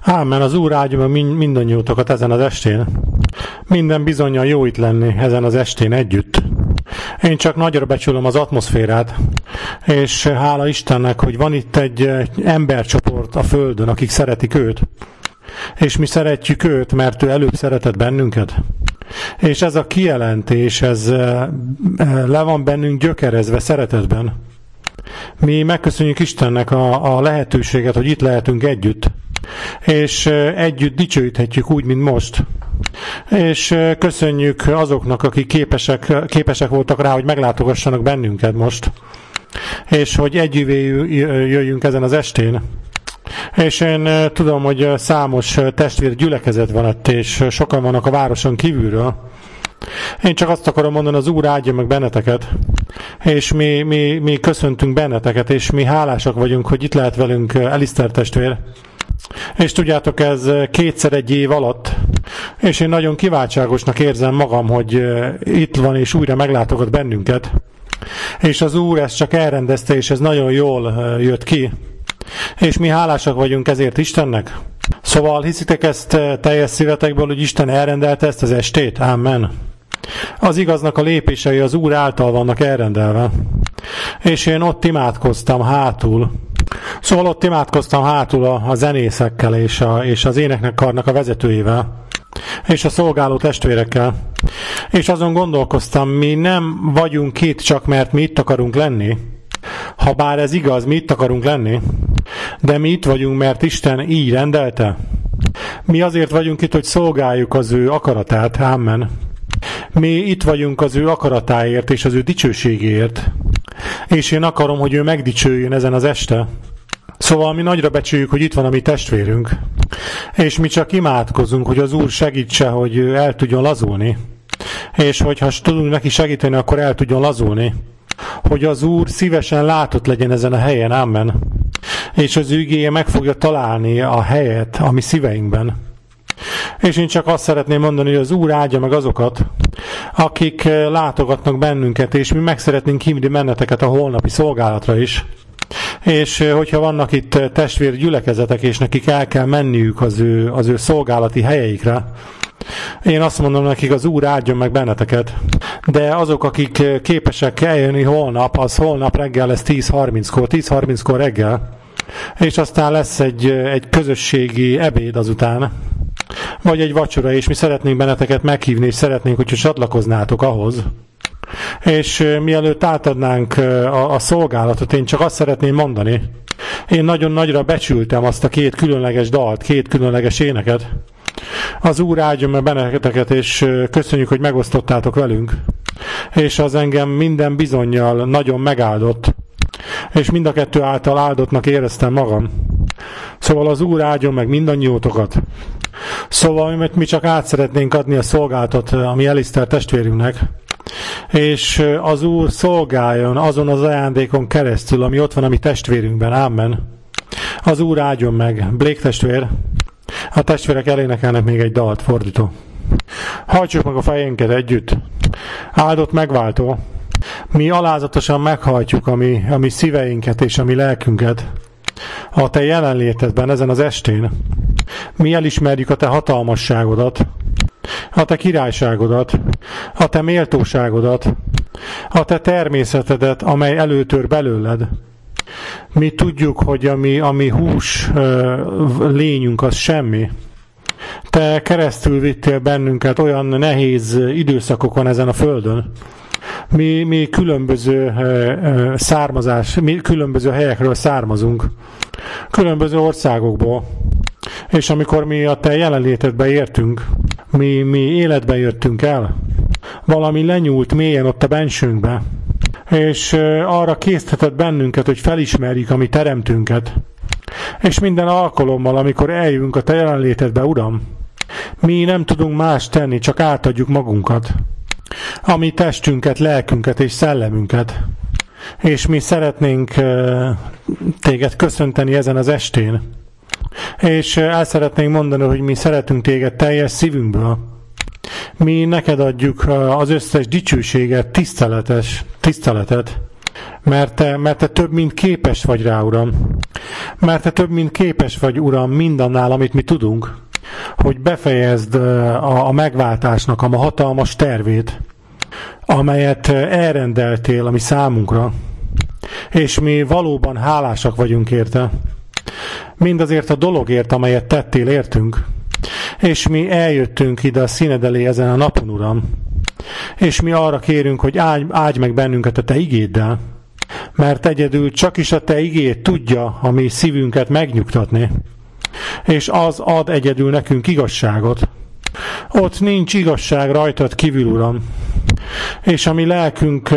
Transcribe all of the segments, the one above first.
Ámen, az Úr áldja meg mindannyiótokat ezen az estén. Minden bizonnyal jó itt lenni ezen az estén együtt. Én csak nagyra becsülöm az atmoszférát, és hála Istennek, hogy van itt egy embercsoport a Földön, akik szeretik őt. És mi szeretjük őt, mert ő előbb szeretett bennünket. És ez a kijelentés, ez le van bennünk gyökerezve szeretetben. Mi megköszönjük Istennek a lehetőséget, hogy itt lehetünk együtt. És együtt dicsőíthetjük úgy, mint most. És köszönjük azoknak, akik képesek voltak rá, hogy meglátogassanak bennünket most. És hogy együvé jöjjünk ezen az estén. És én tudom, hogy számos testvér gyülekezet van itt, és sokan vannak a városon kívülről. Én csak azt akarom mondani, az Úr áldja meg benneteket, és mi köszöntünk benneteket, és mi hálásak vagyunk, hogy itt lehet velünk Alistair testvér. És tudjátok, ez kétszer egy év alatt, és én nagyon kiváltságosnak érzem magam, hogy itt van és újra meglátogat bennünket. És az Úr ezt csak elrendezte, és ez nagyon jól jött ki. És mi hálásak vagyunk ezért Istennek. Szóval hiszitek ezt teljes szívetekből, hogy Isten elrendelte ezt az estét? Amen. Az igaznak a lépései az Úr által vannak elrendelve. És én ott imádkoztam hátul. Szóval ott imádkoztam hátul a zenészekkel és az énekkarnak a vezetőjével. És a szolgáló testvérekkel. És azon gondolkoztam, mi nem vagyunk itt csak mert mi itt akarunk lenni. Ha bár ez igaz, mi itt akarunk lenni, de mi itt vagyunk, mert Isten így rendelte. Mi azért vagyunk itt, hogy szolgáljuk az ő akaratát, amen. Mi itt vagyunk az ő akaratáért és az ő dicsőségéért. És én akarom, hogy ő megdicsőjön ezen az este. Szóval mi nagyra becsüljük, hogy itt van a mi testvérünk. És mi csak imádkozunk, hogy az Úr segítse, hogy ő el tudjon lazulni. És hogyha tudunk neki segíteni, akkor el tudjon lazulni. Hogy az Úr szívesen látott legyen ezen a helyen, amen. És az ő igéje meg fogja találni a helyet a mi szíveinkben. És én csak azt szeretném mondani, hogy az Úr áldja meg azokat, akik látogatnak bennünket, és mi meg szeretnénk hívni benneteket a holnapi szolgálatra is. És hogyha vannak itt testvér gyülekezetek, és nekik el kell menniük az ő szolgálati helyeikre, én azt mondom nekik, az Úr áldjon meg benneteket. De azok, akik képesek eljönni holnap, az holnap reggel lesz 10:30-kor reggel. És aztán lesz egy közösségi ebéd azután. Vagy egy vacsora, és mi szeretnénk benneteket meghívni, és szeretnénk, hogyha csatlakoznátok ahhoz. És mielőtt átadnánk a szolgálatot, én csak azt szeretném mondani, én nagyon nagyra becsültem azt a két különleges dalt, két különleges éneket. Az Úr áldjon meg benneteket, és köszönjük, hogy megosztottátok velünk. És az engem minden bizonnyal nagyon megáldott. És mind a kettő által áldottnak éreztem magam. Szóval az Úr áldjon meg mindannyiótokat. Szóval mi csak át szeretnénk adni a szolgáltat a mi Alistair testvérünknek. És az Úr szolgáljon azon az ajándékon keresztül, ami ott van a mi testvérünkben. Amen. Az Úr áldjon meg. Blake testvér, a testvérek elénekelnek még egy dalt, fordító. Hajtsuk meg a fejénket együtt. Áldott megváltó. Mi alázatosan meghajtjuk a mi szíveinket és a mi lelkünket a te jelenlétedben ezen az estén. Mi elismerjük a te hatalmasságodat, a te királyságodat, a te méltóságodat, a te természetedet, amely előtör belőled. Mi tudjuk, hogy a mi hús lényünk az semmi. Te keresztül vittél bennünket olyan nehéz időszakokon ezen a földön. Mi különböző mi különböző helyekről származunk, különböző országokból. És amikor mi a te jelenlétedbe értünk, mi életbe jöttünk el, valami lenyúlt mélyen ott a bensőnkbe, és arra késztetett bennünket, hogy felismerjük a mi teremtünket. És minden alkalommal, amikor eljövünk a te jelenlétedbe, Uram, mi nem tudunk más tenni, csak átadjuk magunkat, a mi testünket, lelkünket és szellemünket. És mi szeretnénk téged köszönteni ezen az estén. És el szeretnénk mondani, hogy mi szeretünk téged teljes szívünkből. Mi neked adjuk az összes dicsőséget, tiszteletet, mert te több, mint képes vagy rá, Uram. Mert te több, mint képes vagy, Uram, mindannál, amit mi tudunk, hogy befejezd a megváltásnak a hatalmas tervét, amelyet elrendeltél a mi számunkra, és mi valóban hálásak vagyunk érte. Mindazért a dologért, amelyet tettél értünk, és mi eljöttünk ide a színed elé ezen a napon, Uram, és mi arra kérünk, hogy áldj meg bennünket a te igéddel, mert egyedül csak is a te igéd tudja a mi szívünket megnyugtatni, és az ad egyedül nekünk igazságot. Ott nincs igazság rajtad kívül, Uram, és a mi lelkünk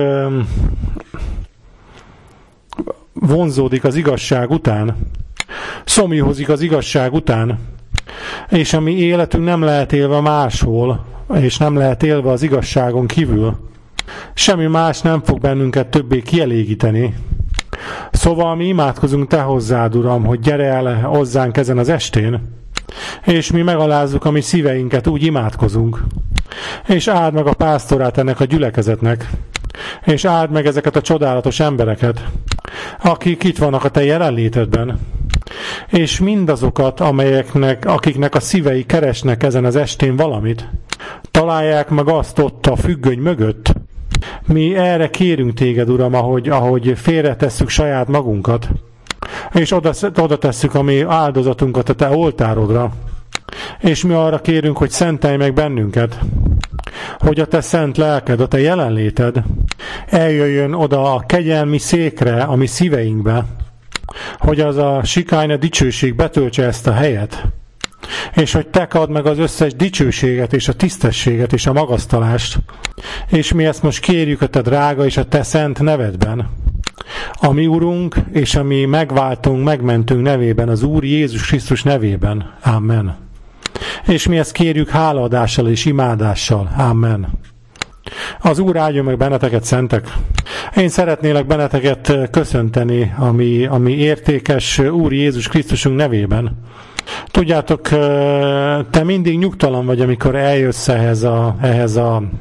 vonzódik az igazság után, szomjúhozik az igazság után, és a mi életünk nem lehet élve máshol, és nem lehet élve az igazságon kívül. Semmi más nem fog bennünket többé kielégíteni. Szóval mi imádkozunk te hozzád, Uram, hogy gyere el hozzánk ezen az estén, és mi megalázzuk a mi szíveinket, úgy imádkozunk. És áld meg a pásztorát ennek a gyülekezetnek, és áld meg ezeket a csodálatos embereket, akik itt vannak a te jelenlétedben, és mindazokat, akiknek a szívei keresnek ezen az estén valamit, találják meg azt ott a függöny mögött. Mi erre kérünk téged, Uram, ahogy félretesszük saját magunkat, és oda tesszük a mi áldozatunkat a te oltárodra, és mi arra kérünk, hogy szentelj meg bennünket, hogy a te szent lelked, a te jelenléted eljöjjön oda a kegyelmi székre a mi szíveinkbe, hogy az a sikány, a dicsőség betöltse ezt a helyet, és hogy te add meg az összes dicsőséget, és a tisztességet, és a magasztalást, és mi ezt most kérjük a te drága és a te szent nevedben, a mi Urunk, és a mi megváltunk, megmentünk nevében, az Úr Jézus Krisztus nevében. Amen. És mi ezt kérjük hálaadással és imádással. Amen. Az Úr áldjon meg benneteket, szentek! Én szeretnélek benneteket köszönteni a mi értékes Úr Jézus Krisztusunk nevében. Tudjátok, te mindig nyugtalan vagy, amikor eljössz ehhez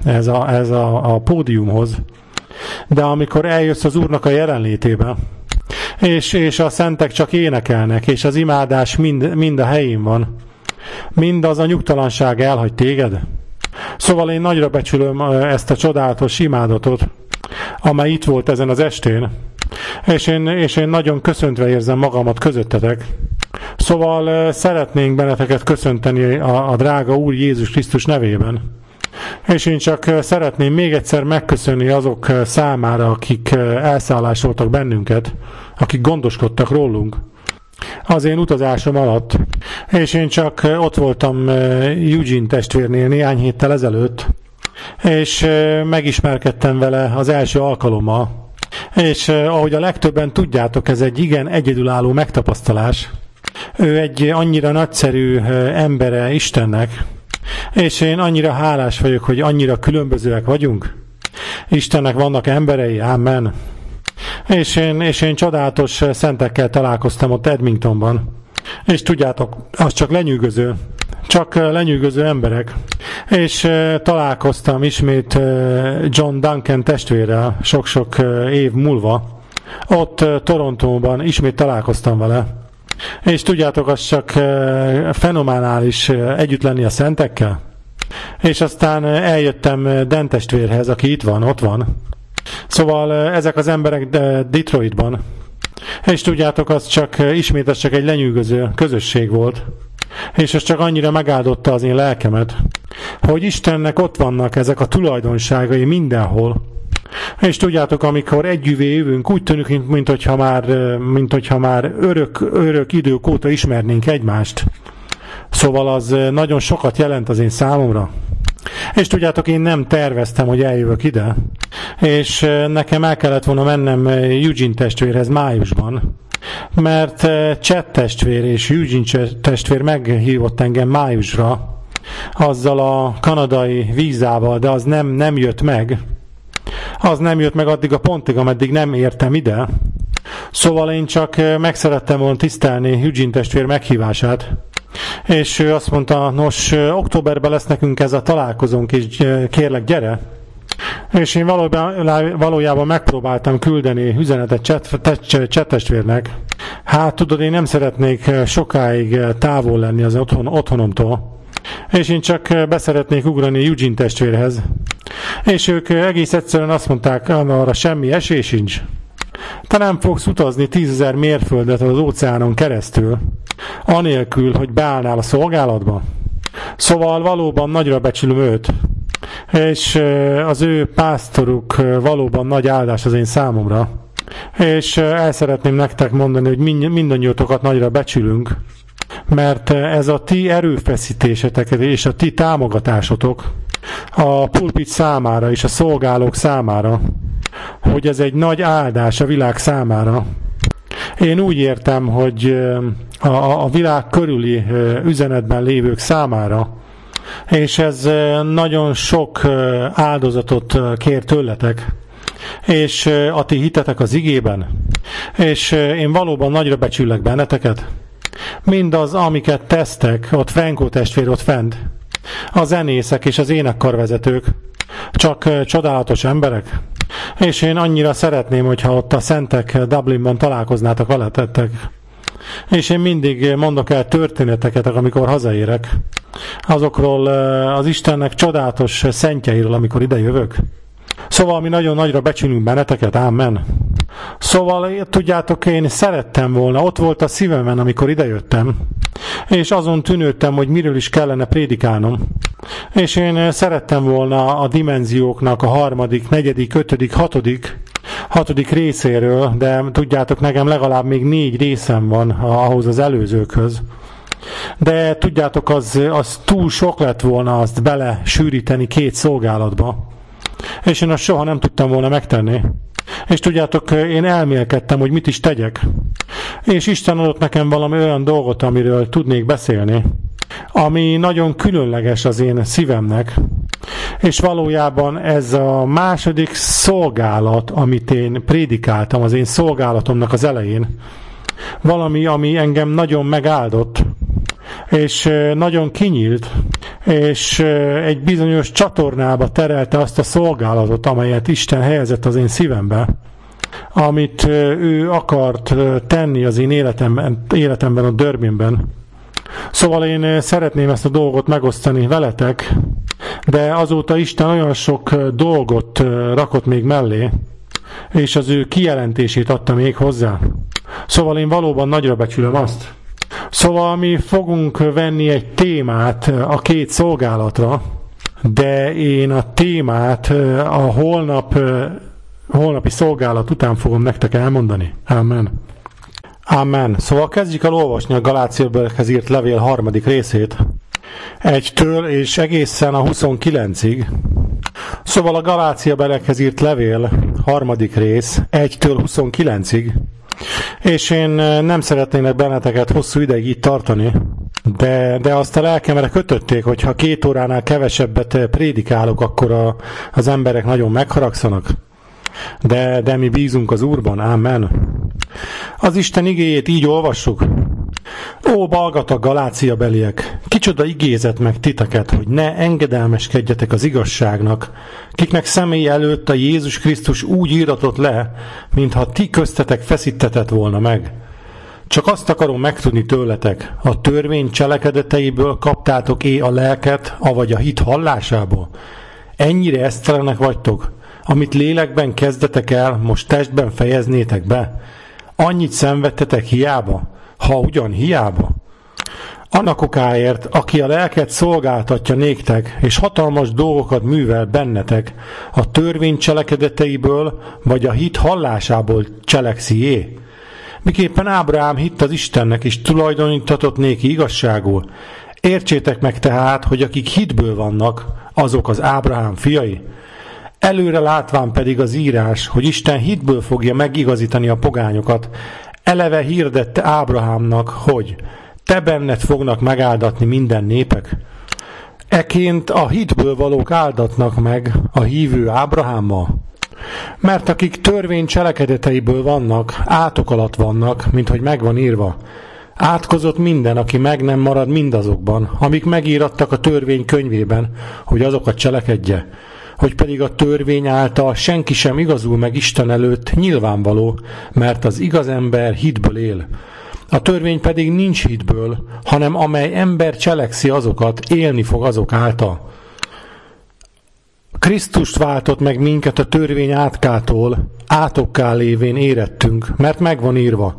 a pódiumhoz, de amikor eljössz az Úrnak a jelenlétébe, és a szentek csak énekelnek, és az imádás mind a helyén van, mindaz a nyugtalanság elhagy téged. Szóval én nagyra becsülöm ezt a csodálatos imádatot, amely itt volt ezen az estén, és én nagyon köszöntve érzem magamat közöttetek. Szóval szeretnénk benneteket köszönteni a drága Úr Jézus Krisztus nevében. És én csak szeretném még egyszer megköszönni azok számára, akik elszállásoltak bennünket, akik gondoskodtak rólunk az én utazásom alatt. És én csak ott voltam Eugene testvérnél néhány héttel ezelőtt, és megismerkedtem vele az első alkalommal. És ahogy a legtöbben tudjátok, ez egy igen egyedülálló megtapasztalás. Ő egy annyira nagyszerű embere Istennek, és én annyira hálás vagyok, hogy annyira különbözőek vagyunk. Istennek vannak emberei, amen. És én csodálatos szentekkel találkoztam ott Edmontonban. És tudjátok, az csak lenyűgöző emberek. És találkoztam ismét John Duncan testvérrel sok-sok év múlva. Ott Torontóban ismét találkoztam vele. És tudjátok, az csak fenomenális együtt lenni a szentekkel. És aztán eljöttem Dan testvérhez, aki ott van. Szóval ezek az emberek Detroitban. És tudjátok, az csak egy lenyűgöző közösség volt. És ez csak annyira megáldotta az én lelkemet, hogy Istennek ott vannak ezek a tulajdonságai mindenhol. És tudjátok, amikor együvé jövünk, úgy tűnik, minthogyha már örök idők óta ismernénk egymást. Szóval az nagyon sokat jelent az én számomra. És tudjátok, én nem terveztem, hogy eljövök ide. És nekem el kellett volna mennem Eugene testvérhez májusban. Mert Chet testvér és Eugene testvér meghívott engem májusra azzal a kanadai vízával, de az nem jött meg. Az nem jött meg addig a pontig, ameddig nem értem ide. Szóval én csak meg szerettem volna tisztelni Eugene testvér meghívását. És ő azt mondta, nos, októberben lesz nekünk ez a találkozónk, és kérlek, gyere. És én valójában megpróbáltam küldeni üzenetet csettestvérnek. Hát tudod, én nem szeretnék sokáig távol lenni az otthonomtól. És én csak beszeretnék ugrani Eugene testvérhez. És ők egész egyszerűen azt mondták, arra semmi esély sincs. Te nem fogsz utazni 10 000 mérföldet az óceánon keresztül, anélkül, hogy beállnál a szolgálatba. Szóval valóban nagyra becsülöm őt, és az ő pásztoruk valóban nagy áldás az én számomra. És el szeretném nektek mondani, hogy mindannyiótokat nagyra becsülünk, mert ez a ti erőfeszítéseteket és a ti támogatásotok a pulpit számára és a szolgálók számára, hogy ez egy nagy áldás a világ számára. Én úgy értem, hogy a világ körüli üzenetben lévők számára, és ez nagyon sok áldozatot kér tőletek, és a ti hitetek az igében, és én valóban nagyra becsüllek benneteket. Mindaz, amiket tesztek, ott Frankó testvér ott fent, a zenészek és az énekkarvezetők, csak csodálatos emberek, és én annyira szeretném, hogyha ott a szentek Dublinban találkoznátok veletek. És én mindig mondok el történeteket, amikor hazaérek, azokról az Istennek csodálatos szentjeiről, amikor ide jövök. Szóval mi nagyon nagyra becsülünk benneteket, ámen. Szóval tudjátok, én szerettem volna, ott volt a szívemen, amikor idejöttem, és azon tűnődtem, hogy miről is kellene prédikálnom. És én szerettem volna a dimenzióknak a 3., 4., 5., 6. részéről, de tudjátok, nekem legalább még 4 részem van ahhoz az előzőkhöz. De tudjátok, az túl sok lett volna azt bele sűríteni 2 szolgálatba. És én azt soha nem tudtam volna megtenni. És tudjátok, én elmélkedtem, hogy mit is tegyek. És Isten adott nekem valami olyan dolgot, amiről tudnék beszélni, ami nagyon különleges az én szívemnek. És valójában ez a második szolgálat, amit én prédikáltam az én szolgálatomnak az elején, valami, ami engem nagyon megáldott, és nagyon kinyílt, és egy bizonyos csatornába terelte azt a szolgálatot, amelyet Isten helyezett az én szívembe, amit ő akart tenni az én életemben a Durbanben. Szóval én szeretném ezt a dolgot megosztani veletek, de azóta Isten olyan sok dolgot rakott még mellé, és az ő kijelentését adta még hozzá. Szóval én valóban nagyra becsülöm azt. Szóval mi fogunk venni egy témát a 2 szolgálatra, de én a témát a holnapi szolgálat után fogom nektek elmondani. Amen. Amen. Szóval kezdjük el olvasni a Galáciabeliekhez írt levél 3. részét, 1-től és egészen a 29-ig. Szóval a Galáciabeliekhez írt levél 3. rész 1-től 29-ig. És én nem szeretnének benneteket hosszú ideig itt tartani, de azt a lelkemre kötötték, hogy ha 2 óránál kevesebbet prédikálok, akkor az emberek nagyon megharagszanak. De mi bízunk az Úrban, ámen. Az Isten igéjét így olvassuk. Ó, balgatag galáciabeliek, kicsoda igézett meg titeket, hogy ne engedelmeskedjetek az igazságnak, kiknek személy előtt a Jézus Krisztus úgy íratott le, mintha ti köztetek feszítetett volna meg. Csak azt akarom megtudni tőletek, a törvény cselekedeteiből kaptátok-e a lelket, avagy a hit hallásából? Ennyire esztelenek vagytok, amit lélekben kezdetek el, most testben fejeznétek be? Annyit szenvedtetek hiába? Ha ugyan hiába? Annak okáért, aki a lelket szolgáltatja néktek, és hatalmas dolgokat művel bennetek, a törvény cselekedeteiből, vagy a hit hallásából cselekszi-é? Miképpen Ábrahám hitt az Istennek, és tulajdonítatott néki igazságul. Értsétek meg tehát, hogy akik hitből vannak, azok az Ábrahám fiai. Előre látván pedig az írás, hogy Isten hitből fogja megigazítani a pogányokat, eleve hirdette Ábrahámnak, hogy te benned fognak megáldatni minden népek. Eként a hitből valók áldatnak meg a hívő Ábrahámmal. Mert akik törvény cselekedeteiből vannak, átok alatt vannak, mint hogy megvan írva. Átkozott minden, aki meg nem marad mindazokban, amik megírattak a törvény könyvében, hogy azokat cselekedje. hogy pedig a törvény által senki sem igazul meg Isten előtt, nyilvánvaló, mert az igaz ember hitből él. A törvény pedig nincs hitből, hanem amely ember cselekszi azokat, élni fog azok által. Krisztust váltott meg minket a törvény átkától, átokká lévén érettünk, mert megvan írva.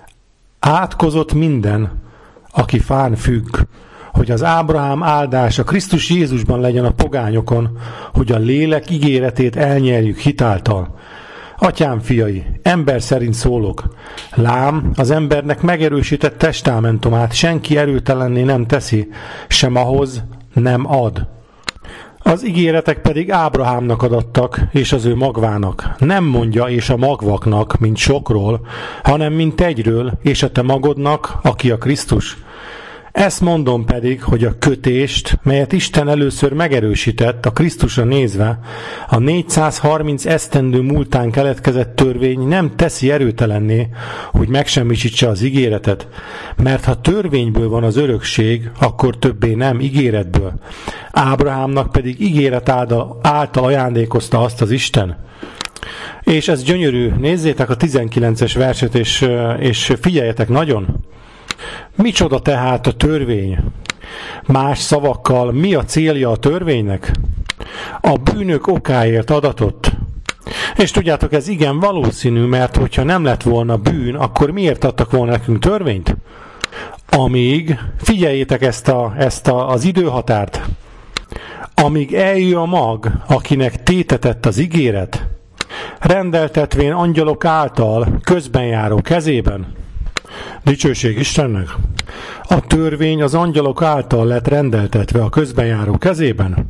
Átkozott minden, aki fán függ, hogy az Ábrahám áldása Krisztus Jézusban legyen a pogányokon, hogy a lélek ígéretét elnyerjük hitáltal. Atyám fiai, ember szerint szólok. Lám, az embernek megerősített testamentumát senki erőtelenné nem teszi, sem ahhoz nem ad. Az ígéretek pedig Ábrahámnak adattak, és az ő magvának. Nem mondja és a magvaknak, mint sokról, hanem mint egyről, és a te magodnak, aki a Krisztus. Ezt mondom pedig, hogy a kötést, melyet Isten először megerősített a Krisztusra nézve, a 430 esztendő múltán keletkezett törvény nem teszi erőtelenné, hogy megsemmisítse az ígéretet, mert ha törvényből van az örökség, akkor többé nem ígéretből. Ábrahámnak pedig ígéret által ajándékozta azt az Isten. És ez gyönyörű, nézzétek a 19-es verset, és figyeljetek nagyon! Micsoda tehát a törvény? Más szavakkal, mi a célja a törvénynek? A bűnök okáért adatott. És tudjátok, ez igen valószínű, mert hogyha nem lett volna bűn, akkor miért adtak volna nekünk törvényt? Amíg, figyeljétek ezt az időhatárt, amíg eljön a mag, akinek tétetett az ígéret, rendeltetvén angyalok által közbenjáró kezében. Dicsőség Istennek! A törvény az angyalok által lett rendeltetve a közbenjáró kezében.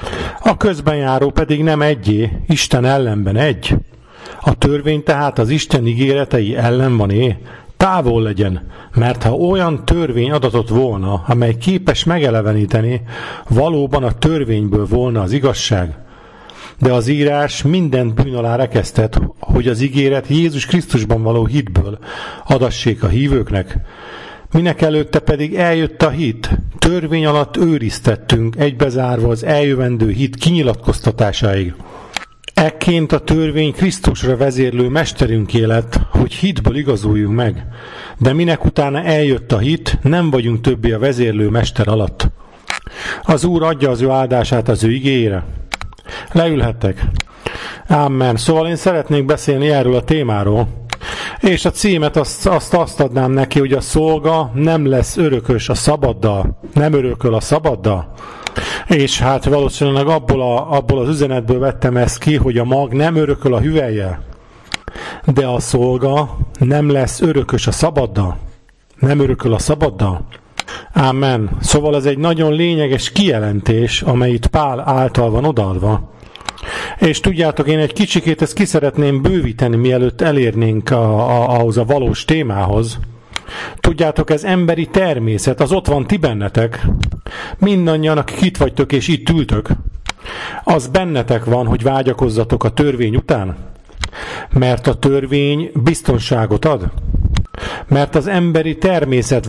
A közbenjáró pedig nem egyé, Isten ellenben egy. A törvény tehát az Isten ígéretei ellen van-e? Távol legyen, mert ha olyan törvény adatott volna, amely képes megeleveníteni, valóban a törvényből volna az igazság. De az írás mindent bűn alá rekesztett, hogy az ígéret Jézus Krisztusban való hitből adassék a hívőknek. Minek előtte pedig eljött a hit, törvény alatt őriztettünk, egybezárva az eljövendő hit kinyilatkoztatásáig. Ekként a törvény Krisztusra vezérlő mesterünké lett, hogy hitből igazuljunk meg. De minek utána eljött a hit, nem vagyunk többé a vezérlő mester alatt. Az Úr adja az ő áldását az ő igéjére. Leülhettek. Amen. Szóval én szeretnék beszélni erről a témáról. És a címet azt adnám neki, hogy a szolga nem lesz örökös a szabaddal. Nem örököl a szabaddal. És hát valószínűleg abból az üzenetből vettem ezt ki, hogy a mag nem örököl a hüvellyel. De a szolga nem lesz örökös a szabaddal. Nem örököl a szabaddal. Amen. Szóval ez egy nagyon lényeges kijelentés, amely itt Pál által van odaadva. És tudjátok, én egy kicsikét ezt ki szeretném bővíteni, mielőtt elérnénk ahhoz a valós témához. Tudjátok, ez emberi természet, az ott van ti bennetek. Mindannyian, akik itt vagytok és itt ültök, az bennetek van, hogy vágyakozzatok a törvény után. Mert a törvény biztonságot ad. Mert az emberi természet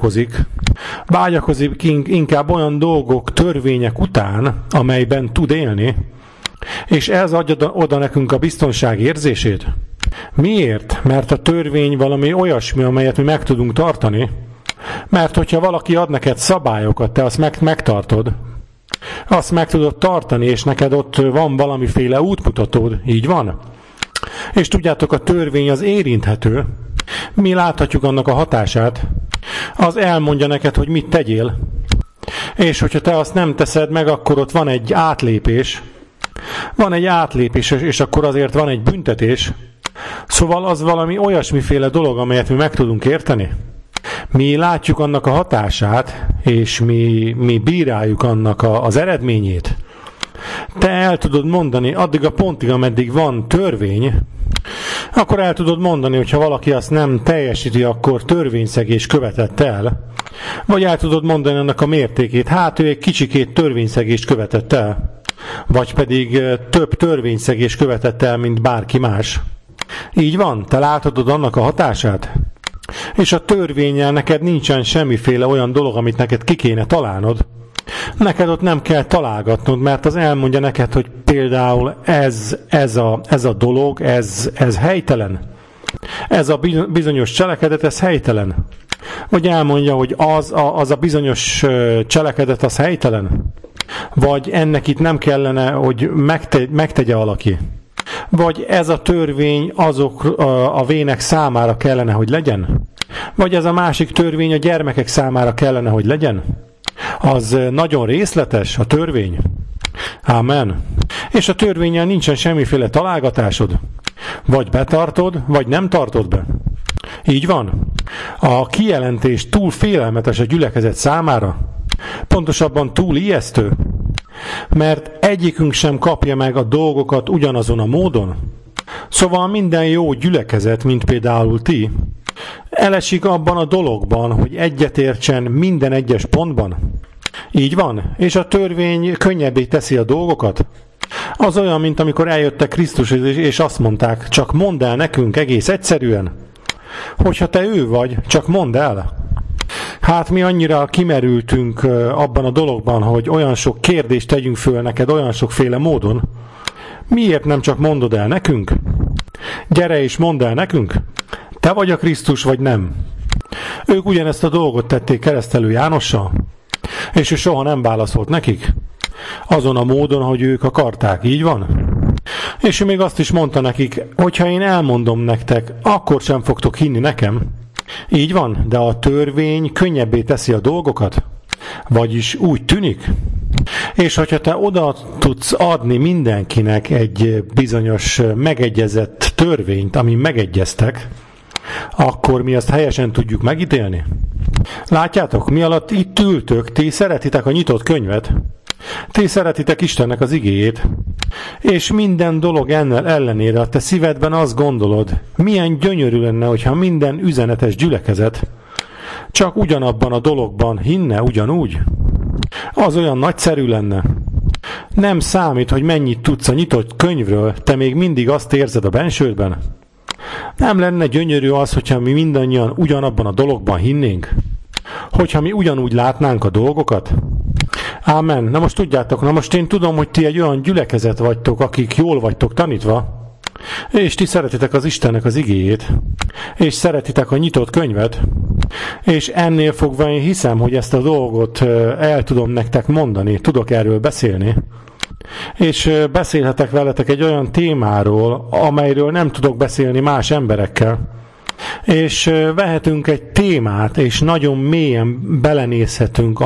vágyakozik inkább olyan dolgok, törvények után, amelyben tud élni, és ez adja oda nekünk a biztonság érzését. Miért? Mert a törvény valami olyasmi, amelyet mi meg tudunk tartani. Mert hogyha valaki ad neked szabályokat, te azt megtartod, azt meg tudod tartani, és neked ott van valamiféle útmutatód, így van? És tudjátok, a törvény az érinthető. Mi láthatjuk annak a hatását. Az elmondja neked, hogy mit tegyél. És hogyha te azt nem teszed meg, akkor ott van egy átlépés. Van egy átlépés, és akkor azért van egy büntetés. Szóval az valami olyasmiféle dolog, amelyet mi meg tudunk érteni. Mi látjuk annak a hatását, és mi bíráljuk annak az eredményét. Te el tudod mondani, addig a pontig, ameddig van törvény, akkor el tudod mondani, hogyha valaki azt nem teljesíti, akkor törvényszegés követett el. Vagy el tudod mondani annak a mértékét, hát ő egy kicsikét törvényszegést követett el. Vagy pedig több törvényszegést követett el, mint bárki más. Így van, te látod annak a hatását? És a törvénnyel neked nincsen semmiféle olyan dolog, amit neked ki kéne találnod. Neked ott nem kell találgatnod, mert az elmondja neked, hogy például ez a dolog, ez helytelen. Ez a bizonyos cselekedet, ez helytelen. Vagy elmondja, hogy az a bizonyos cselekedet, az helytelen. Vagy ennek itt nem kellene, hogy megtegye valaki. Vagy ez a törvény azok a vének számára kellene, hogy legyen. Vagy ez a másik törvény a gyermekek számára kellene, hogy legyen. Az nagyon részletes, a törvény. Amen. És a törvénnyel nincsen semmiféle találgatásod. Vagy betartod, vagy nem tartod be. Így van. A kijelentés túl félelmetes a gyülekezet számára. Pontosabban túl ijesztő. Mert egyikünk sem kapja meg a dolgokat ugyanazon a módon. Szóval minden jó gyülekezet, mint például ti, elesik abban a dologban, hogy egyetértsen minden egyes pontban. Így van. És a törvény könnyebbé teszi a dolgokat. Az olyan, mint amikor eljöttek Krisztus, és azt mondták, csak mondd el nekünk egész egyszerűen, hogyha te ő vagy, csak mondd el. Hát mi annyira kimerültünk abban a dologban, hogy olyan sok kérdést tegyünk föl neked olyan sokféle módon. Miért nem csak mondod el nekünk? Gyere és mondd el nekünk. Te vagy a Krisztus, vagy nem? Ők ugyanezt a dolgot tették Keresztelő Jánossal, és ő soha nem válaszolt nekik. Azon a módon, hogy ők akarták, így van? És ő még azt is mondta nekik, hogyha én elmondom nektek, akkor sem fogtok hinni nekem. Így van, de a törvény könnyebbé teszi a dolgokat. Vagyis úgy tűnik. És hogyha te oda tudsz adni mindenkinek egy bizonyos megegyezett törvényt, ami megegyeztek, akkor mi azt helyesen tudjuk megítélni. Látjátok, mi alatt itt ültök, ti szeretitek a nyitott könyvet, ti szeretitek Istennek az igéjét, és minden dolog ennél ellenére a te szívedben azt gondolod, milyen gyönyörű lenne, hogyha minden üzenetes gyülekezet csak ugyanabban a dologban hinne ugyanúgy. Az olyan nagyszerű lenne. Nem számít, hogy mennyit tudsz a nyitott könyvről, te még mindig azt érzed a bensődben. Nem lenne gyönyörű az, hogyha mi mindannyian ugyanabban a dologban hinnénk? Hogyha mi ugyanúgy látnánk a dolgokat? Ámen. Na most tudjátok, most én tudom, hogy ti egy olyan gyülekezet vagytok, akik jól vagytok tanítva, és ti szeretitek az Istennek az igéjét, és szeretitek a nyitott könyvet, és ennél fogva én hiszem, hogy ezt a dolgot el tudom nektek mondani, tudok erről beszélni, és beszélhetek veletek egy olyan témáról, amelyről nem tudok beszélni más emberekkel, és vehetünk egy témát, és nagyon mélyen belenézhetünk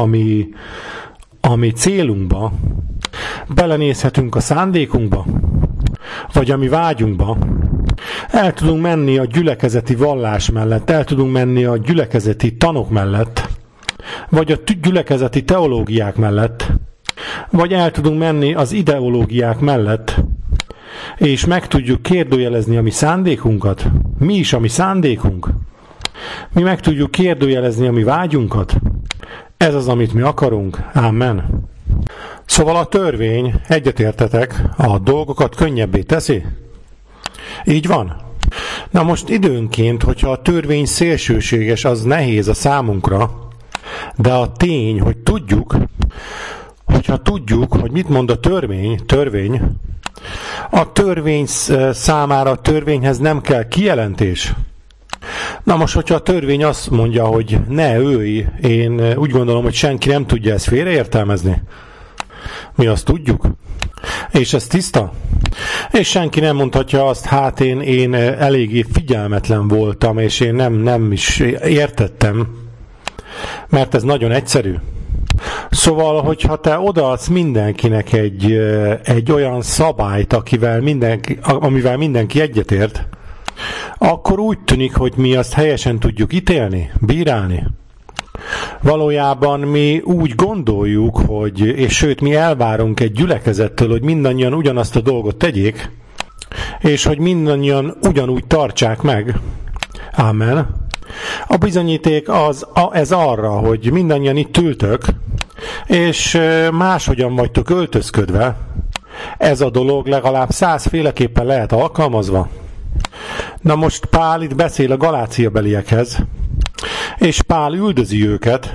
a mi célunkba, belenézhetünk a szándékunkba, vagy a mi vágyunkba. El tudunk menni a gyülekezeti vallás mellett, el tudunk menni a gyülekezeti tanok mellett, vagy a gyülekezeti teológiák mellett, vagy el tudunk menni az ideológiák mellett, és meg tudjuk kérdőjelezni a mi szándékunkat. Mi is a mi szándékunk? Mi meg tudjuk kérdőjelezni a mi vágyunkat. Ez az, amit mi akarunk. Amen. Szóval a törvény, egyetértetek, a dolgokat könnyebbé teszi? Így van. Na most időnként, hogyha a törvény szélsőséges, az nehéz a számunkra, de a tény, hogy tudjuk, hogy mit mond a törvény, a törvény számára a törvényhez nem kell kijelentés. Na most, hogyha a törvény azt mondja, hogy ne ölj, én úgy gondolom, hogy senki nem tudja ezt félreértelmezni. Mi azt tudjuk. És ez tiszta. És senki nem mondhatja azt, hát én eléggé figyelmetlen voltam, és én nem is értettem. Mert ez nagyon egyszerű. Szóval, hogyha te odaadsz mindenkinek egy olyan szabályt, amivel mindenki egyetért, akkor úgy tűnik, hogy mi azt helyesen tudjuk ítélni, bírálni. Valójában mi úgy gondoljuk, és sőt mi elvárunk egy gyülekezettől, hogy mindannyian ugyanazt a dolgot tegyék, és hogy mindannyian ugyanúgy tartsák meg. Amen. A bizonyíték ez arra, hogy mindannyian itt ültök, és máshogyan vagytok öltözködve. Ez a dolog legalább 100 féleképpen lehet alkalmazva. Na most Pál itt beszél a galáciabeliekhez, és Pál üldözi őket,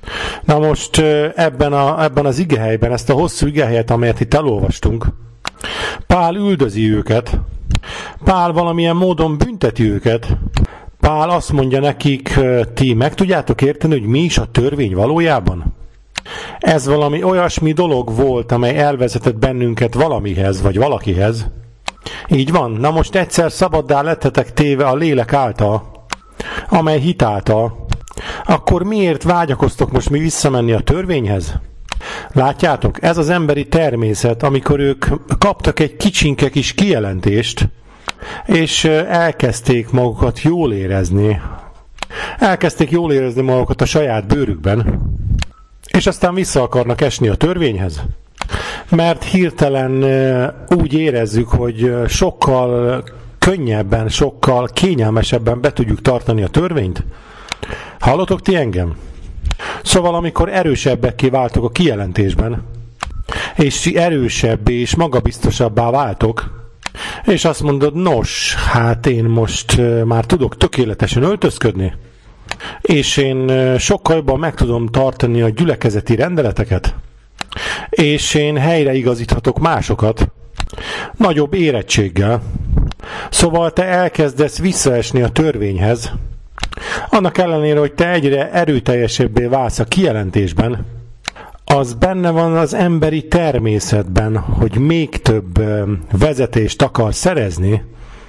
Na most ebben az igehelyben, ezt a hosszú igehelyet, amelyet itt elolvastunk, Pál üldözi őket, Pál valamilyen módon bünteti őket, Pál azt mondja nekik, ti meg tudjátok érteni, hogy mi is a törvény valójában? Ez valami olyasmi dolog volt, amely elvezetett bennünket valamihez, vagy valakihez. Így van. Na most egyszer szabaddá lettetek téve a lélek által, amely hit által, akkor miért vágyakoztok most mi visszamenni a törvényhez? Látjátok, ez az emberi természet, amikor ők kaptak egy kicsinke kis kijelentést, és elkezdték magukat jól érezni. Elkezdték jól érezni magukat a saját bőrükben, és aztán vissza akarnak esni a törvényhez. Mert hirtelen úgy érezzük, hogy sokkal könnyebben, sokkal kényelmesebben be tudjuk tartani a törvényt. Hallotok ti engem? Szóval amikor erősebbekké váltok a kijelentésben, és erősebbé és magabiztosabbá váltok, és azt mondod, nos, hát én most már tudok tökéletesen öltözködni, és én sokkal jobban meg tudom tartani a gyülekezeti rendeleteket, és én helyreigazíthatok másokat, nagyobb érettséggel. Szóval te elkezdesz visszaesni a törvényhez, annak ellenére, hogy te egyre erőteljesebbé válsz a kijelentésben, az benne van az emberi természetben, hogy még több vezetést akar szerezni,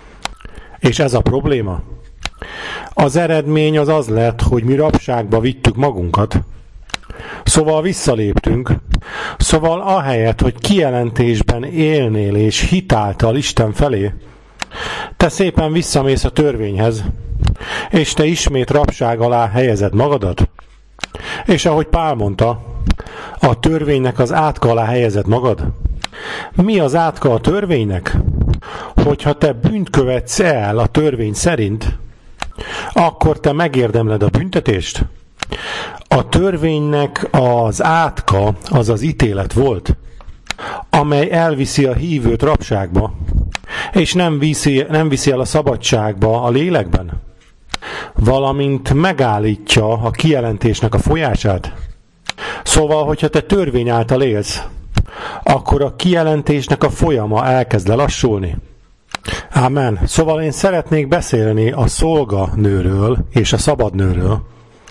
és ez a probléma. Az eredmény az lett, hogy mi rabságba vittük magunkat, szóval visszaléptünk, szóval ahelyett, hogy kijelentésben élnél és hitáltal Isten felé, te szépen visszamész a törvényhez, és te ismét rabság alá helyezed magadat, és ahogy Pál mondta, a törvénynek az átka alá helyezed magad. Mi az átka a törvénynek? Hogyha te bűnt követsz el a törvény szerint, akkor te megérdemled a büntetést. A törvénynek az átka az az ítélet volt, amely elviszi a hívőt rabságba, és nem viszi el a szabadságba a lélekben, valamint megállítja a kijelentésnek a folyását. Szóval, hogyha te törvény által élsz, akkor a kijelentésnek a folyama elkezd lelassulni. Ámen. Szóval én szeretnék beszélni a szolganőről és a szabadnőről,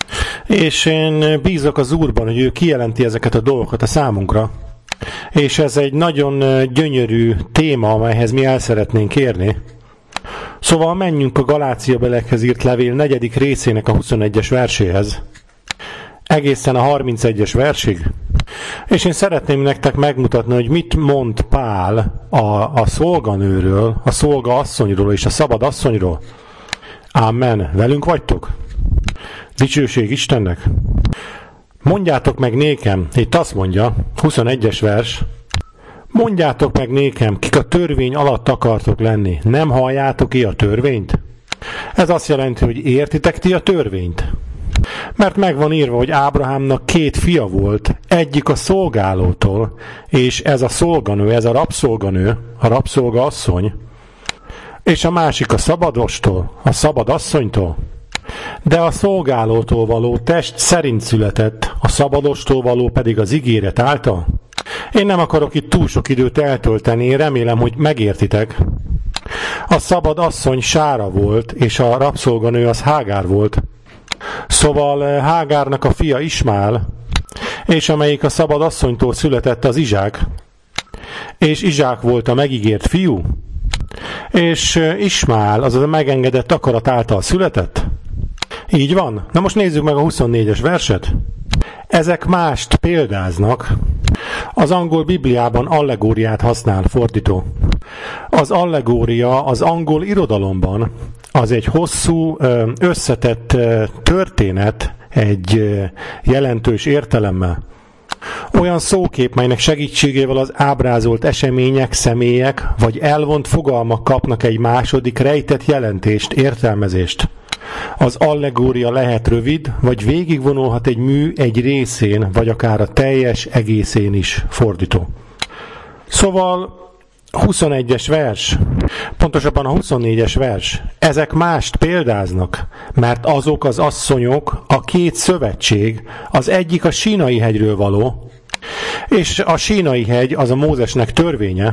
és én bízok az Úrban, hogy ő kijelenti ezeket a dolgokat a számunkra, és ez egy nagyon gyönyörű téma, amelyhez mi el szeretnénk érni. Szóval menjünk a Galáciabeliekhez írt levél 4. részének a 21-es verséhez, egészen a 31-es versig, és én szeretném nektek megmutatni, hogy mit mond Pál a szolganőről, a szolgaasszonyról és a szabad asszonyról. Amen. Velünk vagytok? Dicsőség Istennek! Mondjátok meg nékem, itt azt mondja, 21-es vers, mondjátok meg nékem, kik a törvény alatt akartok lenni, nem halljátok ki a törvényt? Ez azt jelenti, hogy értitek ti a törvényt? Mert meg van írva, hogy Ábrahámnak 2 fia volt, egyik a szolgálótól, és ez a szolganő, ez a rabszolganő, a rabszolgaasszony, és a másik a szabadostól, a szabadasszonytól. De a szolgálótól való test szerint született, a szabadostól való pedig az ígéret által. Én nem akarok itt túl sok időt eltölteni, én remélem, hogy megértitek. A szabad asszony Sára volt, és a rabszolganő az Hágár volt. Szóval Hágárnak a fia Ismál, és amelyik a szabad asszonytól született az Izsák. És Izsák volt a megígért fiú, és Ismál az a megengedett akarat által született. Így van. Na most nézzük meg a 24-es verset. Ezek mást példáznak. Az angol Bibliában allegóriát használ fordító. Az allegória az angol irodalomban az egy hosszú, összetett történet egy jelentős értelemmel. Olyan szókép, melynek segítségével az ábrázolt események, személyek vagy elvont fogalmak kapnak egy második rejtett jelentést, értelmezést. Az allegória lehet rövid, vagy végigvonulhat egy mű egy részén, vagy akár a teljes egészén is fordító. Szóval 21-es vers, pontosabban a 24-es vers, ezek mást példáznak, mert azok az asszonyok a két szövetség, az egyik a Sínai hegyről való, és a Sínai hegy az a Mózesnek törvénye,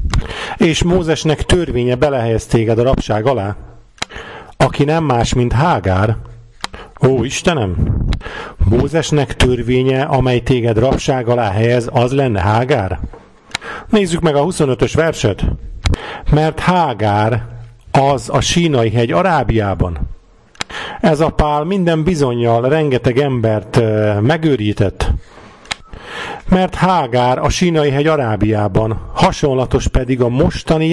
és Mózesnek törvénye belehelyezt téged a rabság alá, aki nem más, mint Hágár. Ó, Istenem! Mózesnek törvénye, amely téged rabság alá helyez, az lenne Hágár? Nézzük meg a 25-ös verset. Mert Hágár az a Sínai hegy Arábiában. Ez a pál minden bizonnyal rengeteg embert megőrített. Mert Hágár a Sínai hegy Arábiában, hasonlatos pedig a mostani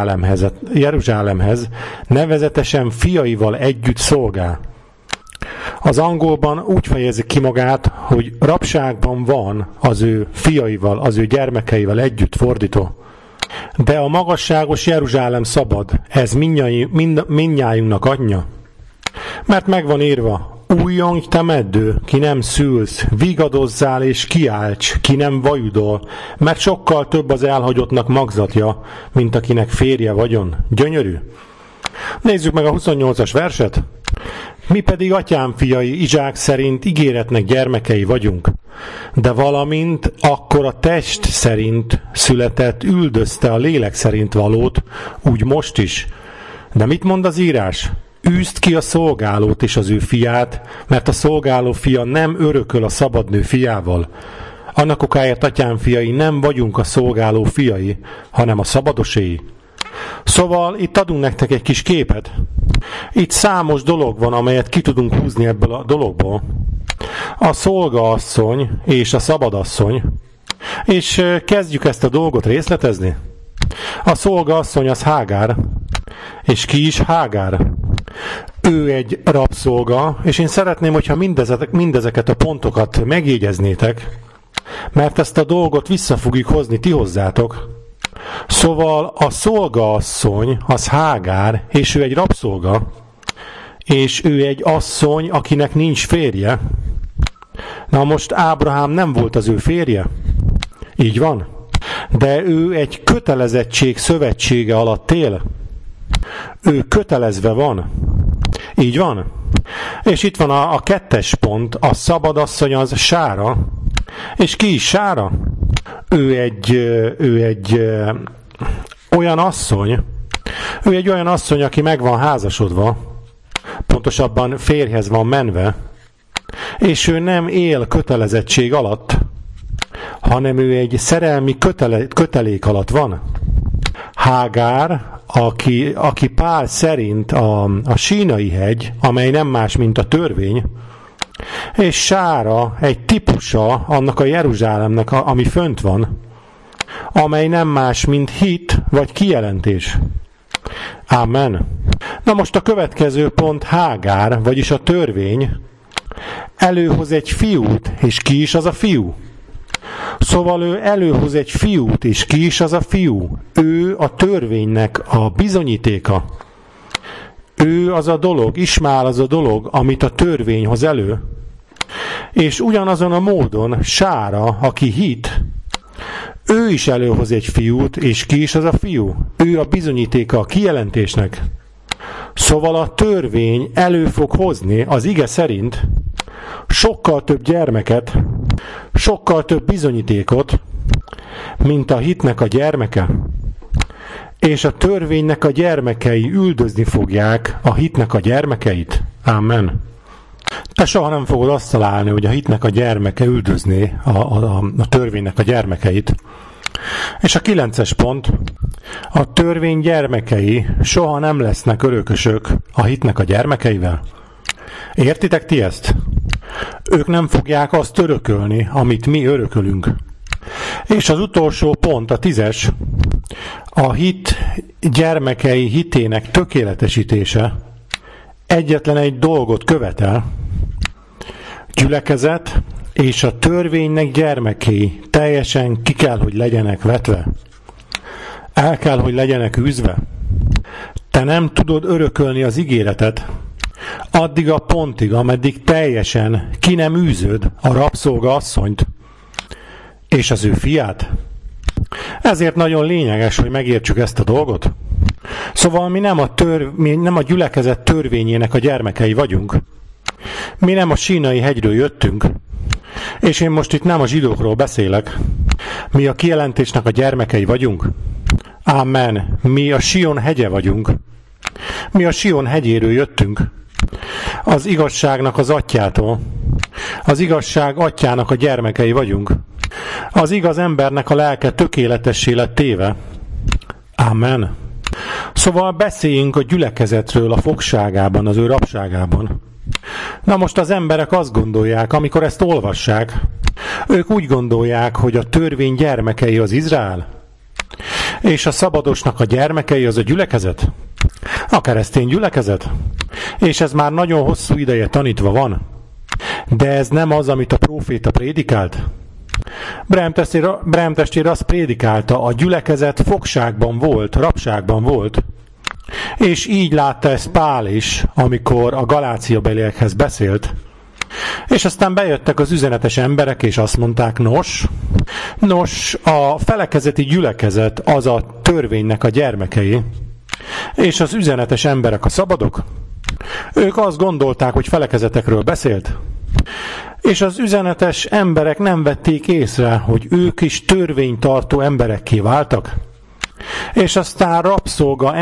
Jeruzsálemhez, nevezetesen fiaival együtt szolgál. Az angolban úgy fejezi ki magát, hogy rabságban van az ő fiaival, az ő gyermekeivel együtt, fordító. De a magasságos Jeruzsálem szabad, ez mindnyájunknak anyja. Mert megvan írva, újjongj te meddő, ki nem szülsz, vigadozzál és kiálts, ki nem vajudol, mert sokkal több az elhagyottnak magzatja, mint akinek férje vagyon. Gyönyörű? Nézzük meg a 28-as verset. Mi pedig atyám fiai Izsák szerint ígéretnek gyermekei vagyunk, de valamint akkor a test szerint született üldözte a lélek szerint valót, úgy most is. De mit mond az írás? Űzd ki a szolgálót és az ő fiát, mert a szolgáló fia nem örököl a szabadnő fiával. Annak okáért, atyám fiai, nem vagyunk a szolgáló fiai, hanem a szabadoséi. Szóval itt adunk nektek egy kis képet. Itt számos dolog van, amelyet ki tudunk húzni ebből a dologból. A szolgaasszony és a szabadasszony. És kezdjük ezt a dolgot részletezni. A szolgaasszony az Hágár. És ki is Hágár? Ő egy rabszolga, és én szeretném, hogyha mindezeket a pontokat megjegyeznétek, mert ezt a dolgot vissza fogjuk hozni ti hozzátok. Szóval a szolgaasszony az Hágár, és ő egy rabszolga, és ő egy asszony, akinek nincs férje. Na most Ábrahám nem volt az ő férje? Így van? De ő egy kötelezettség szövetsége alatt él. Ő kötelezve van. Így van? És itt van a 2. pont, a szabadasszony az Sára. És ki is Sára? Ő egy olyan asszony, aki meg van házasodva, pontosabban férjhez van menve, és ő nem él kötelezettség alatt, hanem ő egy szerelmi kötelék alatt van. Hágár, aki Pál szerint a Sínai hegy, amely nem más, mint a törvény, és Sára egy típusa annak a Jeruzsálemnek, ami fönt van, amely nem más, mint hit vagy kijelentés. Amen. Na most a következő pont Hágár, vagyis a törvény, előhoz egy fiút, és ki is az a fiú? Szóval ő előhoz egy fiút, és ki is az a fiú? Ő a törvénynek a bizonyítéka. Ő az a dolog, Ismál az a dolog, amit a törvény hoz elő. És ugyanazon a módon Sára, aki hit, ő is előhoz egy fiút, és ki is az a fiú? Ő a bizonyítéka a kijelentésnek. Szóval a törvény elő fog hozni az ige szerint sokkal több gyermeket, sokkal több bizonyítékot, mint a hitnek a gyermeke. És a törvénynek a gyermekei üldözni fogják a hitnek a gyermekeit. Amen. Te soha nem fogod azt találni, hogy a hitnek a gyermeke üldözné a törvénynek a gyermekeit. És a 9. pont, a törvény gyermekei soha nem lesznek örökösök a hitnek a gyermekeivel. Értitek ti ezt? Ők nem fogják azt örökölni, amit mi örökölünk. És az utolsó pont, a 10. A hit gyermekei hitének tökéletesítése egyetlen egy dolgot követel. Gyülekezet és a törvénynek gyermekei teljesen ki kell, hogy legyenek vetve. El kell, hogy legyenek űzve. Te nem tudod örökölni az ígéretet addig a pontig, ameddig teljesen ki nem űzöd a rabszolga asszonyt és az ő fiát. Ezért nagyon lényeges, hogy megértsük ezt a dolgot. Szóval mi nem a gyülekezet törvényének a gyermekei vagyunk. Mi nem a Sínai hegyről jöttünk, és én most itt nem a zsidókról beszélek. Mi a kijelentésnek a gyermekei vagyunk. Amen. Mi a Sion hegye vagyunk. Mi a Sion hegyéről jöttünk. Az igazságnak az atyjától. Az igazság atyjának a gyermekei vagyunk. Az igaz embernek a lelke tökéletessé lett téve. Amen. Szóval beszéljünk a gyülekezetről a fogságában, az ő rabságában. Na most az emberek azt gondolják, amikor ezt olvassák, ők úgy gondolják, hogy a törvény gyermekei az Izrael, és a szabadosnak a gyermekei az a gyülekezet, a keresztény gyülekezet, és ez már nagyon hosszú ideje tanítva van. De ez nem az, amit a próféta prédikált. Branham testvér azt prédikálta, a gyülekezet fogságban volt, rabságban volt, és így látta ezt Pál is, amikor a Galáciabeliekhez beszélt. És aztán bejöttek az üzenetes emberek, és azt mondták, nos, a felekezeti gyülekezet az a törvénynek a gyermekei, és az üzenetes emberek a szabadok. Ők azt gondolták, hogy felekezetekről beszélt, és az üzenetes emberek nem vették észre, hogy ők is törvénytartó emberekké váltak, és aztán rabszolga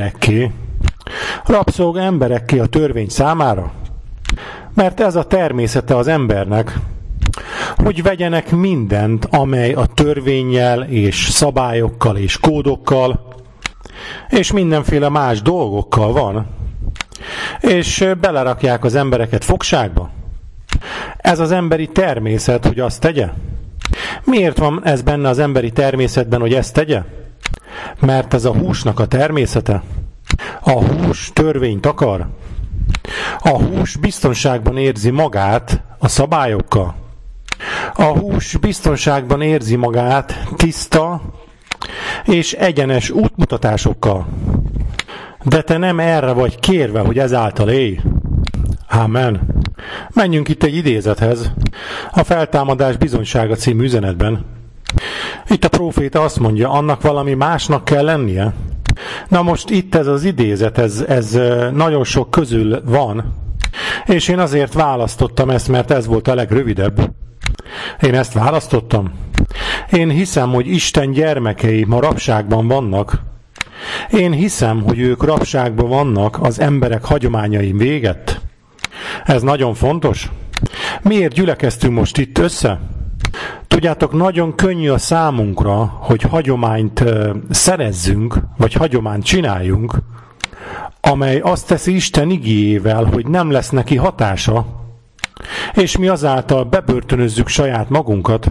emberekké a törvény számára. Mert ez a természete az embernek, hogy vegyenek mindent, amely a törvénnyel és szabályokkal és kódokkal és mindenféle más dolgokkal van, és belerakják az embereket fogságba. Ez az emberi természet, hogy azt tegye. Miért van ez benne az emberi természetben, hogy ezt tegye? Mert ez a húsnak a természete. A hús törvényt akar. A hús biztonságban érzi magát a szabályokkal. A hús biztonságban érzi magát tiszta és egyenes útmutatásokkal. De te nem erre vagy kérve, hogy ezáltal élj. Amen. Menjünk itt egy idézethez. A Feltámadás bizonysága című üzenetben. Itt a próféta azt mondja, annak valami másnak kell lennie. Na most itt ez az idézet, ez nagyon sok közül van, és én azért választottam ezt, mert ez volt a legrövidebb. Én ezt választottam. Én hiszem, hogy Isten gyermekei ma rabságban vannak. Én hiszem, hogy ők rabságban vannak az emberek hagyományain véget. Ez nagyon fontos. Miért gyülekeztünk most itt össze? Tudjátok, nagyon könnyű a számunkra, hogy hagyományt szerezzünk, vagy hagyományt csináljunk, amely azt teszi Isten igéjével, hogy nem lesz neki hatása, és mi azáltal bebörtönözzük saját magunkat,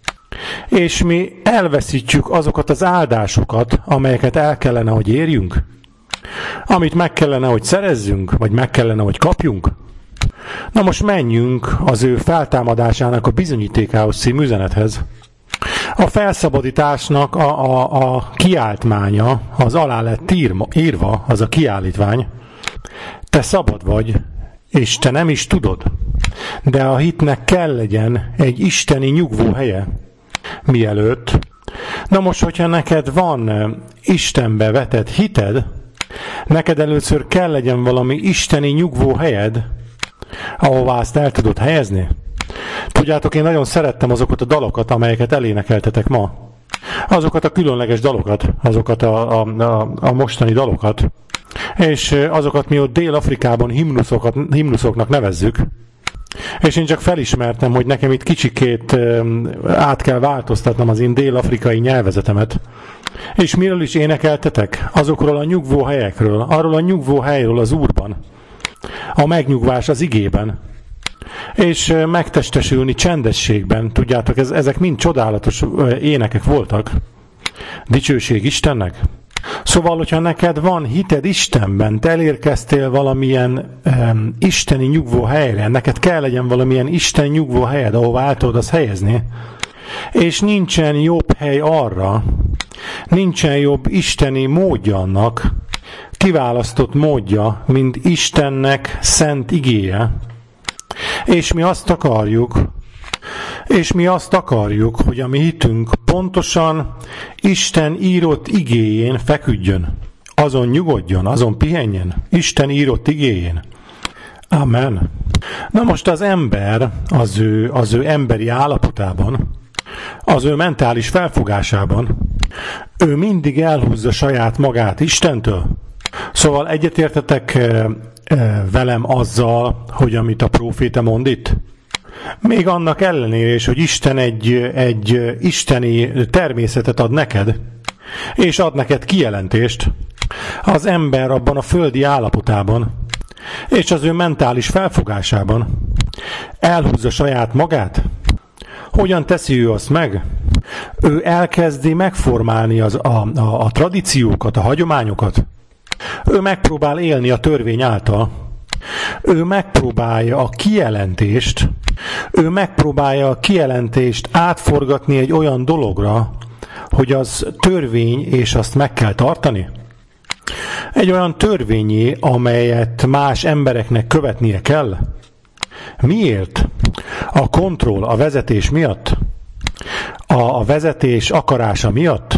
és mi elveszítjük azokat az áldásokat, amelyeket el kellene, hogy érjünk, amit meg kellene, hogy szerezzünk, vagy meg kellene, hogy kapjunk. Na most menjünk az ő feltámadásának a bizonyítékához című üzenethez. A felszabadításnak a kiáltmánya, az alá lett írva, az a kiállítvány. Te szabad vagy, és te nem is tudod. De a hitnek kell legyen egy isteni nyugvó helye. Mielőtt. Na most, hogyha neked van Istenbe vetett hited, neked először kell legyen valami isteni nyugvó helyed, ahová azt el tudod helyezni. Tudjátok, én nagyon szerettem azokat a dalokat, amelyeket elénekeltetek ma. Azokat a különleges dalokat, azokat a mostani dalokat. És azokat mi ott Dél-Afrikában himnuszoknak nevezzük. És én csak felismertem, hogy nekem itt kicsikét át kell változtatnom az én dél-afrikai nyelvezetemet. És miről is énekeltetek? Azokról a nyugvó helyekről, arról a nyugvó helyről az Úrban. A megnyugvás az igében. És megtestesülni csendességben. Tudjátok, ezek mind csodálatos énekek voltak. Dicsőség Istennek. Szóval, hogyha neked van hited Istenben, te elérkeztél valamilyen isteni nyugvó helyre, neked kell legyen valamilyen isteni nyugvó helyed, ahová el tudod azt helyezni, és nincsen jobb hely arra, nincsen jobb isteni módja annak, kiválasztott módja, mint Istennek szent igéje. És mi azt akarjuk, És mi azt akarjuk, hogy a mi hitünk pontosan Isten írott igéjén feküdjön. Azon nyugodjon, azon pihenjen. Isten írott igéjén. Amen. Na most az ember az ő emberi állapotában, az ő mentális felfogásában, ő mindig elhúzza saját magát Istentől. Szóval egyetértetek velem azzal, hogy amit a próféta mond itt? Még annak ellenére is, hogy Isten egy isteni természetet ad neked, és ad neked kijelentést, az ember abban a földi állapotában, és az ő mentális felfogásában elhúzza saját magát. Hogyan teszi ő azt meg? Ő elkezdi megformálni a tradíciókat, a hagyományokat. Ő megpróbál élni a törvény által. Ő megpróbálja a kijelentést átforgatni egy olyan dologra, hogy az törvény, és azt meg kell tartani. Egy olyan törvényé, amelyet más embereknek követnie kell. Miért? A kontroll, a vezetés miatt? A vezetés akarása miatt?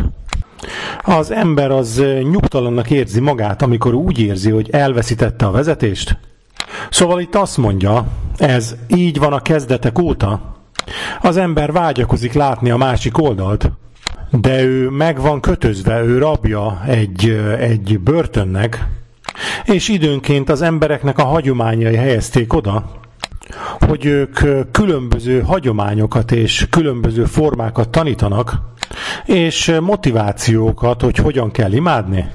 Az ember az nyugtalannak érzi magát, amikor úgy érzi, hogy elveszítette a vezetést. Szóval itt azt mondja, ez így van a kezdetek óta. Az ember vágyakozik látni a másik oldalt, de ő meg van kötözve, ő rabja egy börtönnek, és időnként az embereknek a hagyományai helyezték oda, hogy ők különböző hagyományokat és különböző formákat tanítanak, és motivációkat, hogy hogyan kell imádni.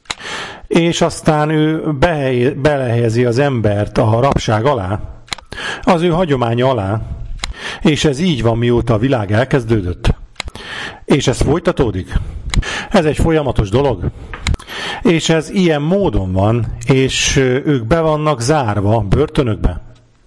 És aztán ő belehelyezi az embert a rabság alá, az ő hagyománya alá, és ez így van, mióta a világ elkezdődött. És ez folytatódik. Ez egy folyamatos dolog. És ez ilyen módon van, és ők be vannak zárva börtönökbe.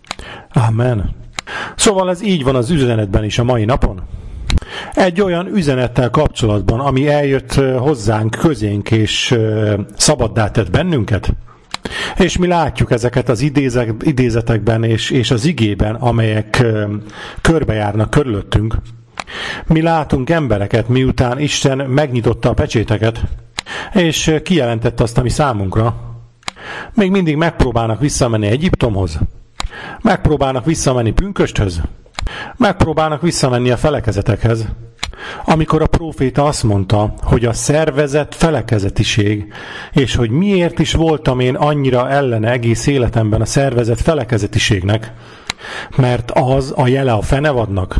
Amen. Szóval ez így van az üzenetben is a mai napon. Egy olyan üzenettel kapcsolatban, ami eljött hozzánk, közénk, és szabaddá tett bennünket. És mi látjuk ezeket az idézetekben és az igében, amelyek körbejárnak körülöttünk. Mi látunk embereket, miután Isten megnyitotta a pecséteket, és kijelentette azt, ami számunkra. Még mindig megpróbálnak visszamenni Egyiptomhoz. Megpróbálnak visszamenni pünkösthöz. Megpróbálnak visszamenni a felekezetekhez. Amikor a próféta azt mondta, hogy a szervezett felekezetiség, és hogy miért is voltam én annyira ellene egész életemben a szervezett felekezetiségnek, mert az a jele a fenevadnak.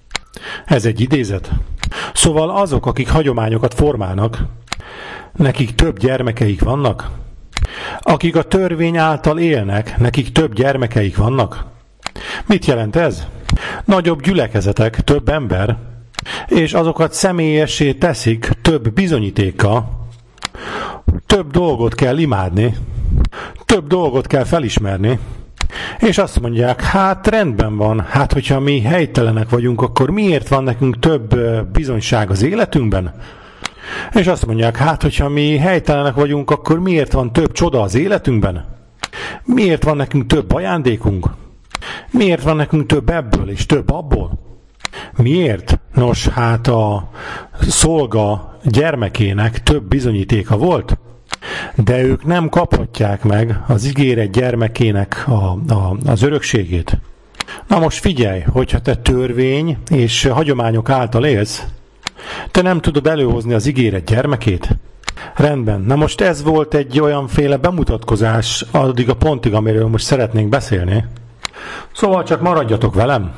Ez egy idézet. Szóval azok, akik hagyományokat formálnak, nekik több gyermekeik vannak. Akik a törvény által élnek, nekik több gyermekeik vannak. Mit jelent ez? Nagyobb gyülekezetek, több ember, és azokat személyessé teszik több bizonyítékkal. Több dolgot kell imádni, több dolgot kell felismerni, és azt mondják, hát rendben van, hát hogyha mi helytelenek vagyunk, akkor miért van nekünk több bizonyság az életünkben? És azt mondják, hát hogyha mi helytelenek vagyunk, akkor miért van több csoda az életünkben? Miért van nekünk több ajándékunk? Miért van nekünk több ebből és több abból? Miért? Nos, hát a szolga gyermekének több bizonyítéka volt, de ők nem kaphatják meg az ígéret gyermekének az örökségét. Na most figyelj, hogyha te törvény és hagyományok által élsz, te nem tudod előhozni az ígéret gyermekét? Rendben. Na most ez volt egy olyanféle bemutatkozás addig a pontig, amiről most szeretnénk beszélni. Szóval csak maradjatok velem.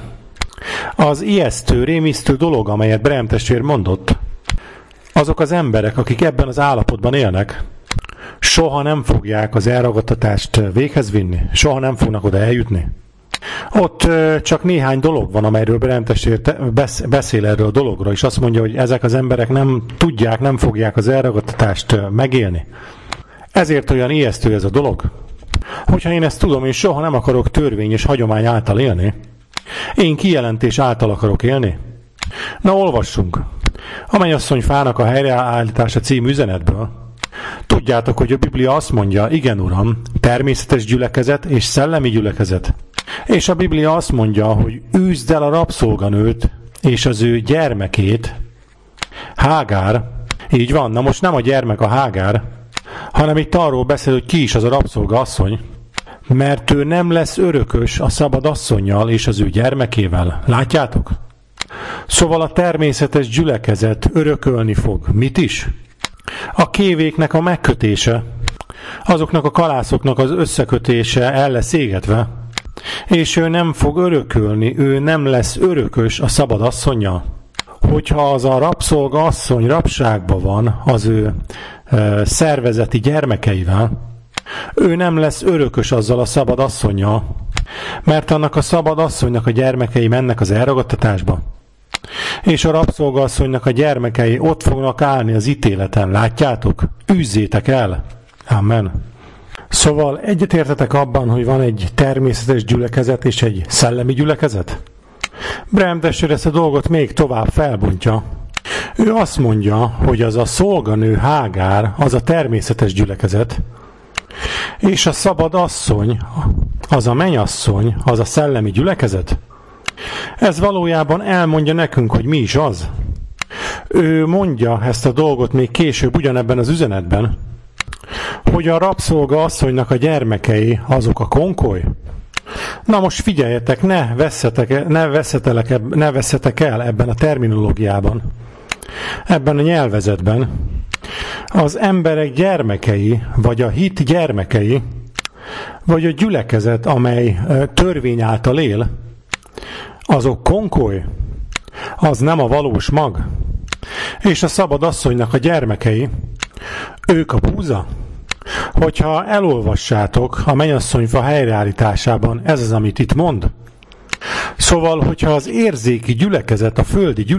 Az ijesztő, rémisztő dolog, amelyet Branham testvér mondott, azok az emberek, akik ebben az állapotban élnek, soha nem fogják az elragadtatást véghez vinni, soha nem fognak oda eljutni. Ott csak néhány dolog van, amelyről Branham testvér beszél erről a dologról, és azt mondja, hogy ezek az emberek nem tudják, nem fogják az elragadtatást megélni. Ezért olyan ijesztő ez a dolog. Hogyha én ezt tudom, én soha nem akarok törvény és hagyomány által élni. Én kijelentés által akarok élni. Na, olvassunk. A Mennyasszony fának a helyreállítása című üzenetből. Tudjátok, hogy a Biblia azt mondja, igen uram, természetes gyülekezet és szellemi gyülekezet. És a Biblia azt mondja, hogy űzd el a rabszolganőt és az ő gyermekét, Hágár, így van, na most nem a gyermek a Hágár, hanem itt arról beszél, hogy ki is az a rabszolga asszony, mert ő nem lesz örökös a szabad asszonnyal és az ő gyermekével. Látjátok? Szóval a természetes gyülekezet örökölni fog. Mit is? A kévéknek a megkötése, azoknak a kalászoknak az összekötése el lesz égetve, és ő nem fog örökölni, ő nem lesz örökös a szabad asszonnyal. Hogyha az a rabszolga asszony rabságban van az ő szervezeti gyermekeivel, ő nem lesz örökös azzal a szabad asszonnyal, mert annak a szabad asszonynak a gyermekei mennek az elragadtatásba. És a rabszolgaasszonynak a gyermekei ott fognak állni az ítéleten, látjátok? Űzzétek el! Amen. Szóval egyetértetek abban, hogy van egy természetes gyülekezet és egy szellemi gyülekezet? Branham testvére ezt a dolgot még tovább felbontja. Ő azt mondja, hogy az a szolganő Hágár, az a természetes gyülekezet, és a szabad asszony, az a mennyasszony, az a szellemi gyülekezet. Ez valójában elmondja nekünk, hogy mi is az. Ő mondja ezt a dolgot még később ugyanebben az üzenetben, hogy a rabszolga asszonynak a gyermekei azok a konkoly. Na most figyeljetek, ne vesszetek el ebben a terminológiában, ebben a nyelvezetben. Az emberek gyermekei, vagy a hit gyermekei, vagy a gyülekezet, amely törvény által él, azok konkoly, az nem a valós mag. És a szabad asszonynak a gyermekei, ők a búza. Hogyha elolvassátok a mennyasszonyfa helyreállításában, ez az, amit itt mond. Szóval, hogyha az érzéki gyülekezet, a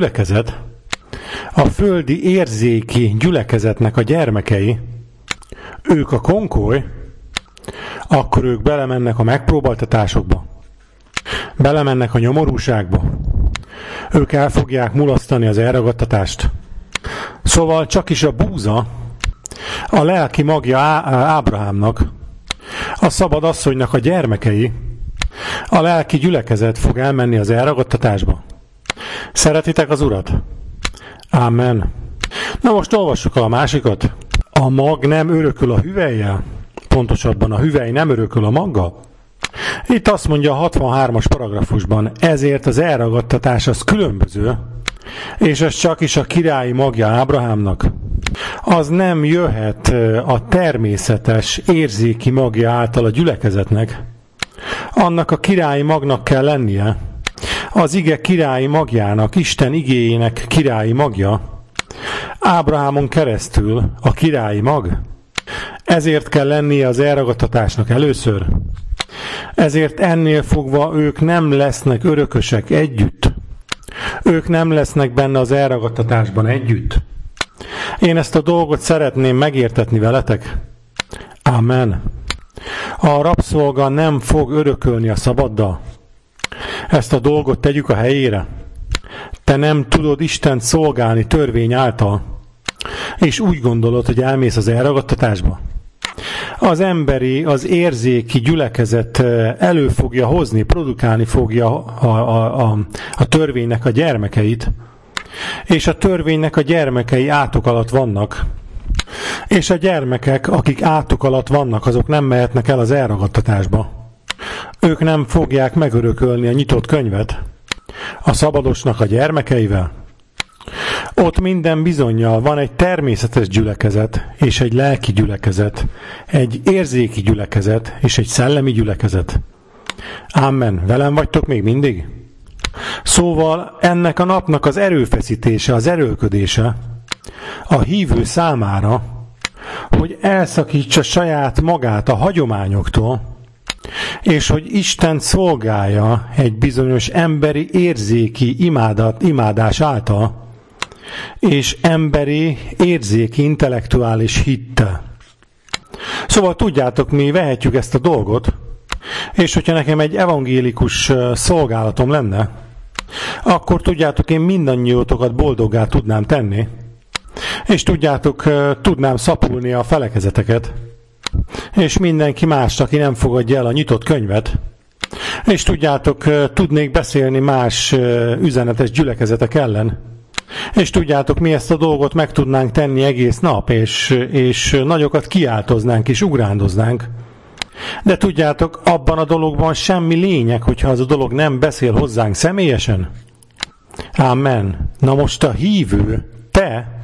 földi érzéki gyülekezetnek a gyermekei, ők a konkoly, akkor ők belemennek a megpróbáltatásokba, belemennek a nyomorúságba, ők el fogják mulasztani az elragadtatást. Szóval csak is a búza, a lelki magja Ábrahámnak, a szabad asszonynak a gyermekei, a lelki gyülekezet fog elmenni az elragadtatásba. Szeretitek az Urat? Amen. Na most olvassuk el a másikat. A mag nem örököl a hüvellyel, pontosabban a hüvely nem örököl a maggal. Itt azt mondja a 63-as paragrafusban, ezért az elragadtatás az különböző, és ez csak is a királyi magja Ábrahámnak. Az nem jöhet a természetes érzéki magja által a gyülekezetnek. Annak a királyi magnak kell lennie. Az ige királyi magjának, Isten igéjének királyi magja. Ábrahámon keresztül a királyi mag. Ezért kell lennie az elragadtatásnak először. Ezért ennél fogva ők nem lesznek örökösek együtt. Ők nem lesznek benne az elragadtatásban együtt. Én ezt a dolgot szeretném megértetni veletek. Amen. A rabszolga nem fog örökölni a szabaddal. Ezt a dolgot tegyük a helyére. Te nem tudod Istent szolgálni törvény által, és úgy gondolod, hogy elmész az elragadtatásba. Az emberi, az érzéki gyülekezet elő fogja hozni, produkálni fogja a törvénynek a gyermekeit, és a törvénynek a gyermekei átok alatt vannak. És a gyermekek, akik átok alatt vannak, azok nem mehetnek el az elragadtatásba. Ők nem fogják megörökölni a nyitott könyvet a szabadosnak a gyermekeivel. Ott minden bizonnyal van egy természetes gyülekezet, és egy lelki gyülekezet, egy érzéki gyülekezet, és egy szellemi gyülekezet. Amen. Velem vagytok még mindig? Szóval ennek a napnak az erőfeszítése, az erőlködése a hívő számára, hogy elszakítsa saját magát a hagyományoktól, és hogy Isten szolgálja egy bizonyos emberi érzéki imádás által, és emberi érzéki intellektuális hittel. Szóval tudjátok, mi vehetjük ezt a dolgot, és hogyha nekem egy evangélikus szolgálatom lenne, akkor tudjátok, én mindannyiótokat boldoggá tudnám tenni, és tudjátok, tudnám szapulni a felekezeteket, és mindenki más, aki nem fogadja el a nyitott könyvet, És tudjátok, tudnék beszélni más üzenetes gyülekezetek ellen. És tudjátok, mi ezt a dolgot meg tudnánk tenni egész nap, és nagyokat kiáltoznánk és ugrándoznánk. De tudjátok, abban a dologban semmi lényeg, hogyha az a dolog nem beszél hozzánk személyesen. Amen. Na most a hívő, te,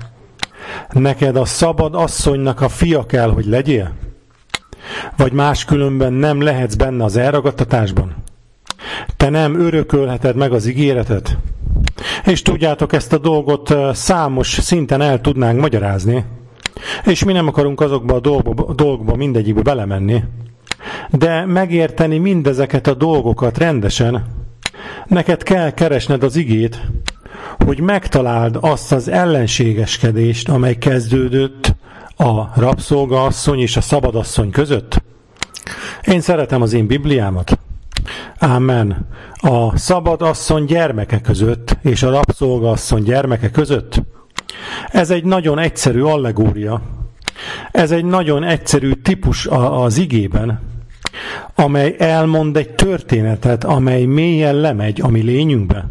neked a szabad asszonynak a fia kell, hogy legyél? Vagy máskülönben nem lehetsz benne az elragadtatásban? Te nem örökölheted meg az ígéretet? És tudjátok, ezt a dolgot számos szinten el tudnánk magyarázni. És mi nem akarunk azokba a dolgokba mindegyikbe belemenni. De megérteni mindezeket a dolgokat rendesen, neked kell keresned az igét, hogy megtaláld azt az ellenségeskedést, amely kezdődött a rabszolgaasszony és a szabadasszony között. Én szeretem az én Bibliámat. Amen. A szabadasszony gyermeke között és a rabszolgaasszony gyermeke között. Ez egy nagyon egyszerű allegória. Ez egy nagyon egyszerű típus az igében, amely elmond egy történetet, amely mélyen lemegy a mi lényünkbe.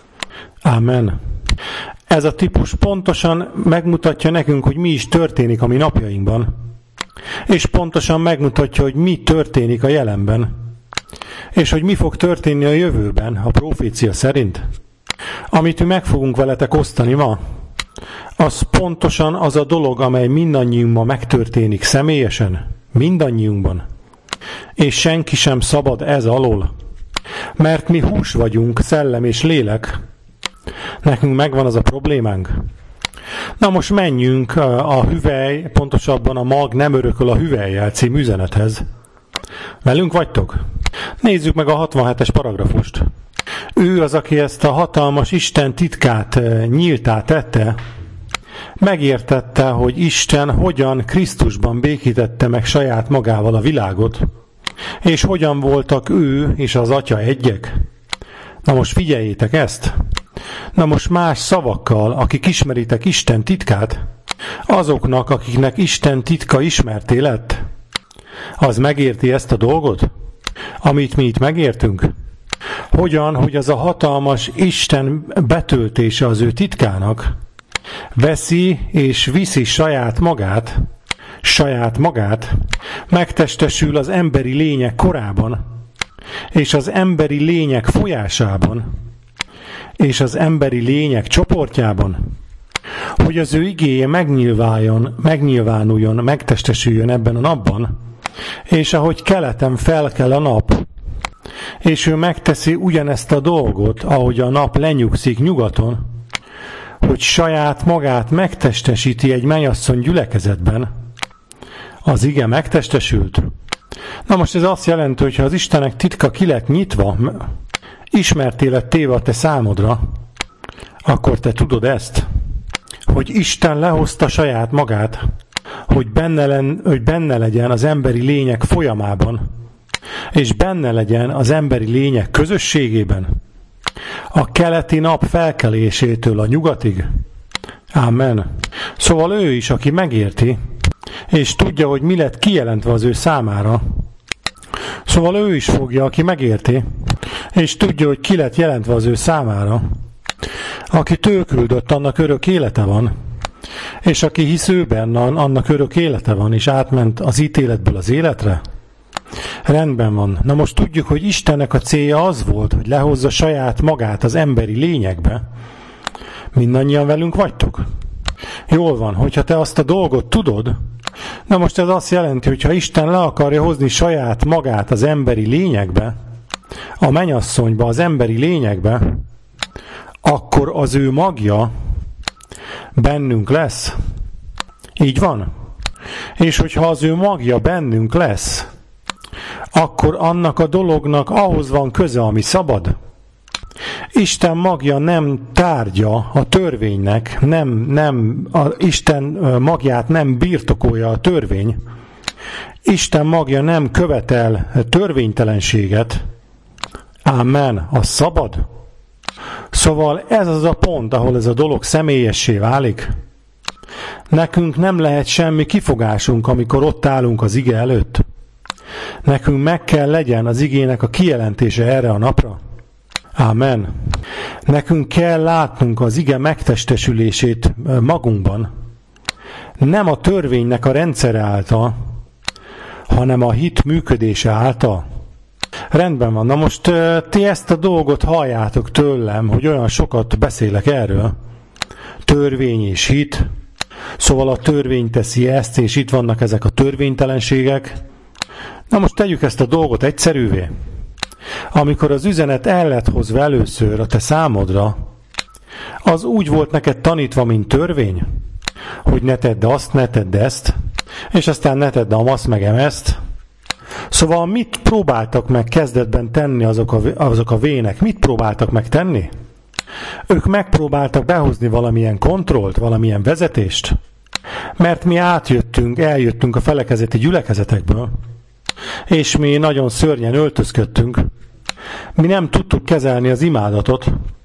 Amen. Ez a típus pontosan megmutatja nekünk, hogy mi is történik a mi napjainkban. És pontosan megmutatja, hogy mi történik a jelenben. És hogy mi fog történni a jövőben, a profécia szerint. Amit mi meg fogunk veletek osztani ma, az pontosan az a dolog, amely mindannyiunkban megtörténik személyesen. Mindannyiunkban. És senki sem szabad ez alól. Mert mi hús vagyunk, szellem és lélek. Nekünk megvan az a problémánk. Na most menjünk a hüvely, pontosabban a mag nem örököl a hüvellyel című üzenethez. Velünk vagytok? Nézzük meg a 67-es paragrafust. Ő az, aki ezt a hatalmas Isten titkát nyíltá tette, megértette, hogy Isten hogyan Krisztusban békítette meg saját magával a világot, és hogyan voltak ő és az Atya egyek. Na most figyeljétek ezt! Na most más szavakkal, akik ismeritek Isten titkát, azoknak, akiknek Isten titka ismerté lett, az megérti ezt a dolgot, amit mi itt megértünk? Hogyan, hogy az a hatalmas Isten betöltése az ő titkának veszi és viszi saját magát, megtestesül az emberi lények korában, és az emberi lények folyásában, és az emberi lények csoportjában, hogy az ő igéje megnyilvánuljon, megtestesüljön ebben a napban, és ahogy keleten felkel a nap, és ő megteszi ugyanezt a dolgot, ahogy a nap lenyugszik nyugaton, hogy saját magát megtestesíti egy mennyasszony gyülekezetben, az ige megtestesült. Na most ez azt jelenti, hogy ha az Istenek titka ki lett nyitva, ismerté lett téve a te számodra, akkor te tudod ezt, hogy Isten lehozta saját magát, hogy benne legyen az emberi lények folyamában, és benne legyen az emberi lények közösségében, a keleti nap felkelésétől a nyugatig. Amen. Szóval ő is, aki megérti, és tudja, hogy mi lett kijelentve az ő számára. Szóval ő is fogja, aki megérti, és tudja, hogy ki lett jelentve az ő számára. Aki ő küldött, annak örök élete van, és aki hisz őben, annak örök élete van, és átment az ítéletből az életre. Rendben van. Na most tudjuk, hogy Istennek a célja az volt, hogy lehozza saját magát az emberi lényekbe. Mindannyian velünk vagytok? Jól van, hogyha te azt a dolgot tudod, na most ez azt jelenti, hogy ha Isten le akarja hozni saját magát az emberi lényekbe, a mennyasszonyba, az emberi lényekbe, akkor az ő magja bennünk lesz. Így van? És hogyha az ő magja bennünk lesz, akkor annak a dolognak ahhoz van köze, ami szabad. Isten magja nem tárgya a törvénynek, Isten magját nem birtokolja a törvény. Isten magja nem követel törvénytelenséget. Amen. Az szabad. Szóval ez az a pont, ahol ez a dolog személyessé válik. Nekünk nem lehet semmi kifogásunk, amikor ott állunk az ige előtt. Nekünk meg kell legyen az igének a kijelentése erre a napra. Ámen. Nekünk kell látnunk az ige megtestesülését magunkban. Nem a törvénynek a rendszere által, hanem a hit működése által. Rendben van. Na most ti ezt a dolgot halljátok tőlem, hogy olyan sokat beszélek erről. Törvény és hit. Szóval a törvény teszi ezt, és itt vannak ezek a törvénytelenségek. Na most tegyük ezt a dolgot egyszerűvé. Amikor az üzenet el lett hozva először a te számodra, az úgy volt neked tanítva, mint törvény, hogy ne tedd azt, ne tedd ezt, és aztán ne tedd azt, meg ezt. Szóval mit próbáltak meg kezdetben tenni azok a vének? Mit próbáltak meg tenni? Ők megpróbáltak behozni valamilyen kontrollt, valamilyen vezetést, mert mi eljöttünk a felekezeti gyülekezetekből, és mi nagyon szörnyen öltözködtünk. Mi nem tudtuk kezelni az imádatot,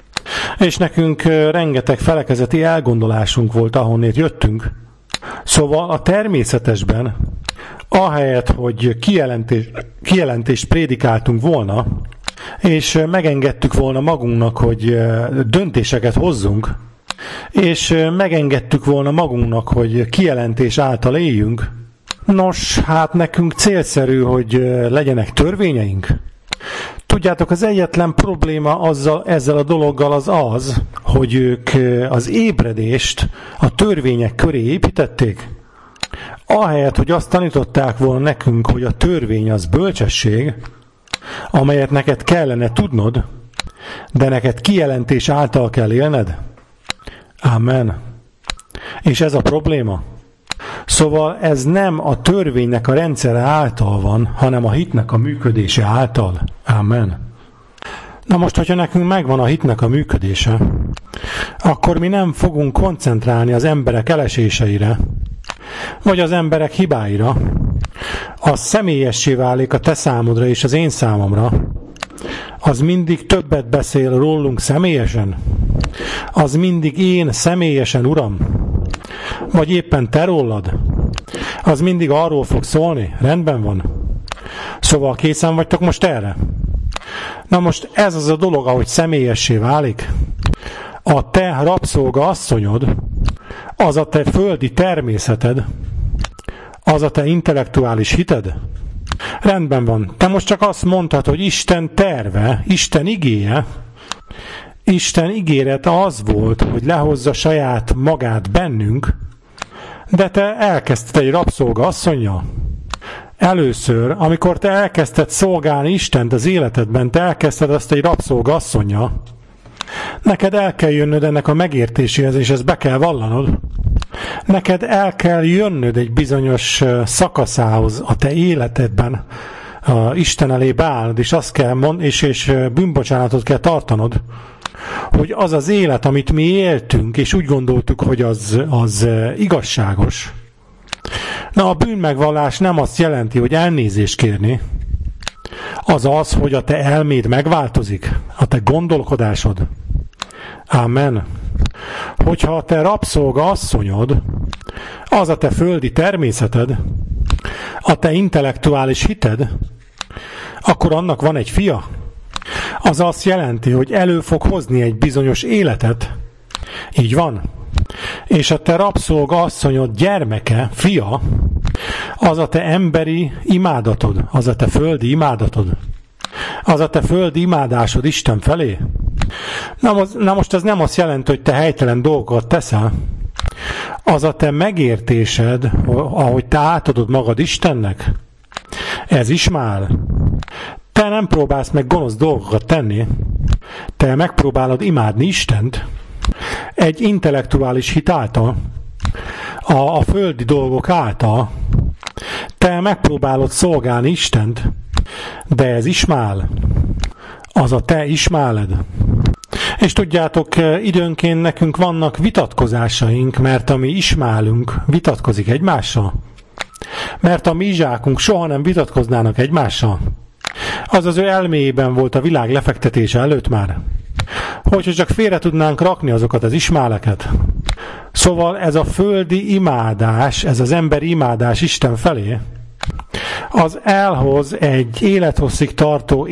és nekünk rengeteg felekezeti elgondolásunk volt, ahonnét jöttünk. Szóval a természetesben, ahelyett, hogy kijelentést prédikáltunk volna, és megengedtük volna magunknak, hogy döntéseket hozzunk, és megengedtük volna magunknak, hogy kijelentés által éljünk. Nos, hát nekünk célszerű, hogy legyenek törvényeink. Tudjátok, az egyetlen probléma ezzel a dologgal az, hogy ők az ébredést a törvények köré építették. Ahelyett, hogy azt tanították volna nekünk, hogy a törvény az bölcsesség, amelyet neked kellene tudnod, de neked kijelentés által kell élned. Amen. És ez a probléma. Szóval ez nem a törvénynek a rendszere által van, hanem a hitnek a működése által. Amen. Na most, hogyha nekünk megvan a hitnek a működése, akkor mi nem fogunk koncentrálni az emberek eleséseire, vagy az emberek hibáira. Az személyessé válik a te számodra és az én számomra. Az mindig többet beszél rólunk személyesen. Az mindig én személyesen, Uram. Vagy éppen te rólad. Az mindig arról fog szólni. Rendben van. Szóval készen vagytok most erre? Na most ez az a dolog, ahogy személyessé válik. A te rabszolga asszonyod, az a te földi természeted, az a te intellektuális hited? Rendben van. Te most csak azt mondtad, hogy Isten terve, Isten igéje, Isten ígérete az volt, hogy lehozza saját magát bennünk, de te elkezdted egy rabszolga asszonnyal. Először, amikor te elkezdted szolgálni Istent az életedben, te elkezdted azt egy rabszolga asszonnyal. Neked el kell jönnöd ennek a megértéséhez, és ezt be kell vallanod. Neked el kell jönnöd egy bizonyos szakaszához a te életedben, Isten elé beállnod, és azt kell és bűnbocsánatot kell tartanod, hogy az az élet, amit mi éltünk, és úgy gondoltuk, hogy az igazságos. Na, a bűnmegvallás nem azt jelenti, hogy elnézést kérni. Az, hogy a te elméd megváltozik, a te gondolkodásod. Amen. Hogyha a te rabszolga asszonyod, az a te földi természeted, a te intellektuális hited, akkor annak van egy fia. Az azt jelenti, hogy elő fog hozni egy bizonyos életet. Így van. És a te rabszolga asszonyod gyermeke, fia, az a te emberi imádatod, az a te földi imádatod, az a te földi imádásod Isten felé. Na most ez nem azt jelenti, hogy te helytelen dolgokat teszel. Az a te megértésed, ahogy te átadod magad Istennek, ez is már. Te nem próbálsz meg gonosz dolgokat tenni, te megpróbálod imádni Istent egy intellektuális hit által, a földi dolgok által. Te megpróbálod szolgálni Istent, de ez ismál. Az a te ismáled. És tudjátok, időnként nekünk vannak vitatkozásaink, mert ami ismálunk, vitatkozik egymással. Mert a mi zsákunk soha nem vitatkoznának egymással. Az az ő elméjében volt a világ lefektetése előtt már. Hogyha csak félre tudnánk rakni azokat az ismáleket. Szóval ez a földi imádás, ez az emberi imádás Isten felé, az elhoz egy élethosszig tartó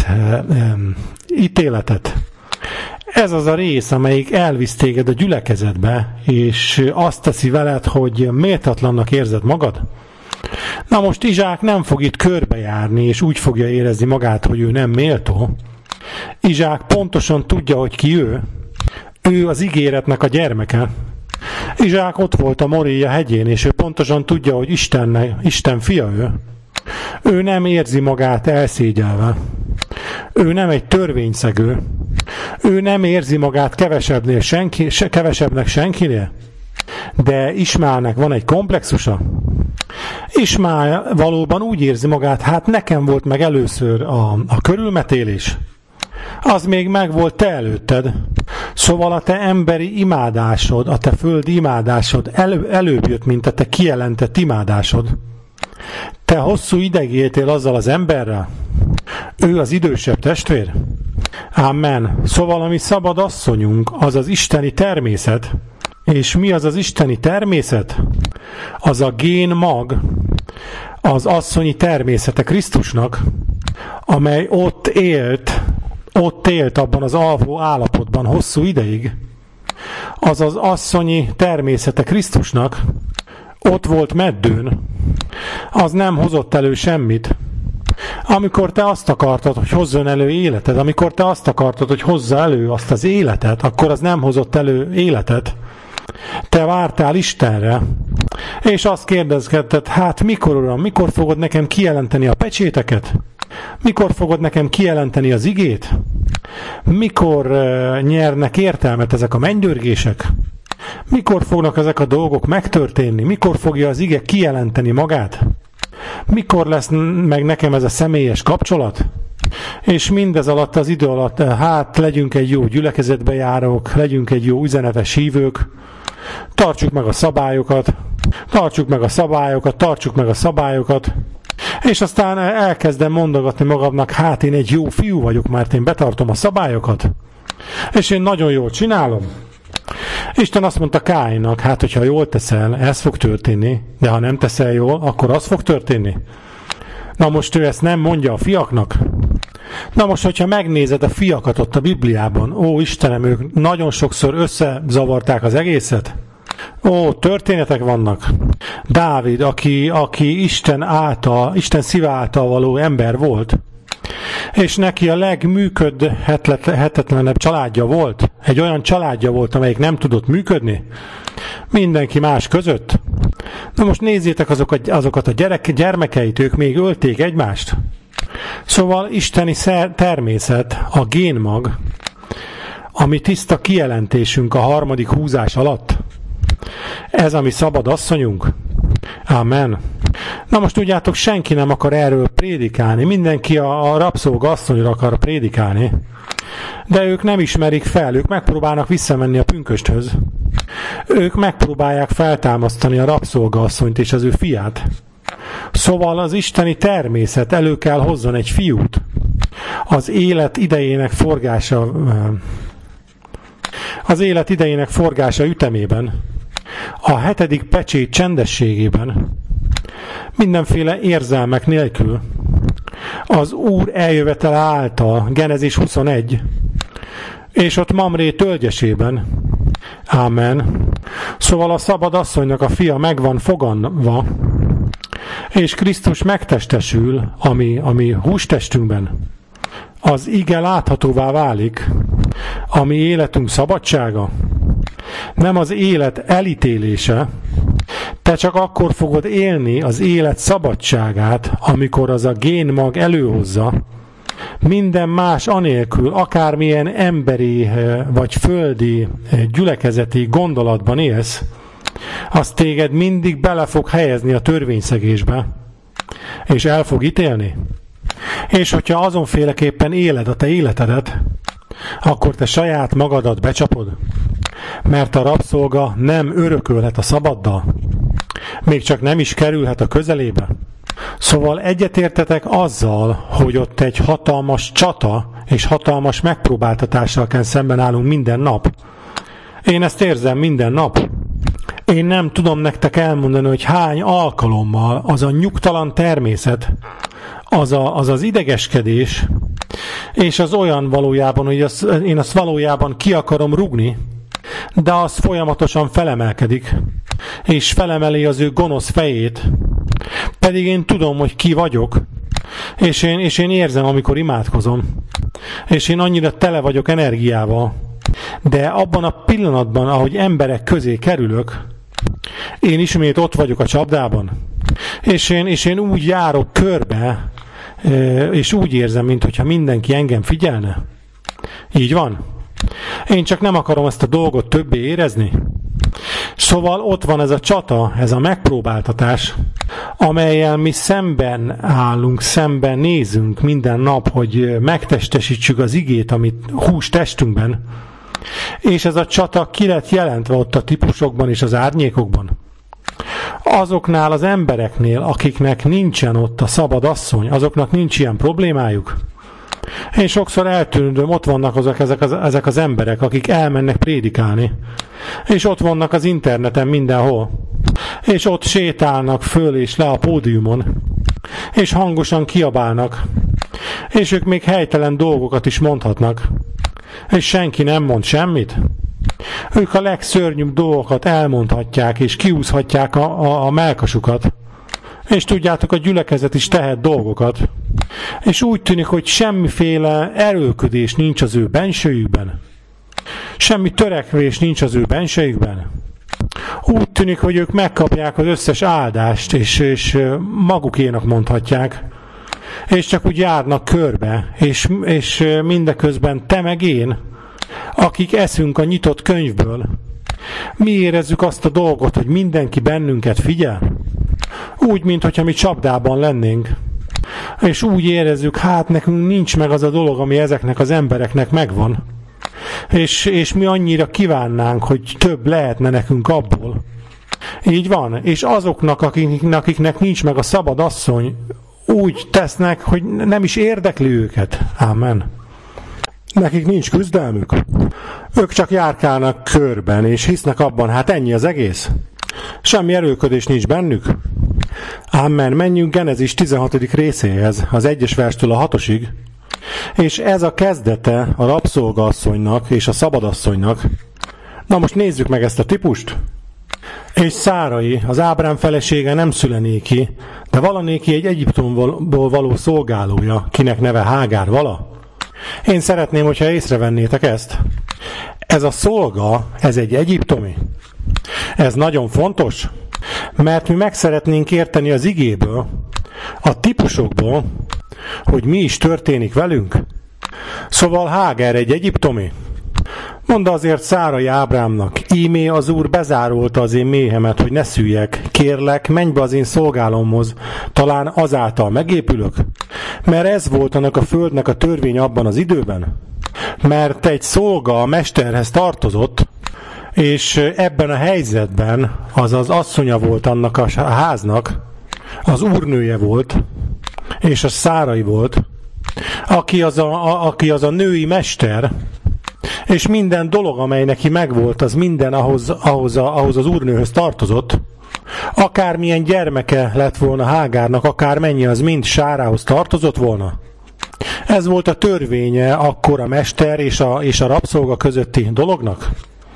ítéletet. Ez az a rész, amelyik elvisz téged a gyülekezetbe, és azt teszi veled, hogy méltatlannak érzed magad. Na most Izsák nem fog itt körbejárni, és úgy fogja érezni magát, hogy ő nem méltó. Izsák pontosan tudja, hogy ki ő. Ő az ígéretnek a gyermeke. Izsák ott volt a Moria hegyén, és ő pontosan tudja, hogy Isten fia ő. Ő nem érzi magát elszégyelve. Ő nem egy törvényszegő. Ő nem érzi magát kevesebbnek senkinél. De Ismáelnek van egy komplexusa. Ismáel valóban úgy érzi magát, hát nekem volt meg először a körülmetélés. Az még meg volt te előtted. Szóval a te emberi imádásod, a te földi imádásod előbb jött, mint a te kijelentett imádásod. Te hosszú ideig éltél azzal az emberrel. Ő az idősebb testvér. Amen. Szóval a mi szabad asszonyunk, az az isteni természet. És mi az az isteni természet? Az a génmag, az asszonyi természete Krisztusnak, amely ott élt abban az alvó állapotban hosszú ideig. Az az asszonyi természete Krisztusnak ott volt meddőn. Az nem hozott elő semmit. Amikor te azt akartad, hogy hozzon elő életet, amikor te azt akartad, hogy hozza elő azt az életet, akkor az nem hozott elő életet. Te vártál Istenre, és azt kérdezgetted, hát mikor, Uram, mikor fogod nekem kijelenteni a pecséteket? Mikor fogod nekem kijelenteni az igét? Mikor nyernek értelmet ezek a mennydörgések? Mikor fognak ezek a dolgok megtörténni? Mikor fogja az ige kijelenteni magát? Mikor lesz meg nekem ez a személyes kapcsolat? És mindez alatt az idő alatt, hát legyünk egy jó gyülekezetbe járók, legyünk egy jó üzenetes hívők, tartsuk meg a szabályokat, és aztán elkezdem mondogatni magamnak, hát én egy jó fiú vagyok, mert én betartom a szabályokat, és én nagyon jól csinálom. Isten azt mondta Káinnak, hát hogyha jól teszel, ez fog történni, de ha nem teszel jól, akkor az fog történni. Na most ő ezt nem mondja a fiaknak. Na most, hogyha megnézed a fiakat ott a Bibliában, ó Istenem, ők nagyon sokszor összezavarták az egészet. Ó, történetek vannak. Dávid, aki Isten szíve által való ember volt, és neki a legműködhetetlenebb családja volt. Egy olyan családja volt, amelyik nem tudott működni. Mindenki más között. Na most nézzétek azokat a gyermekeit, ők még ölték egymást. Szóval isteni természet, a génmag, ami tiszta kijelentésünk a harmadik húzás alatt. Ez a mi szabad asszonyunk. Amen. Na most tudjátok, senki nem akar erről prédikálni. Mindenki a rabszolga asszonyra akar prédikálni. De ők nem ismerik fel, ők megpróbálnak visszamenni a pünkösthöz. Ők megpróbálják feltámasztani a rabszolga asszonyt és az ő fiát. Szóval az isteni természet elő kell hozzon egy fiút. Az élet idejének forgása ütemében. A 7. pecsét csendességében. Mindenféle érzelmek nélkül. Az Úr eljövetele által, Genezis 21, és ott Mamré tölgyesében. Ámen. Szóval a szabad asszonynak a fia meg van foganva, és Krisztus megtestesül, ami hústestünkben. Az ige láthatóvá válik, ami életünk szabadsága. Nem az élet elítélése. Te csak akkor fogod élni az élet szabadságát, amikor az a génmag előhozza. Minden más anélkül, akármilyen emberi vagy földi gyülekezeti gondolatban élsz, az téged mindig bele fog helyezni a törvényszegésbe, és el fog ítélni. És hogyha azonféleképpen éled a te életedet, akkor te saját magadat becsapod, mert a rabszolga nem örökölhet a szabaddal, még csak nem is kerülhet a közelébe. Szóval egyetértetek azzal, hogy ott egy hatalmas csata és hatalmas megpróbáltatással kell szemben állunk minden nap. Én ezt érzem minden nap. Én nem tudom nektek elmondani, hogy hány alkalommal az a nyugtalan természet, az idegeskedés, és az olyan valójában, hogy én azt valójában ki akarom rugni, de az folyamatosan felemelkedik, és felemeli az ő gonosz fejét, pedig én tudom, hogy ki vagyok, és én érzem, amikor imádkozom, és én annyira tele vagyok energiával, de abban a pillanatban, ahogy emberek közé kerülök, én ismét ott vagyok a csapdában, és én úgy járok körbe, és úgy érzem, mintha mindenki engem figyelne. Így van. Én csak nem akarom ezt a dolgot többé érezni. Szóval ott van ez a csata, ez a megpróbáltatás, amellyel mi szemben állunk, szemben nézünk minden nap, hogy megtestesítsük az igét, amit hús testünkben. És ez a csata ki lett jelentve ott a típusokban és az árnyékokban. Azoknál az embereknél, akiknek nincsen ott a szabad asszony, azoknak nincs ilyen problémájuk. Én sokszor eltűnődöm, ott vannak ezek az emberek, akik elmennek prédikálni, és ott vannak az interneten mindenhol, és ott sétálnak föl és le a pódiumon, és hangosan kiabálnak, és ők még helytelen dolgokat is mondhatnak, és senki nem mond semmit. Ők a legszörnyűbb dolgokat elmondhatják, és kiúzhatják a mellkasukat. És tudjátok, a gyülekezet is tehet dolgokat. És úgy tűnik, hogy semmiféle erőlködés nincs az ő bensőjükben. Semmi törekvés nincs az ő bensőjükben. Úgy tűnik, hogy ők megkapják az összes áldást, és magukénak mondhatják. És csak úgy járnak körbe, és mindeközben te meg én, akik eszünk a nyitott könyvből, mi érezzük azt a dolgot, hogy mindenki bennünket figyel? Úgy, mintha mi csapdában lennénk. És úgy érezzük, hát nekünk nincs meg az a dolog, ami ezeknek az embereknek megvan. És mi annyira kívánnánk, hogy több lehetne nekünk abból. Így van. És azoknak, akiknek nincs meg a szabad asszony, úgy tesznek, hogy nem is érdekli őket. Ámen. Nekik nincs küzdelmük. Ők csak járkálnak körben, és hisznek abban, hát ennyi az egész. Semmi erőködés nincs bennük. Amen. Menjünk Genezis 16. részéhez, az 1-es verstől a 6-osig. És ez a kezdete a rabszolgaasszonynak és a szabadasszonynak. Na most nézzük meg ezt a típust. És Szárai, az Ábrám felesége nem szülenéki, de valanéki egy Egyiptomból való szolgálója, kinek neve Hágár vala. Én szeretném, hogyha észrevennétek ezt. Ez a szolga, ez egy egyiptomi. Ez nagyon fontos, mert mi meg szeretnénk érteni az igéből, a típusokból, hogy mi is történik velünk. Szóval Hágár egy egyiptomi. Mondd azért Szárai Ábrámnak, ímé az Úr bezárolta az én méhemet, hogy ne szüljek. Kérlek, menj be az én szolgálomhoz, talán azáltal megépülök. Mert ez volt annak a földnek a törvény abban az időben. Mert egy szolga a mesterhez tartozott, és ebben a helyzetben az asszonya volt annak a háznak, az úrnője volt, és a Szárai volt, aki az a női mester, és minden dolog, amely neki megvolt, az minden ahhoz az úrnőhöz tartozott. Akármilyen gyermeke lett volna Hágárnak, akármennyi, az mind Sárához tartozott volna. Ez volt a törvénye akkor a mester és a rabszolga közötti dolognak.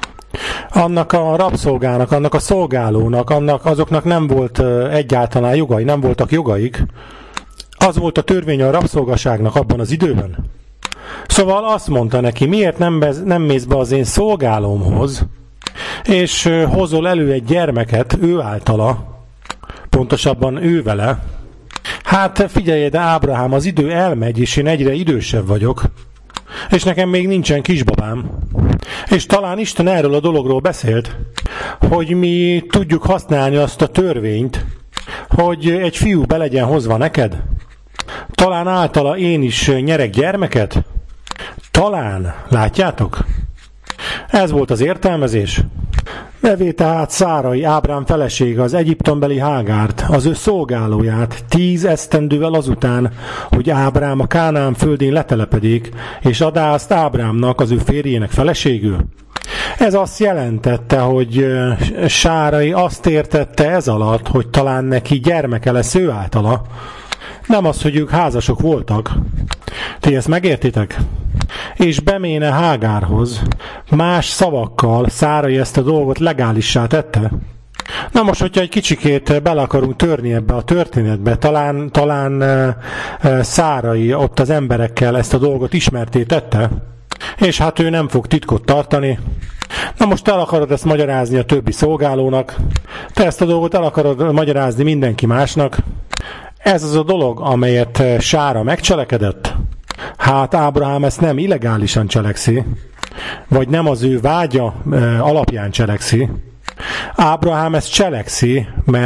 Annak a rabszolgának, annak a szolgálónak, azoknak nem volt egyáltalán jogai, nem voltak jogaik. Az volt a törvény a rabszolgaságnak abban az időben. Szóval azt mondta neki, miért nem mész be az én szolgálómhoz, és hozol elő egy gyermeket ő általa, pontosabban ő vele. Hát figyelj, de Ábrahám, az idő elmegy, és én egyre idősebb vagyok, és nekem még nincsen kisbabám. És talán Isten erről a dologról beszélt, hogy mi tudjuk használni azt a törvényt, hogy egy fiú be legyen hozva neked. Talán általa én is nyerek gyermeket? Talán, látjátok? Ez volt az értelmezés. Vevé tehát Szárai, Ábrám felesége, az egyiptombeli Hágárt, az ő szolgálóját 10 esztendővel azután, hogy Ábrám a Kánaán földén letelepedik, és adá azt Ábrámnak, az ő férjének feleségül. Ez azt jelentette, hogy Sárai azt értette ez alatt, hogy talán neki gyermeke lesz ő általa. Nem az, hogy ők házasok voltak. Ti ezt megértitek? És beméne Hágárhoz. Más szavakkal Szárai ezt a dolgot legálissá tette. Na most, hogyha egy kicsikét bele akarunk törni ebbe a történetbe, talán Szárai ott az emberekkel ezt a dolgot ismerté tette, és hát ő nem fog titkot tartani. Na most el akarod ezt magyarázni a többi szolgálónak, te ezt a dolgot el akarod magyarázni mindenki másnak. Ez az a dolog, amelyet Sára megcselekedett. Hát Ábrahám ezt nem illegálisan cselekszi, vagy nem az ő vágya alapján cselekszi. Ábrahám ezt cselekszi,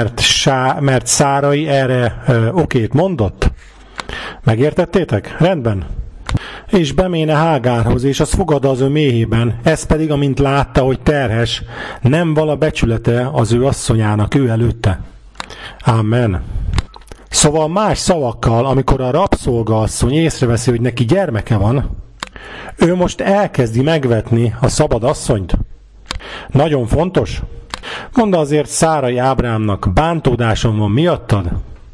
mert Szárai erre okét mondott. Megértettétek? Rendben. És beméne Hágárhoz, és az fogadta az ő méhében, ez pedig, amint látta, hogy terhes, nem vala becsülete az ő asszonyának ő előtte. Amen. Szóval más szavakkal, amikor a rabszolgaasszony észreveszi, hogy neki gyermeke van, ő most elkezdi megvetni a szabad asszonyt. Nagyon fontos. Mondd azért Szárai Ábrámnak, bántódásom van miattad?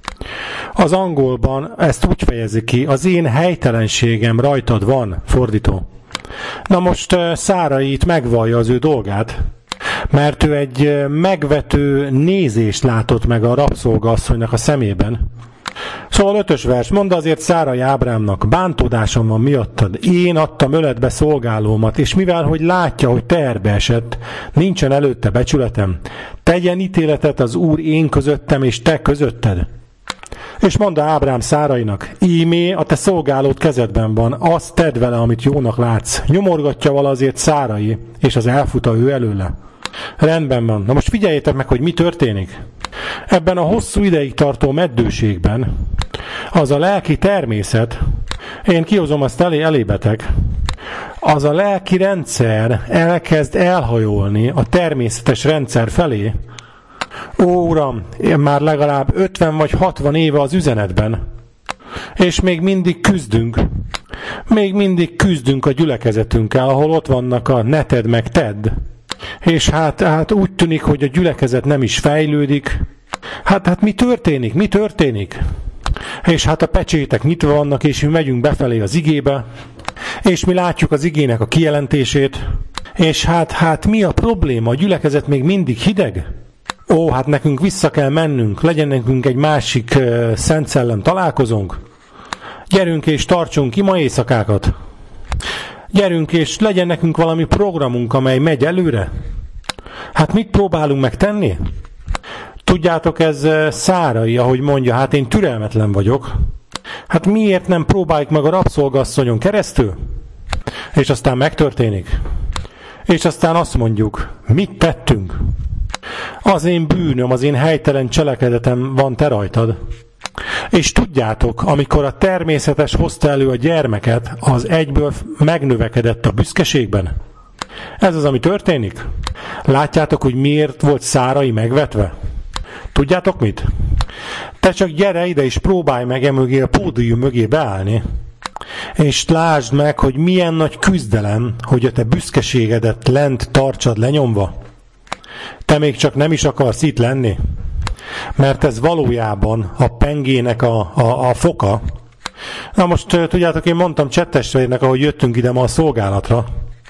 Az angolban ezt úgy fejezi ki, az én helytelenségem rajtad van, fordító. Na most Szárai itt megvallja az ő dolgát, mert ő egy megvető nézést látott meg a rabszolgaasszonynak a szemében. Szóval 5. vers, mondd azért Szárai Ábrámnak, bántódásom van miattad, én adtam öletbe szolgálómat, és mivel, hogy látja, hogy teherbe esett, nincsen előtte becsületem, tegyen ítéletet az Úr én közöttem, és te közötted. És mondta Ábrám Szárainak, ímé a te szolgálód kezedben van, azt tedd vele, amit jónak látsz. Nyomorgatja vala azért Szárai, és az elfuta ő előle. Rendben van. Na most figyeljétek meg, hogy mi történik. Ebben a hosszú ideig tartó meddőségben az a lelki természet, én kihozom azt elébetek, az a lelki rendszer elkezd elhajolni a természetes rendszer felé. Ó, Uram, én már legalább 50 vagy 60 éve az üzenetben, és még mindig küzdünk. Még mindig küzdünk a gyülekezetünkkel, ahol ott vannak a ne tedd meg tedd. És hát úgy tűnik, hogy a gyülekezet nem is fejlődik. Hát mi történik? Mi történik? És hát a pecsétek nyitva vannak, és mi megyünk befelé az igébe, és mi látjuk az igének a kijelentését, és hát mi a probléma? A gyülekezet még mindig hideg? Ó, hát nekünk vissza kell mennünk, legyen nekünk egy másik Szent Szellem találkozónk. Gyerünk és tartsunk ki ma éjszakákat. Gyerünk és legyen nekünk valami programunk, amely megy előre. Hát mit próbálunk megtenni? Tudjátok, ez Szárai, ahogy mondja, hát én türelmetlen vagyok. Hát miért nem próbáljuk meg a rabszolgasszonyon keresztül? És aztán megtörténik. És aztán azt mondjuk, mit tettünk? Az én bűnöm, az én helytelen cselekedetem van te rajtad. És tudjátok, amikor a természetes hozta elő a gyermeket, az egyből megnövekedett a büszkeségben. Ez az, ami történik. Látjátok, hogy miért volt Szárai megvetve? Tudjátok mit? Te csak gyere ide és próbálj meg emögé a pódium mögé beállni, és lásd meg, hogy milyen nagy küzdelem, hogy a te büszkeségedet lent tartsad lenyomva. Te még csak nem is akarsz itt lenni, mert ez valójában a pengének a foka. Na most tudjátok, én mondtam Csettestvérnek, ahogy jöttünk ide ma a szolgálatra,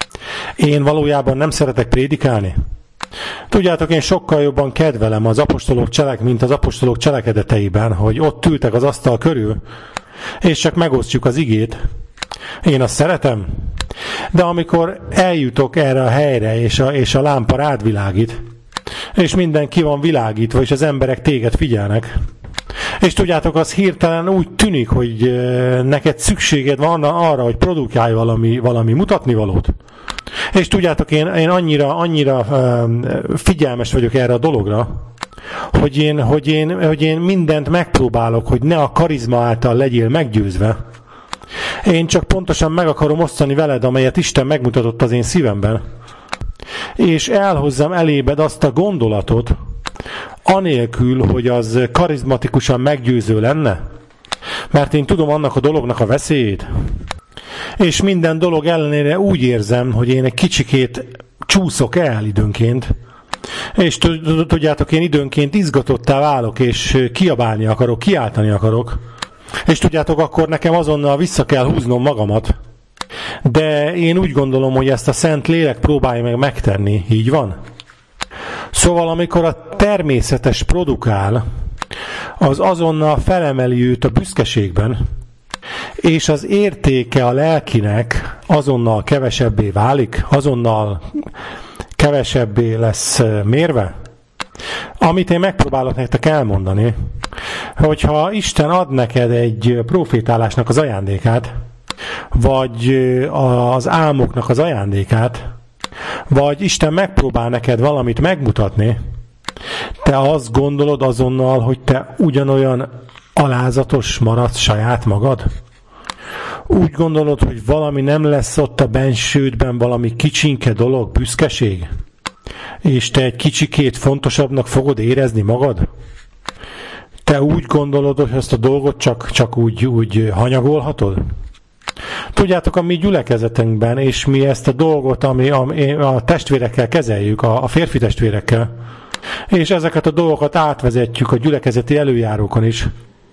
én valójában nem szeretek prédikálni. Tudjátok, én sokkal jobban kedvelem az apostolok mint az apostolok cselekedeteiben, hogy ott ültek az asztal körül, és csak megosztjuk az igét. Én azt szeretem. De amikor eljutok erre a helyre, és a lámpa rád világít, és minden ki van világítva, és az emberek téged figyelnek, és tudjátok, az hirtelen úgy tűnik, hogy neked szükséged van arra, hogy produkálj valami mutatnivalót. És tudjátok, én annyira figyelmes vagyok erre a dologra, hogy én mindent megpróbálok, hogy ne a karizma által legyél meggyőzve. Én csak pontosan meg akarom osztani veled, amelyet Isten megmutatott az én szívemben. És elhozzam elébed azt a gondolatot, anélkül, hogy az karizmatikusan meggyőző lenne. Mert én tudom annak a dolognak a veszélyét. És minden dolog ellenére úgy érzem, hogy én egy kicsikét csúszok el időnként, és tudjátok, én időnként izgatottá válok, és kiabálni akarok, kiáltani akarok, és tudjátok, akkor nekem azonnal vissza kell húznom magamat. De én úgy gondolom, hogy ezt a Szent Lélek próbálja meg megtenni, így van? Szóval amikor a természetes produkál, az azonnal felemeli őt a büszkeségben, és az értéke a lelkinek azonnal kevesebbé válik, azonnal kevesebbé lesz mérve. Amit én megpróbálok nektek elmondani, hogyha Isten ad neked egy profétálásnak az ajándékát, vagy az álmoknak az ajándékát, vagy Isten megpróbál neked valamit megmutatni, te azt gondolod azonnal, hogy te ugyanolyan alázatos maradsz saját magad? Úgy gondolod, hogy valami nem lesz ott a bensődben, valami kicsinke dolog, büszkeség? És te egy kicsikét fontosabbnak fogod érezni magad? Te úgy gondolod, hogy ezt a dolgot csak úgy hanyagolhatod? Tudjátok, a mi gyülekezetünkben, és mi ezt a dolgot, ami a testvérekkel kezeljük, a férfi testvérekkel, és ezeket a dolgokat átvezetjük a gyülekezeti előjárókon is,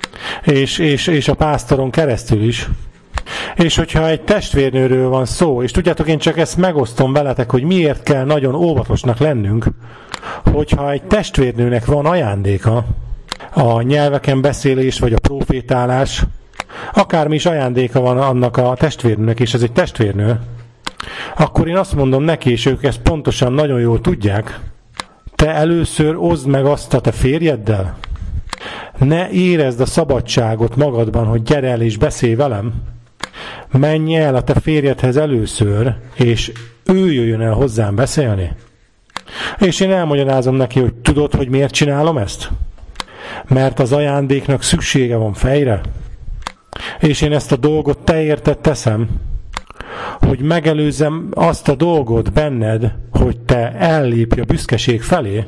és a pásztoron keresztül is. És hogyha egy testvérnőről van szó, és tudjátok, én csak ezt megosztom veletek, hogy miért kell nagyon óvatosnak lennünk, hogyha egy testvérnőnek van ajándéka, a nyelveken beszélés, vagy a profétálás, akármi is ajándéka van annak a testvérnőnek, és ez egy testvérnő, akkor én azt mondom neki, és ők ezt pontosan nagyon jól tudják, te először oszd meg azt a te férjeddel. Ne érezd a szabadságot magadban, hogy gyere el és beszélj velem. Menj el a te férjedhez először, és ő jöjjön el hozzám beszélni. És én elmagyarázom neki, hogy tudod, hogy miért csinálom ezt? Mert az ajándéknak szüksége van fejre. És én ezt a dolgot te érted teszem, hogy megelőzzem azt a dolgot benned, hogy te ellépj a büszkeség felé,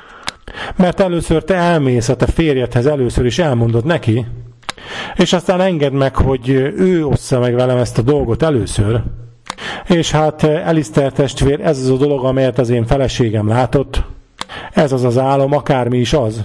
mert először te elmész a te férjedhez először, és elmondod neki, és aztán engedd meg, hogy ő ossza meg velem ezt a dolgot először. És hát Eliszter testvér, ez az a dolog, amelyet az én feleségem látott, ez az az álom, akármi is az.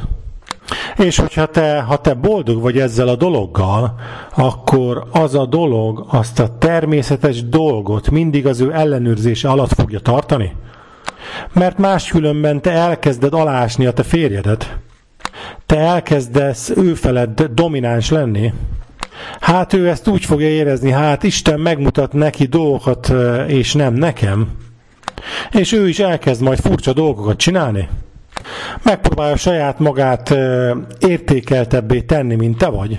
És hogyha te boldog vagy ezzel a dologgal, akkor az a dolog, azt a természetes dolgot mindig az ő ellenőrzése alatt fogja tartani. Mert máskülönben te elkezded alásni a te férjedet. Te elkezdesz ő felett domináns lenni. Hát ő ezt úgy fogja érezni, hát Isten megmutat neki dolgokat, és nem nekem. És ő is elkezd majd furcsa dolgokat csinálni. Megpróbálja saját magát értékeltebbé tenni, mint te vagy.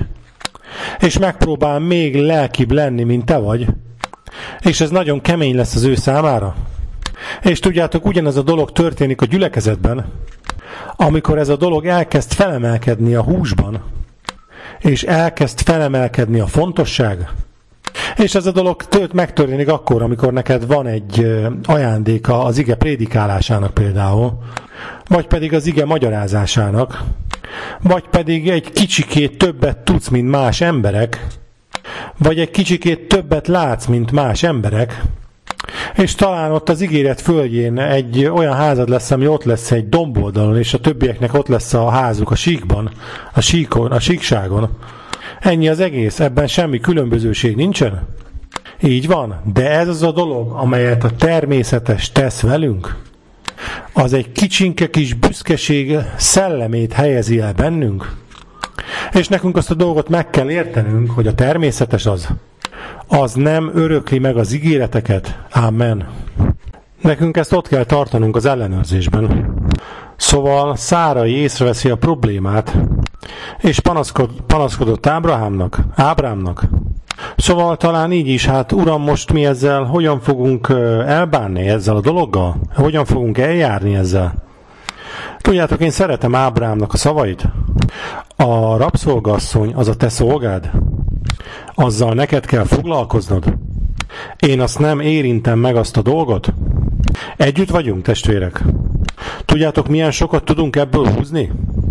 És megpróbál még lelkibb lenni, mint te vagy. És ez nagyon kemény lesz az ő számára. És tudjátok, ugyanez a dolog történik a gyülekezetben, amikor ez a dolog elkezd felemelkedni a húsban, és elkezd felemelkedni a fontosság. És ez a dolog megtörténik akkor, amikor neked van egy ajándéka az ige prédikálásának például, vagy pedig az ige magyarázásának, vagy pedig egy kicsikét többet tudsz, mint más emberek, vagy egy kicsikét többet látsz, mint más emberek, és talán ott az ígéret földjén egy olyan házad lesz, ami ott lesz egy domboldalon, és a többieknek ott lesz a házuk a síkban, a síkságon. Ennyi az egész, ebben semmi különbözőség nincsen? Így van, de ez az a dolog, amelyet a természetes tesz velünk, az egy kicsinke kis büszkeség szellemét helyezi el bennünk. És nekünk azt a dolgot meg kell értenünk, hogy a természetes az nem örökli meg az ígéreteket. Ámen. Nekünk ezt ott kell tartanunk az ellenőrzésben. Szóval Szárai észreveszi a problémát, és panaszkodott Ábrámnak. Szóval talán így is, hát Uram, most mi ezzel hogyan fogunk elbánni ezzel a dologgal? Hogyan fogunk eljárni ezzel? Tudjátok, én szeretem Ábrámnak a szavait. A rabszolgasszony az a te szolgád. Azzal neked kell foglalkoznod. Én azt nem érintem meg azt a dolgot. Együtt vagyunk, testvérek. Tudjátok, milyen sokat tudunk ebből húzni?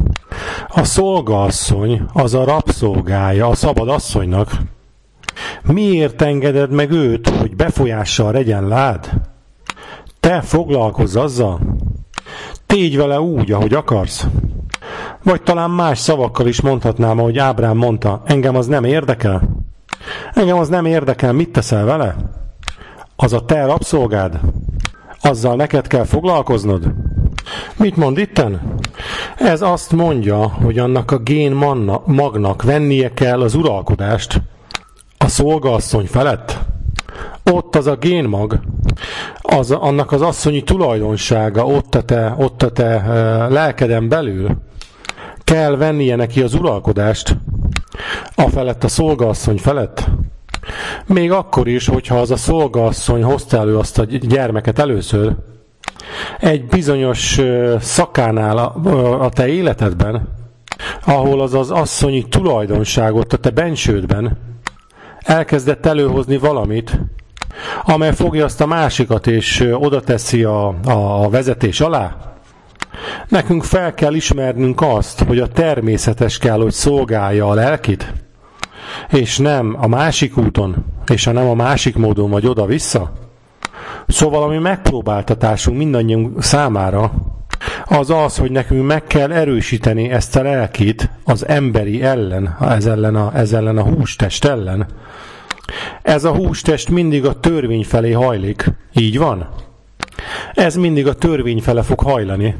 A szolgaasszony az a rabszolgája a szabad asszonynak. Miért engeded meg őt, hogy befolyással legyen rád? Te foglalkozz azzal. Tégy vele úgy, ahogy akarsz. Vagy talán más szavakkal is mondhatnám, ahogy Ábrám mondta, engem az nem érdekel. Engem az nem érdekel, mit teszel vele? Az a te rabszolgád. Azzal neked kell foglalkoznod. Mit mond itten? Ez azt mondja, hogy annak a gén magnak vennie kell az uralkodást a szolgaasszony felett. Ott az a génmag, annak az asszonyi tulajdonsága, ott a te lelkeden belül kell vennie neki az uralkodást a felett, a szolgaasszony felett. Még akkor is, hogyha az a szolgaasszony hozta elő azt a gyermeket először, egy bizonyos szakánál a te életedben, ahol az az asszonyi tulajdonságot a te bensődben elkezdett előhozni valamit, amely fogja azt a másikat és oda teszi a vezetés alá. Nekünk fel kell ismernünk azt, hogy a természetes kell, hogy szolgálja a lelkit, és nem a másik úton, és nem a másik módon vagy oda-vissza. Szóval ami megpróbáltatásunk mindannyiunk számára, az az, hogy nekünk meg kell erősíteni ezt a lelkit az emberi ellen, ez ellen a hústest ellen. Ez a hústest mindig a törvény felé hajlik. Így van? Ez mindig a törvény fele fog hajlani.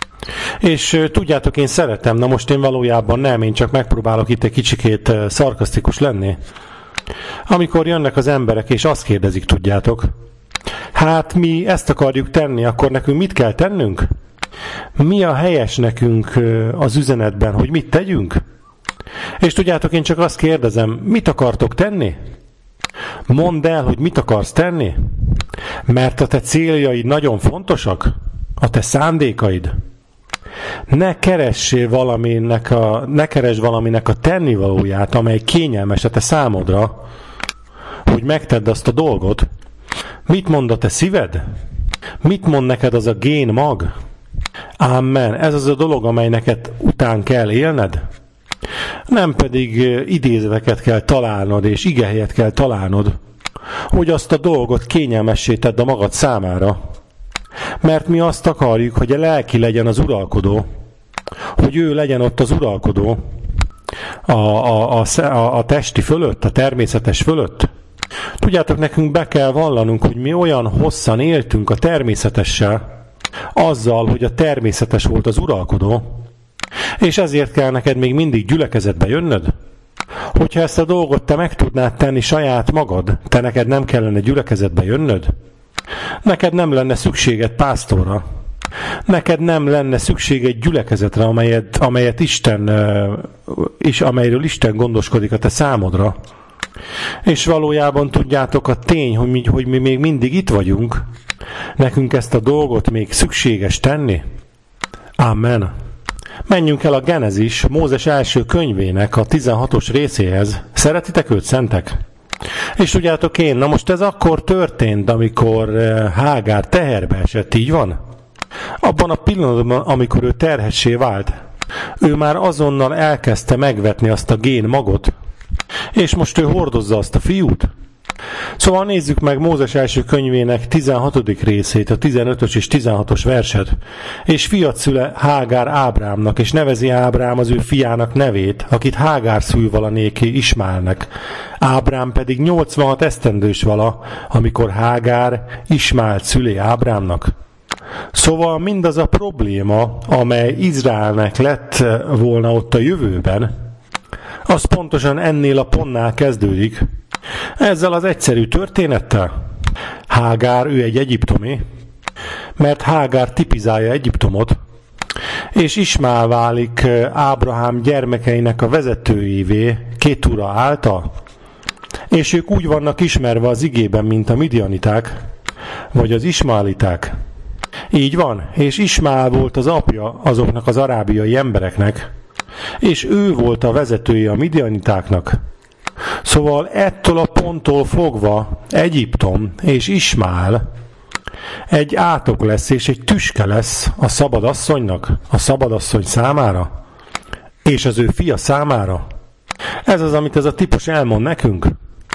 És tudjátok, én szeretem, na most én valójában nem, én csak megpróbálok itt egy kicsikét szarkasztikus lenni. Amikor jönnek az emberek, és azt kérdezik, tudjátok, hát mi ezt akarjuk tenni, akkor nekünk mit kell tennünk? Mi a helyes nekünk az üzenetben, hogy mit tegyünk? És tudjátok, én csak azt kérdezem, mit akartok tenni? Mondd el, hogy mit akarsz tenni? Mert a te céljaid nagyon fontosak? A te szándékaid? Ne keresd valaminek a tennivalóját, amely kényelmes a te számodra, hogy megtedd azt a dolgot. Mit mond a te szíved? Mit mond neked az a gén mag? Amen. Ez az a dolog, amely neked után kell élned. Nem pedig idézeteket kell találnod, és igehelyet kell találnod, hogy azt a dolgot kényelmessé tedd a magad számára. Mert mi azt akarjuk, hogy a lelki legyen az uralkodó, hogy ő legyen ott az uralkodó a testi fölött, a természetes fölött. Tudjátok, nekünk be kell vallanunk, hogy mi olyan hosszan éltünk a természetessel, azzal, hogy a természetes volt az uralkodó, és ezért kell neked még mindig gyülekezetbe jönnöd. Hogyha ezt a dolgot te meg tudnád tenni saját magad, te neked nem kellene gyülekezetbe jönnöd, neked nem lenne szükséged pásztorra, neked nem lenne szükséged gyülekezetre, amelyről Isten gondoskodik a te számodra. És valójában tudjátok, a tény, hogy mi még mindig itt vagyunk, nekünk ezt a dolgot még szükséges tenni. Amen. Menjünk el a Genezis, Mózes első könyvének a 16-os részéhez. Szeretitek őt, szentek? És tudjátok na most ez akkor történt, amikor Hágár teherbe esett, így van? Abban a pillanatban, amikor ő terhessé vált, ő már azonnal elkezdte megvetni azt a gén magot, és most ő hordozza azt a fiút. Szóval nézzük meg Mózes első könyvének 16. részét, a 15-ös és 16-os verset. És fiat szüle Hágár Ábrámnak, és nevezi Ábrám az ő fiának nevét, akit Hágár szül valanéki Ismálnek. Ábrám pedig 86 esztendős vala, amikor Hágár Ismált szülé Ábrámnak. Szóval mindaz a probléma, amely Izraelnek lett volna ott a jövőben, az pontosan ennél a pontnál kezdődik. Ezzel az egyszerű történettel. Hágár, ő egy egyiptomi, mert Hágár tipizálja Egyiptomot, és Ismál válik Ábrahám gyermekeinek a vezetőjévé Kétura által, és ők úgy vannak ismerve az igében, mint a midianiták, vagy az ismáliták. Így van, és Ismál volt az apja azoknak az arábiai embereknek, és ő volt a vezetője a midianitáknak. Szóval ettől a ponttól fogva Egyiptom és Ismál egy átok lesz, és egy tüske lesz a szabadasszonynak, a szabadasszony számára, és az ő fia számára. Ez az, amit ez a típus elmond nekünk.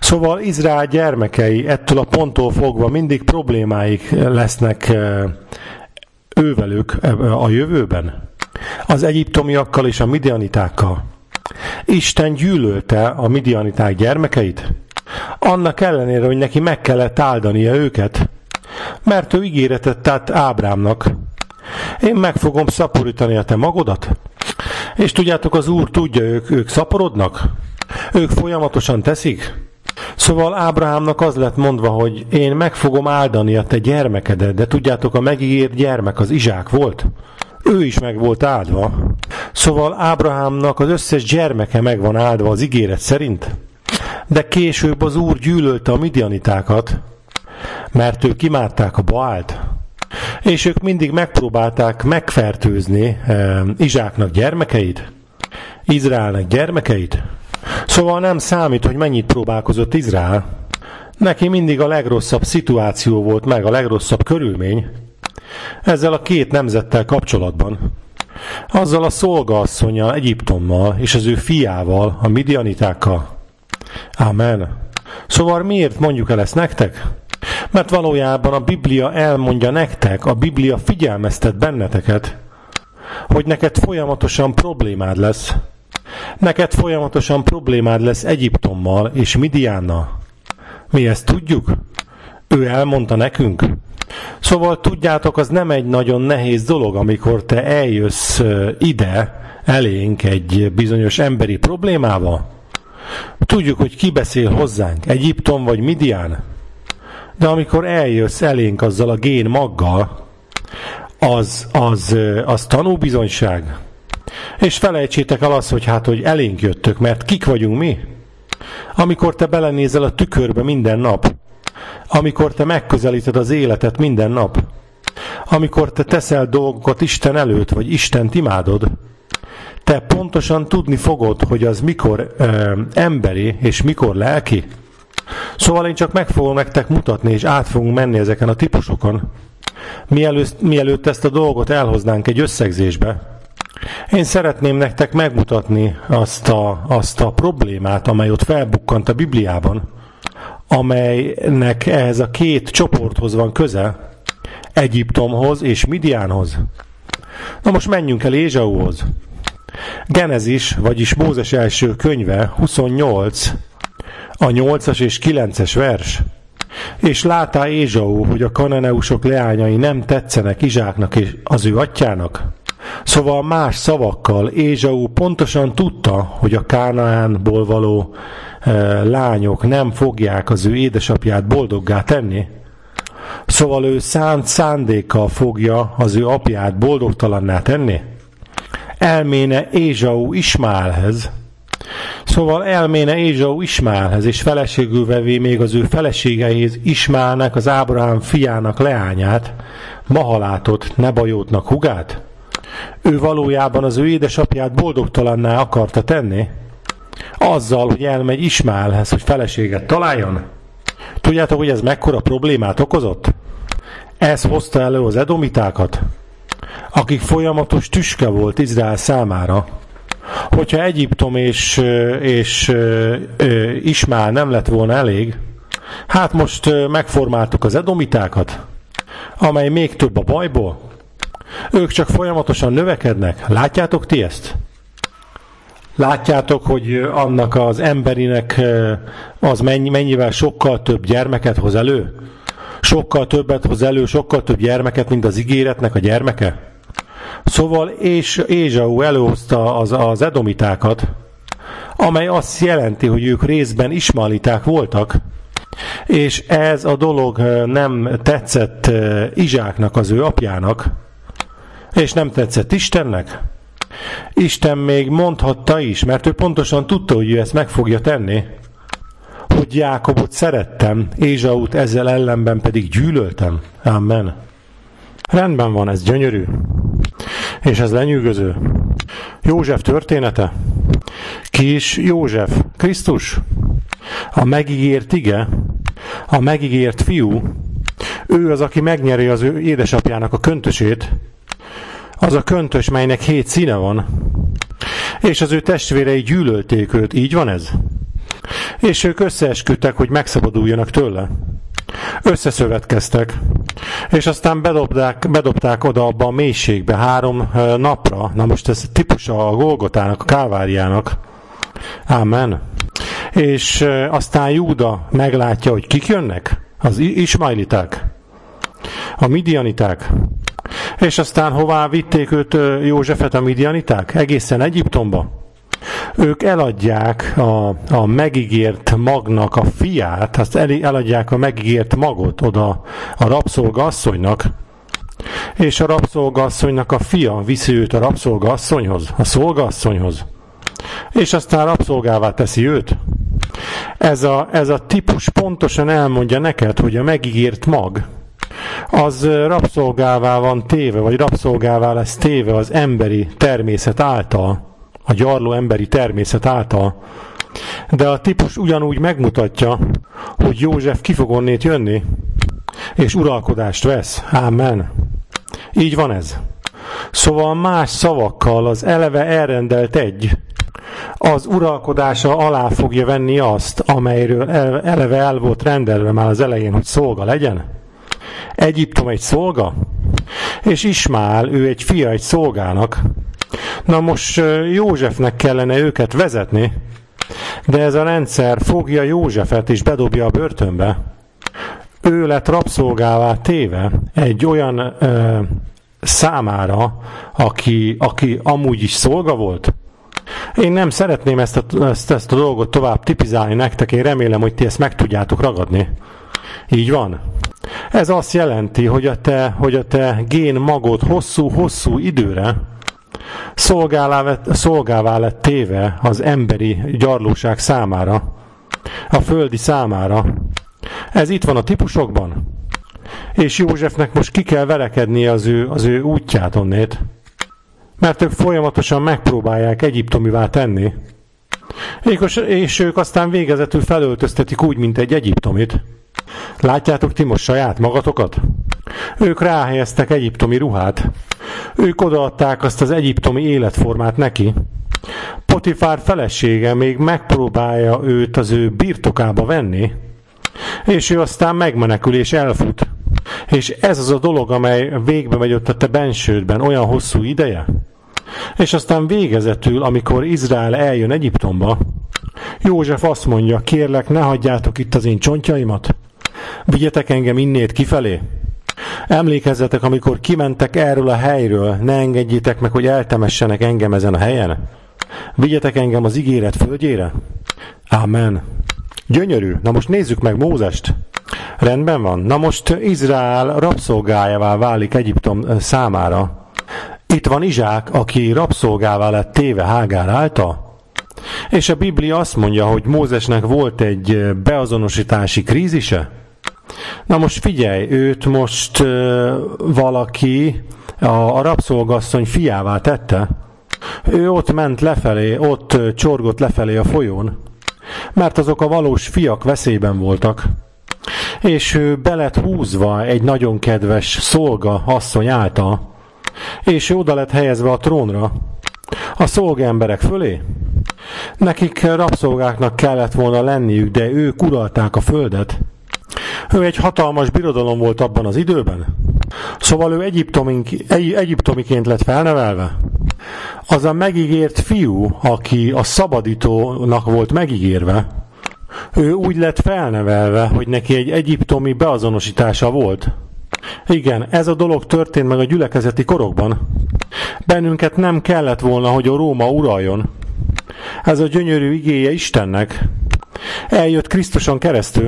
Szóval Izrael gyermekei ettől a ponttól fogva mindig problémáik lesznek ővelük a jövőben. Az egyiptomiakkal és a midianitákkal. Isten gyűlölte a midianiták gyermekeit, annak ellenére, hogy neki meg kellett áldania őket, mert ő ígéretet tett Ábrámnak. Én meg fogom szaporítani a te magodat. És tudjátok, az Úr tudja, ők szaporodnak? Ők folyamatosan teszik? Szóval Ábrahámnak az lett mondva, hogy én meg fogom áldani a te gyermekedet, de tudjátok, a megígért gyermek az Izsák volt. Ő is meg volt áldva. Szóval Ábrahámnak az összes gyermeke meg van áldva az ígéret szerint. De később az Úr gyűlölte a midianitákat, mert ők imádták a Baált. És ők mindig megpróbálták megfertőzni Izsáknak gyermekeit, Izraelnek gyermekeit. Szóval nem számít, hogy mennyit próbálkozott Izrael. Neki mindig a legrosszabb szituáció volt meg, a legrosszabb körülmény. Ezzel a két nemzettel kapcsolatban. Azzal a szolgaasszonnyal, Egyiptommal és az ő fiával, a midianitákkal. Amen. Szóval miért mondjuk el ezt nektek? Mert valójában a Biblia elmondja nektek, a Biblia figyelmeztet benneteket, hogy neked folyamatosan problémád lesz. Neked folyamatosan problémád lesz Egyiptommal és Midiánnal. Mi ezt tudjuk? Ő elmondta nekünk. Szóval tudjátok, az nem egy nagyon nehéz dolog, amikor te eljössz ide elénk egy bizonyos emberi problémával. Tudjuk, hogy ki beszél hozzánk, Egyiptom vagy Midián. De amikor eljössz elénk azzal a gén maggal, az tanúbizonyság. És felejtsétek el azt, hogy elénk jöttök, mert kik vagyunk mi? Amikor te belenézel a tükörbe minden nap, amikor te megközelíted az életet minden nap, amikor te teszel dolgokat Isten előtt, vagy Istent imádod, te pontosan tudni fogod, hogy az mikor emberi, és mikor lelki. Szóval én csak meg fogom nektek mutatni, és át fogunk menni ezeken a típusokon. Mielőtt ezt a dolgot elhoznánk egy összegzésbe, én szeretném nektek megmutatni azt a problémát, amely ott felbukkant a Bibliában, amelynek ehhez a két csoporthoz van köze, Egyiptomhoz és Midiánhoz. Na most menjünk el Ézsauhoz. Genezis, vagyis Mózes első könyve, 28, a 8-as és 9-es vers. És látta Ézsau, hogy a kananeusok leányai nem tetszenek Izsáknak és az ő atyjának. Szóval más szavakkal Ézsau pontosan tudta, hogy a Kánaánból való lányok nem fogják az ő édesapját boldoggá tenni. Szóval ő szánt szándékkal fogja az ő apját boldogtalanná tenni. Elméne Ézsau Ismaelhez. Szóval elméne Ézsau Ismaelhez, és feleségül vevé még az ő feleségeihez Ismaelnek, az Ábrahám fiának leányát, Mahalátot, Nebajótnak hugát. Ő valójában az ő édesapját boldogtalanná akarta tenni, azzal, hogy elmegy Ismaelhez, hogy feleséget találjon. Tudjátok, hogy ez mekkora problémát okozott? Ez hozta elő az edomitákat, akik folyamatos tüske volt Izrael számára. Hogyha Egyiptom és Ismael nem lett volna elég, hát most megformáltuk az edomitákat, amely még több a bajból. Ők csak folyamatosan növekednek. Látjátok ti ezt? Látjátok, hogy annak az emberinek az mennyivel sokkal több gyermeket hoz elő? Sokkal többet hoz elő, sokkal több gyermeket, mint az ígéretnek a gyermeke? Szóval Ézsau előhozta az edomitákat, amely azt jelenti, hogy ők részben ismaeliták voltak, és ez a dolog nem tetszett Izsáknak, az ő apjának, és nem tetszett Istennek. Isten még mondhatta is, mert ő pontosan tudta, hogy ő ezt meg fogja tenni, hogy Jákobot szerettem, Ézsaut ezzel ellenben pedig gyűlöltem. Amen. Rendben van, ez gyönyörű. És ez lenyűgöző. József története. Ki is József? Krisztus? A megígért ige, a megígért fiú, ő az, aki megnyeri az ő édesapjának a köntösét, az a köntös, melynek 7 színe van, és az ő testvérei gyűlölték őt. Így van ez? És ők összeesküdtek, hogy megszabaduljanak tőle. Összeszövetkeztek, és aztán bedobták oda abba a mélységbe 3 napra. Na most ez típusa a Golgotának, a Kálváriának. Ámen. És aztán Júda meglátja, hogy kik jönnek? Az ismailiták, a midianiták. És aztán hová vitték őt, Józsefet, a midianiták? Egészen Egyiptomba. Ők eladják a megígért magnak a fiát, azt eladják a megígért magot oda a rabszolgaasszonynak, és a rabszolgaasszonynak a fia viszi őt a rabszolgaasszonyhoz, a szolgaasszonyhoz, és aztán rabszolgává teszi őt. Ez a típus pontosan elmondja neked, hogy a megígért mag, az rabszolgává van téve, vagy rabszolgává lesz téve az emberi természet által, a gyarló emberi természet által. De a típus ugyanúgy megmutatja, hogy József ki fog onnét jönni, és uralkodást vesz. Ámen. Így van ez. Szóval más szavakkal az eleve elrendelt egy, az uralkodása alá fogja venni azt, amelyről eleve el volt rendelve már az elején, hogy szolga legyen. Egyiptom egy szolga, és Ismael, ő egy fia egy szolgának. Na most Józsefnek kellene őket vezetni, de ez a rendszer fogja Józsefet és bedobja a börtönbe. Ő lett rabszolgává téve egy olyan számára, aki amúgy is szolga volt. Én nem szeretném ezt a dolgot tovább tipizálni nektek, én remélem, hogy ti ezt meg tudjátok ragadni. Így van. Ez azt jelenti, hogy a te gén magod hosszú időre szolgává lett téve az emberi gyarlóság számára, a földi számára. Ez itt van a típusokban. És Józsefnek most ki kell verekednie az ő útját onnét, mert ők folyamatosan megpróbálják egyiptomivá tenni. És ők aztán végezetül felöltöztetik úgy, mint egy egyiptomit. Látjátok ti most saját magatokat? Ők ráhelyeztek egyiptomi ruhát. Ők odaadták azt az egyiptomi életformát neki. Potifár felesége még megpróbálja őt az ő birtokába venni, és ő aztán megmenekül és elfut. És ez az a dolog, amely végbe megy ott a te bensődben olyan hosszú ideje. És aztán végezetül, amikor Izrael eljön Egyiptomba, József azt mondja, kérlek, ne hagyjátok itt az én csontjaimat, vigyetek engem innét kifelé. Emlékezzetek, amikor kimentek erről a helyről, ne engedjétek meg, hogy eltemessenek engem ezen a helyen. Vigyetek engem az ígéret földjére. Ámen. Gyönyörű. Na most nézzük meg Mózest. Rendben van. Na most Izrael rabszolgájává válik Egyiptom számára. Itt van Izsák, aki rabszolgává lett téve Hágár által. És a Biblia azt mondja, hogy Mózesnek volt egy beazonosítási krízise. Na most figyelj, őt most valaki a rabszolgasszony fiává tette. Ő ott ment lefelé, ott csorgott lefelé a folyón, mert azok a valós fiak veszélyben voltak. És ő be lett húzva egy nagyon kedves szolga asszony által, és ő oda lett helyezve a trónra, a szolgaemberek fölé. Nekik rabszolgáknak kellett volna lenniük, de ők uralták a földet. Ő egy hatalmas birodalom volt abban az időben. Szóval ő egyiptomiként lett felnevelve. Az a megígért fiú, aki a szabadítónak volt megígérve, ő úgy lett felnevelve, hogy neki egy egyiptomi beazonosítása volt. Igen, ez a dolog történt meg a gyülekezeti korokban. Bennünket nem kellett volna, hogy a Róma uraljon. Ez a gyönyörű igéje Istennek. Eljött Krisztuson keresztül,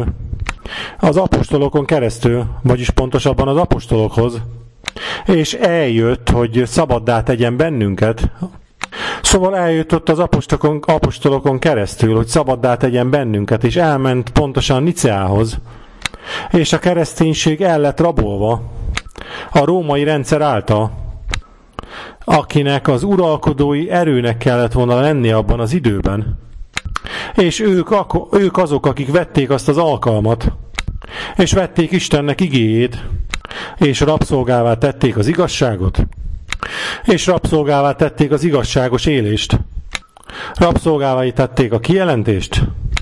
az apostolokon keresztül, vagyis pontosabban az apostolokhoz, és eljött, hogy szabaddá tegyen bennünket. Szóval eljött ott az apostolokon keresztül, hogy szabaddá tegyen bennünket, és elment pontosan Niceához, és a kereszténység el lett rabolva a római rendszer által, akinek az uralkodói erőnek kellett volna lenni abban az időben. És ők azok, akik vették azt az alkalmat, és vették Istennek igéjét, és rabszolgává tették az igazságot, és rabszolgává tették az igazságos élést, rabszolgává tették a kijelentést,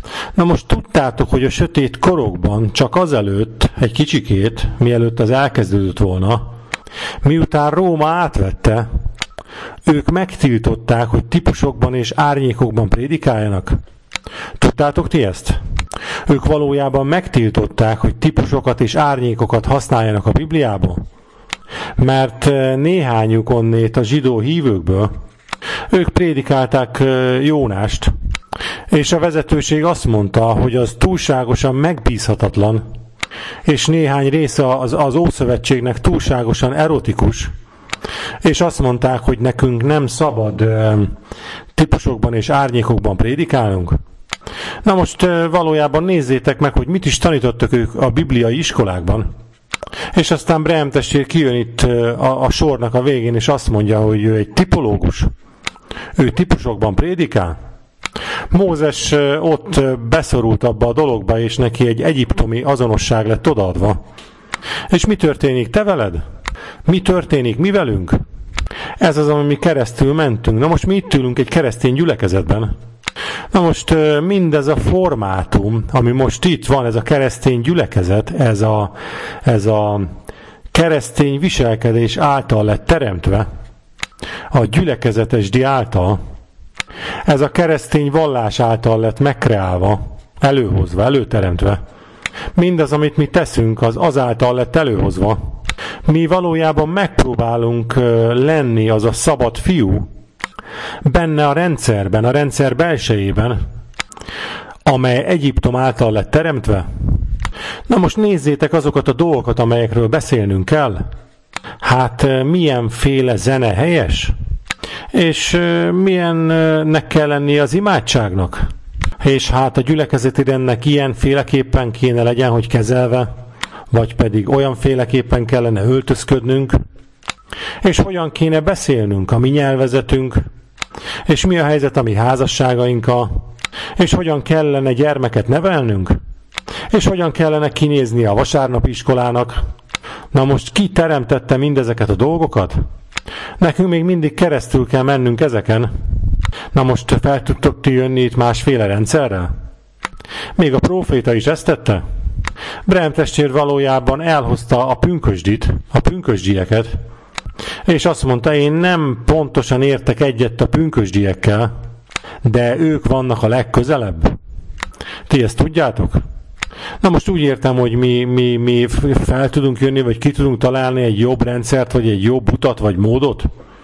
Na most tudtátok, hogy a sötét korokban csak azelőtt, egy kicsikét, mielőtt az elkezdődött volna, miután Róma átvette, ők megtiltották, hogy típusokban és árnyékokban prédikáljanak. Tudtátok ti ezt? Ők valójában megtiltották, hogy típusokat és árnyékokat használjanak a Bibliában. Mert néhányuk onnét a zsidó hívőkből, ők prédikálták Jónást, és a vezetőség azt mondta, hogy az túlságosan megbízhatatlan, és néhány része az Ószövetségnek túlságosan erotikus, és azt mondták, hogy nekünk nem szabad típusokban és árnyékokban prédikálnunk. Na most valójában nézzétek meg, hogy mit is tanítottak ők a bibliai iskolákban. És aztán Breham testvér kijön itt a sornak a végén, és azt mondja, hogy ő egy tipológus. Ő típusokban prédikál. Mózes ott beszorult abba a dologba, és neki egy egyiptomi azonosság lett odaadva. És mi történik te veled? Mi történik mi velünk? Ez az, ami mi keresztül mentünk. Na most mi itt ülünk egy keresztény gyülekezetben. Na most mindez a formátum, ami most itt van, ez a keresztény gyülekezet, ez a keresztény viselkedés által lett teremtve, a gyülekezetesdi által, ez a keresztény vallás által lett megkreálva, előhozva, előteremtve. Mindaz, amit mi teszünk, az azáltal lett előhozva. Mi valójában megpróbálunk lenni az a szabad fiú, benne a rendszerben, a rendszer belsejében, amely Egyiptom által lett teremtve. Na most nézzétek azokat a dolgokat, amelyekről beszélnünk kell. Hát milyenféle zene helyes? És milyennek kell lennie az imádságnak? És hát a gyülekezeti rendnek ilyenféleképpen kéne legyen, hogy kezelve, vagy pedig olyanféleképpen kellene öltözködnünk, és hogyan kéne beszélnünk a mi nyelvezetünk, és mi a helyzet a mi házasságainkkal, és hogyan kellene gyermeket nevelnünk, és hogyan kellene kinézni a vasárnapi iskolának. Na most ki teremtette mindezeket a dolgokat? Nekünk még mindig keresztül kell mennünk ezeken. Na most fel tudtok ti jönni itt másféle rendszerrel? Még a próféta is ezt tette? Breham testvér valójában elhozta a pünkösdit, a pünkösdieket, és azt mondta, én nem pontosan értek egyet a pünkösdiekkel, de ők vannak a legközelebb. Ti ezt tudjátok? Na most úgy értem, hogy mi fel tudunk jönni, vagy ki tudunk találni egy jobb rendszert, vagy egy jobb utat, vagy módot?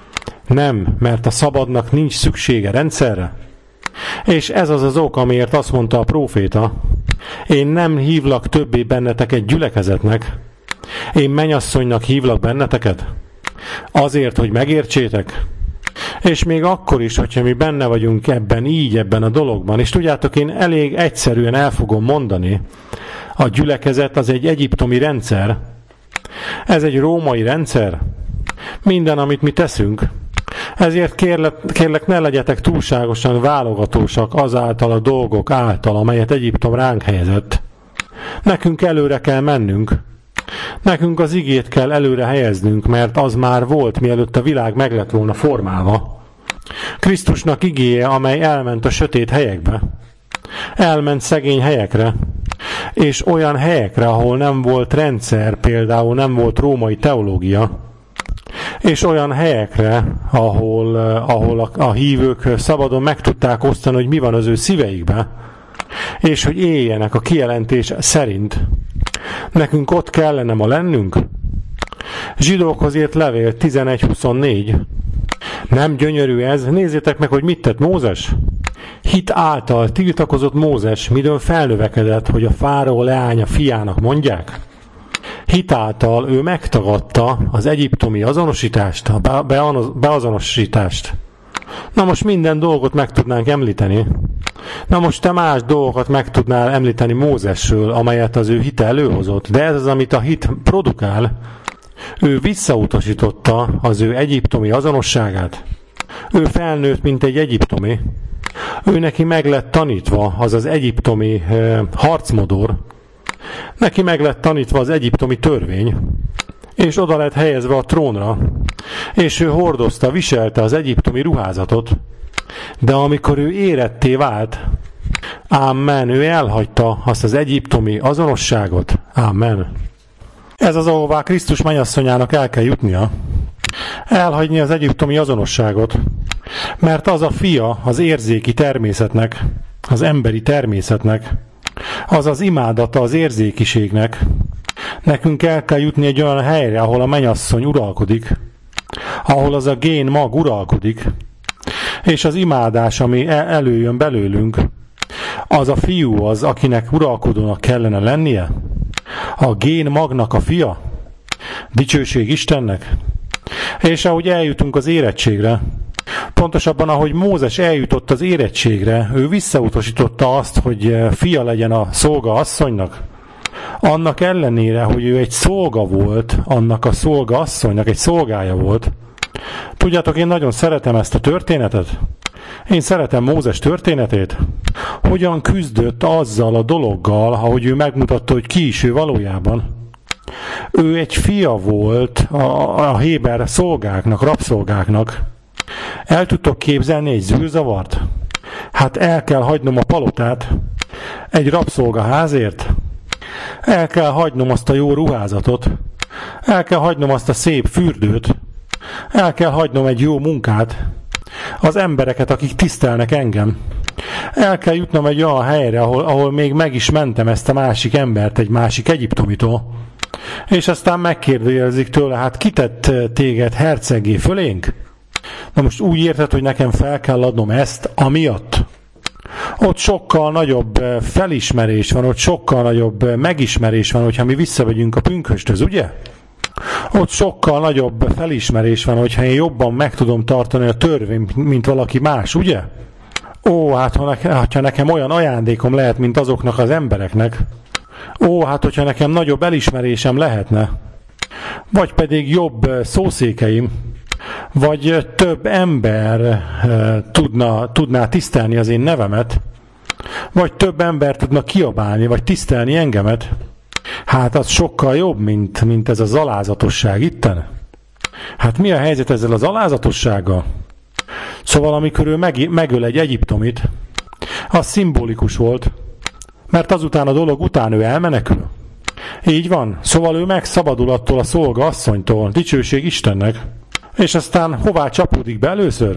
Nem, mert a szabadnak nincs szüksége rendszerre. És ez az az ok, amiért azt mondta a próféta, én nem hívlak többé benneteket gyülekezetnek, én mennyasszonynak hívlak benneteket, azért, hogy megértsétek. És még akkor is, hogyha mi benne vagyunk ebben a dologban, és tudjátok, én elég egyszerűen el fogom mondani, a gyülekezet az egy egyiptomi rendszer, ez egy római rendszer, minden, amit mi teszünk. Ezért kérlek, ne legyetek túlságosan válogatósak azáltal a dolgok által, amelyet Egyiptom ránk helyezett. Nekünk előre kell mennünk. Nekünk az igét kell előre helyeznünk, mert az már volt, mielőtt a világ meg lett volna formálva. Krisztusnak igéje, amely elment a sötét helyekbe. Elment szegény helyekre, és olyan helyekre, ahol nem volt rendszer, például nem volt római teológia, és olyan helyekre, ahol a hívők szabadon meg tudták osztani, hogy mi van az ő szíveikbe, és hogy éljenek a kijelentés szerint. Nekünk ott kellene ma lennünk. Zsidókhoz írt levél 11:24. Nem gyönyörű ez? Nézzétek meg, hogy mit tett Mózes. Hit által tiltakozott Mózes, midőn felnövekedett, hogy a fáraó leánya fiának mondják. Hit által ő megtagadta az egyiptomi azonosítást, a beazonosítást. Na most minden dolgot meg tudnánk említeni. Na most te más dolgokat meg tudnál említeni Mózesről, amelyet az ő hite előhozott. De ez az, amit a hit produkál. Ő visszautasította az ő egyiptomi azonosságát. Ő felnőtt, mint egy egyiptomi. Ő neki meg lett tanítva az az egyiptomi harcmodor. Neki meg lett tanítva az egyiptomi törvény. És oda lett helyezve a trónra. És ő hordozta, viselte az egyiptomi ruházatot. De amikor ő éretté vált, Amen. Ő elhagyta azt az egyiptomi azonosságot. Amen. Ez az, ahová Krisztus mennyasszonyának el kell jutnia. Elhagyni az egyiptomi azonosságot. Mert az a fia az érzéki természetnek, az emberi természetnek, az az imádata az érzékiségnek. Nekünk el kell jutni egy olyan helyre, ahol a mennyasszony uralkodik, ahol az a gén mag uralkodik, és az imádás, ami előjön belőlünk, az a fiú az, akinek uralkodónak kellene lennie, a gén magnak a fia, dicsőség Istennek. És ahogy eljutunk az érettségre, pontosabban ahogy Mózes eljutott az érettségre, ő visszautasította azt, hogy fia legyen a szolga asszonynak. Annak ellenére, hogy ő egy szolga volt, annak a szolga asszonynak egy szolgája volt. Tudjátok, én nagyon szeretem ezt a történetet. Én szeretem Mózes történetét. Hogyan küzdött azzal a dologgal, ahogy ő megmutatta, hogy ki is ő valójában. Ő egy fia volt a héber szolgáknak, rabszolgáknak. El tudtok képzelni egy zűrzavart? Hát el kell hagynom a palotát egy rabszolgaházért. El kell hagynom azt a jó ruházatot. El kell hagynom azt a szép fürdőt. El kell hagynom egy jó munkát. Az embereket, akik tisztelnek engem. El kell jutnom egy olyan helyre, ahol még meg is mentem ezt a másik embert, egy másik egyiptomitól. És aztán megkérdőjelezik tőle, hát kitett téged herceggé fölénk? Na most úgy érted, hogy nekem fel kell adnom ezt amiatt? Ott sokkal nagyobb felismerés van, ott sokkal nagyobb megismerés van, hogyha mi visszamegyünk a pünkösthöz, ugye? Ott sokkal nagyobb felismerés van, hogyha én jobban meg tudom tartani a törvényt, mint valaki más, ugye? Ó, hát ha nekem olyan ajándékom lehet, mint azoknak az embereknek. Ó, hát hogyha nekem nagyobb elismerésem lehetne. Vagy pedig jobb szószékeim. Vagy több ember tudná tisztelni az én nevemet. Vagy több ember tudna kiabálni, vagy tisztelni engemet. Hát az sokkal jobb, mint ez az alázatosság itten. Hát mi a helyzet ezzel az alázatossággal? Szóval amikor ő megöl egy egyiptomit, az szimbolikus volt, mert azután a dolog után ő elmenekül. Így van. Szóval ő megszabadul attól a szolga asszonytól, dicsőség Istennek. És aztán hová csapódik be először?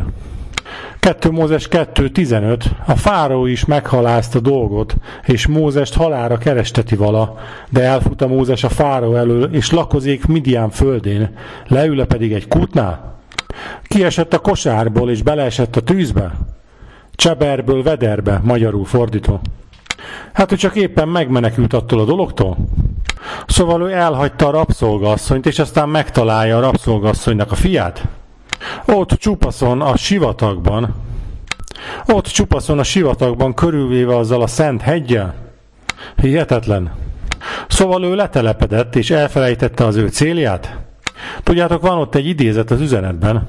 2 Mózes 2.15. A fáraó is meghalázta dolgot, és Mózest halálra keresteti vala, de elfut a Mózes a fáraó elől, és lakozik Midian földén, leül pedig egy kútnál. Kiesett a kosárból, és beleesett a tűzbe. Cseberből vederbe, magyarul fordítva. Hát ő csak éppen megmenekült attól a dologtól. Szóval ő elhagyta a rabszolgaasszonyt, és aztán megtalálja a rabszolgaasszonynak a fiát. Ott csupaszon a sivatagban körülvéve azzal a szent heggyel. Hihetetlen. Szóval ő letelepedett, és elfelejtette az ő célját. Tudjátok, van ott egy idézet az üzenetben,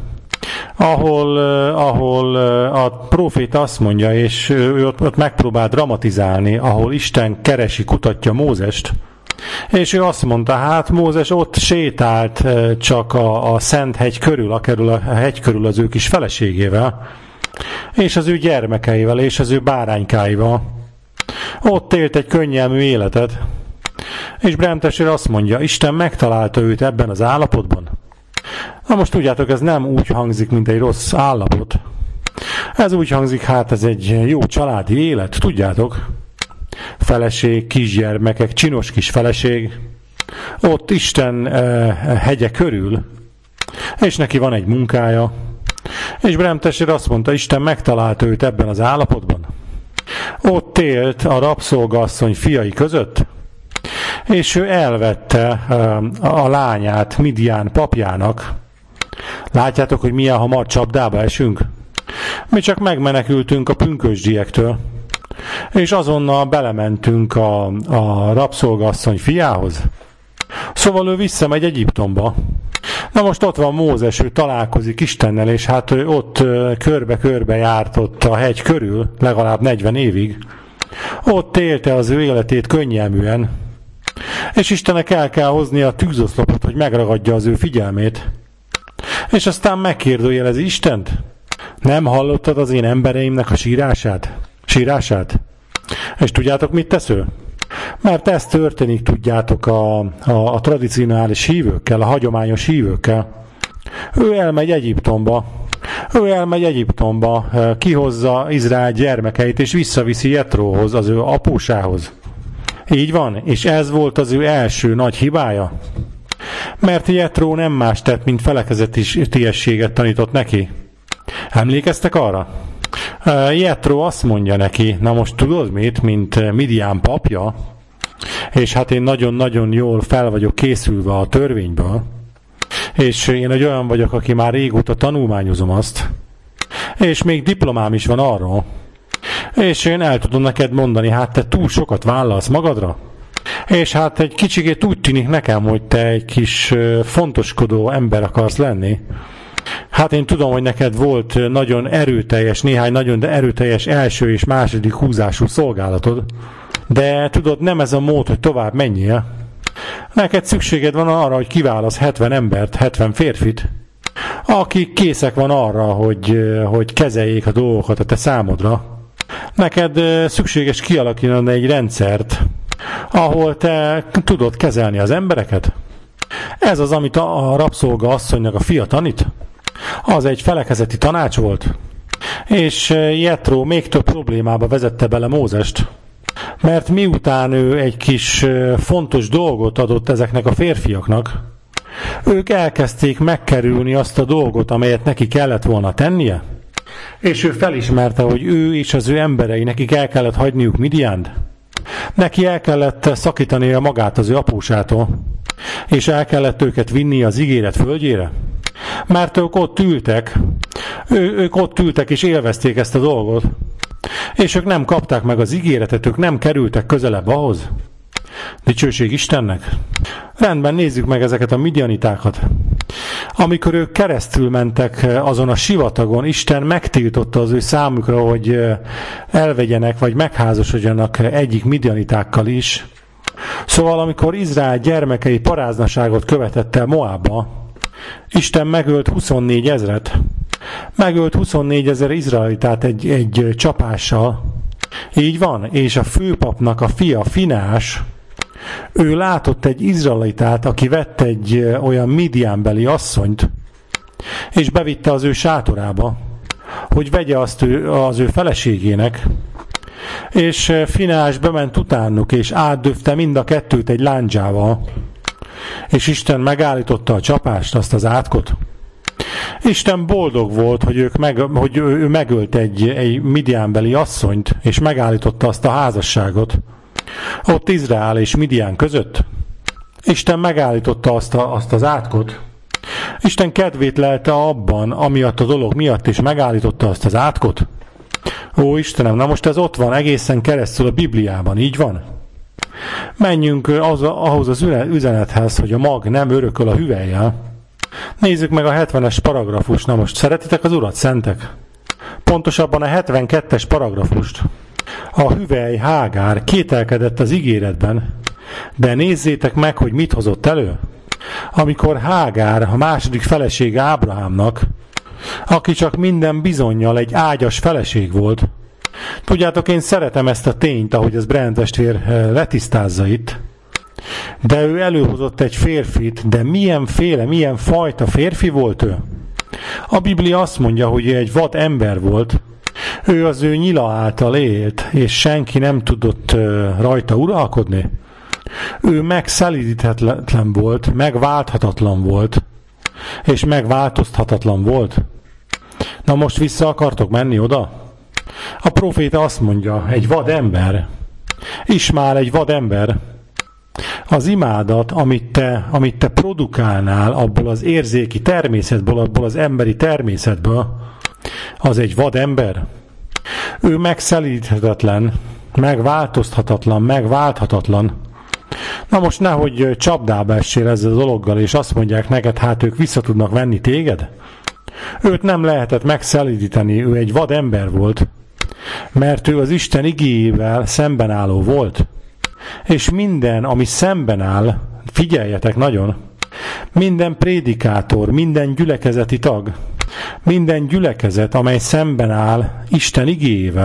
ahol a próféta azt mondja, és ő ott megpróbál dramatizálni, ahol Isten keresi, kutatja Mózest, és ő azt mondta, hát Mózes ott sétált csak a Szent hegy körül, a hegy körül az ő kis feleségével, és az ő gyermekeivel, és az ő báránykáival. Ott élt egy könnyelmű életet, és Bremtessér azt mondja, Isten megtalálta őt ebben az állapotban. Na most tudjátok, ez nem úgy hangzik, mint egy rossz állapot. Ez úgy hangzik, hát ez egy jó családi élet, tudjátok. Feleség, kisgyermekek, csinos kis feleség. Ott Isten hegye körül, és neki van egy munkája. És Bremtessér azt mondta, Isten megtalálta őt ebben az állapotban. Ott élt a rabszolgaasszony fiai között, és ő elvette a lányát Midian papjának. Látjátok, hogy milyen hamar csapdába esünk? Mi csak megmenekültünk a pünkösdiektől, és azonnal belementünk a rabszolgaasszony fiához. Szóval ő visszamegy Egyiptomba. Na most ott van Mózes, ő találkozik Istennel, és hát ő ott körbe-körbe járt ott a hegy körül, legalább 40 évig. Ott élte az ő életét könnyelműen, és Istennek el kell hozni a tűzoszlopot, hogy megragadja az ő figyelmét. És aztán megkérdőjelezi Istent. Nem hallottad az én embereimnek a sírását? És tudjátok, mit tesz ő? Mert ez történik, tudjátok, a tradicionális hívőkkel, a hagyományos hívőkkel. Ő elmegy Egyiptomba, kihozza Izrael gyermekeit, és visszaviszi Jetróhoz, az ő apósához. Így van, és ez volt az ő első nagy hibája. Mert Jetró nem más tett, mint felekezetiességet tanított neki. Emlékeztek arra? Jetró azt mondja neki, na most tudod mit, mint Midian papja, és hát én nagyon-nagyon jól fel vagyok készülve a törvényből, és én egy olyan vagyok, aki már régóta tanulmányozom azt, és még diplomám is van arról, és én el tudom neked mondani, hát te túl sokat vállalsz magadra, és hát egy kicsikét úgy tűnik nekem, hogy te egy kis fontoskodó ember akarsz lenni. Hát én tudom, hogy neked volt néhány nagyon erőteljes első és második húzású szolgálatod, de tudod, nem ez a mód, hogy tovább menjél. Neked szükséged van arra, hogy kiválasz 70 embert, 70 férfit, akik készek van arra, hogy kezeljék a dolgokat a te számodra. Neked szükséges kialakítani egy rendszert, ahol te tudod kezelni az embereket. Ez az, amit a rabszolga asszonynak a fia tanít. Az egy felekezeti tanács volt. És Jetró még több problémába vezette bele Mózest. Mert miután ő egy kis fontos dolgot adott ezeknek a férfiaknak, ők elkezdték megkerülni azt a dolgot, amelyet neki kellett volna tennie, és ő felismerte, hogy ő és az ő emberei, nekik el kellett hagyniuk Midiant. Neki el kellett szakítania magát az ő apósától, és el kellett őket vinni az ígéret földjére. Mert ők ott ültek és élvezték ezt a dolgot, és ők nem kapták meg az ígéretet, ők nem kerültek közelebb ahhoz. Dicsőség Istennek! Rendben, nézzük meg ezeket a midianitákat. Amikor ők keresztül mentek azon a sivatagon, Isten megtiltotta az ő számukra, hogy elvegyenek, vagy megházasodjanak egyik midianitákkal is. Szóval, amikor Izrael gyermekei paráznaságot követett el Moábba, Isten megölt 24 000. Megölt 24 000 izraelitát egy csapással. Így van, és a főpapnak a fia, Finás, ő látott egy izraelitát, aki vett egy olyan midiánbeli asszonyt, és bevitte az ő sátorába, hogy vegye azt az ő feleségének, és Finás bement utánuk, és átdöfte mind a kettőt egy lándzsával, és Isten megállította a csapást, azt az átkot. Isten boldog volt, hogy ő megölt egy midiánbeli asszonyt, és megállította azt a házasságot, ott Izrael és Midian között. Isten megállította azt az átkot. Isten kedvét lelte abban, amiatt a dolog miatt, és megállította azt az átkot. Ó Istenem, na most ez ott van egészen keresztül a Bibliában, így van? Menjünk ahhoz az üzenethez, hogy a mag nem örököl a hüvellyel. Nézzük meg a 70-es paragrafust. Na most szeretitek az Urat, szentek? Pontosabban a 72-es paragrafust. A hüvely Hágár kételkedett az ígéretben, de nézzétek meg, hogy mit hozott elő. Amikor Hágár, a második felesége Ábrahámnak, aki csak minden bizonnyal egy ágyas feleség volt. Tudjátok, én szeretem ezt a tényt, ahogy ez Brent testvér letisztázza itt. De ő előhozott egy férfit, de milyen fajta férfi volt ő? A Biblia azt mondja, hogy egy vad ember volt. Ő az ő nyila által élt, és senki nem tudott rajta uralkodni. Ő megszelíthetetlen volt, megválthatatlan volt, és megváltoztathatatlan volt. Na most vissza akartok menni oda? A próféta azt mondja, egy vad ember, Ismál egy vad ember, az imádat, amit te produkálnál abból az érzéki természetből, abból az emberi természetből, az egy vad ember. Ő megszelíthetetlen, megváltoztathatatlan, megválthatatlan. Na most nehogy csapdába essél ezzel a dologgal, és azt mondják neked, hát ők vissza tudnak venni téged? Őt nem lehetett megszelídíteni, ő egy vad ember volt, mert ő az Isten igéjével szemben álló volt. És minden, ami szemben áll, figyeljetek nagyon, minden prédikátor, minden gyülekezeti tag, minden gyülekezet, amely szemben áll Isten igéjével,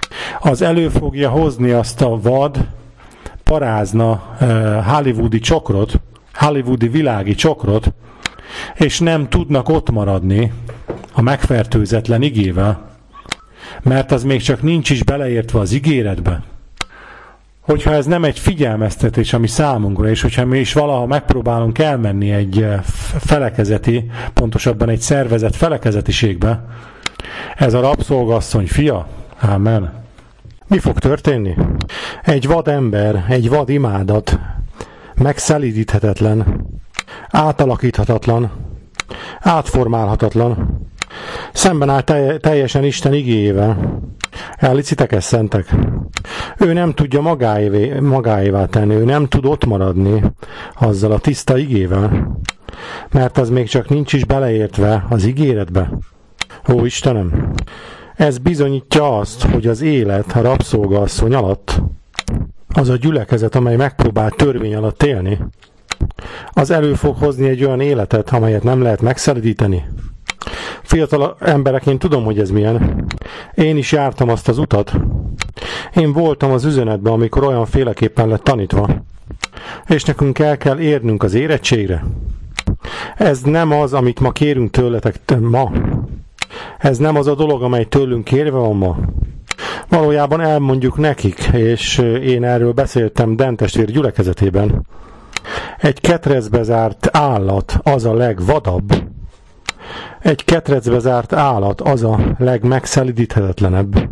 az elő fogja hozni azt a vad, parázna hollywoodi csokrot, hollywoodi világi csokrot, és nem tudnak ott maradni a megfertőzetlen igével, mert az még csak nincs is beleértve az ígéretbe. Hogyha ez nem egy figyelmeztetés, ami számunkra, és hogyha mi is valaha megpróbálunk elmenni egy felekezeti, pontosabban egy szervezet felekezetiségbe, ez a rabszolgasszony fia, ámen. Mi fog történni? Egy vad ember, egy vad imádat, megszelídíthetetlen, átalakíthatatlan, átformálhatatlan, szemben áll teljesen Isten igéjével. Elhitszitek ezt, szentek? Ő nem tudja magáévá tenni, ő nem tud ott maradni azzal a tiszta igével, mert az még csak nincs is beleértve az ígéretbe. Ó, Istenem! Ez bizonyítja azt, hogy az élet a rabszolgaasszony alatt, az a gyülekezet, amely megpróbál törvény alatt élni, az elő fog hozni egy olyan életet, amelyet nem lehet megszelidíteni. Fiatal emberek, én tudom, hogy ez milyen. Én is jártam azt az utat. Én voltam az üzenetben, amikor olyan féleképpen lett tanítva. És nekünk el kell érnünk az érettségre. Ez nem az, amit ma kérünk tőletek ma. Ez nem az a dolog, amely tőlünk kérve van ma. Valójában elmondjuk nekik, és én erről beszéltem Dan testvér gyülekezetében. Egy ketrecbe zárt állat az a legvadabb. Egy ketrecbe zárt állat az a legmegszelidíthetetlenebb.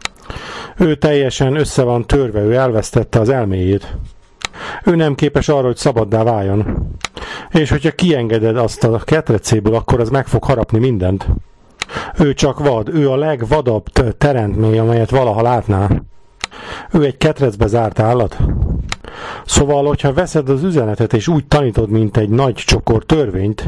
Ő teljesen össze van törve, ő elvesztette az elméjét. Ő nem képes arra, hogy szabaddá váljon. És hogyha kiengeded azt a ketrecéből, akkor az meg fog harapni mindent. Ő csak vad, ő a legvadabb teremtmény, amelyet valaha látnál. Ő egy ketrecbe zárt állat. Szóval, hogyha veszed az üzenetet, és úgy tanítod, mint egy nagy csokor törvényt,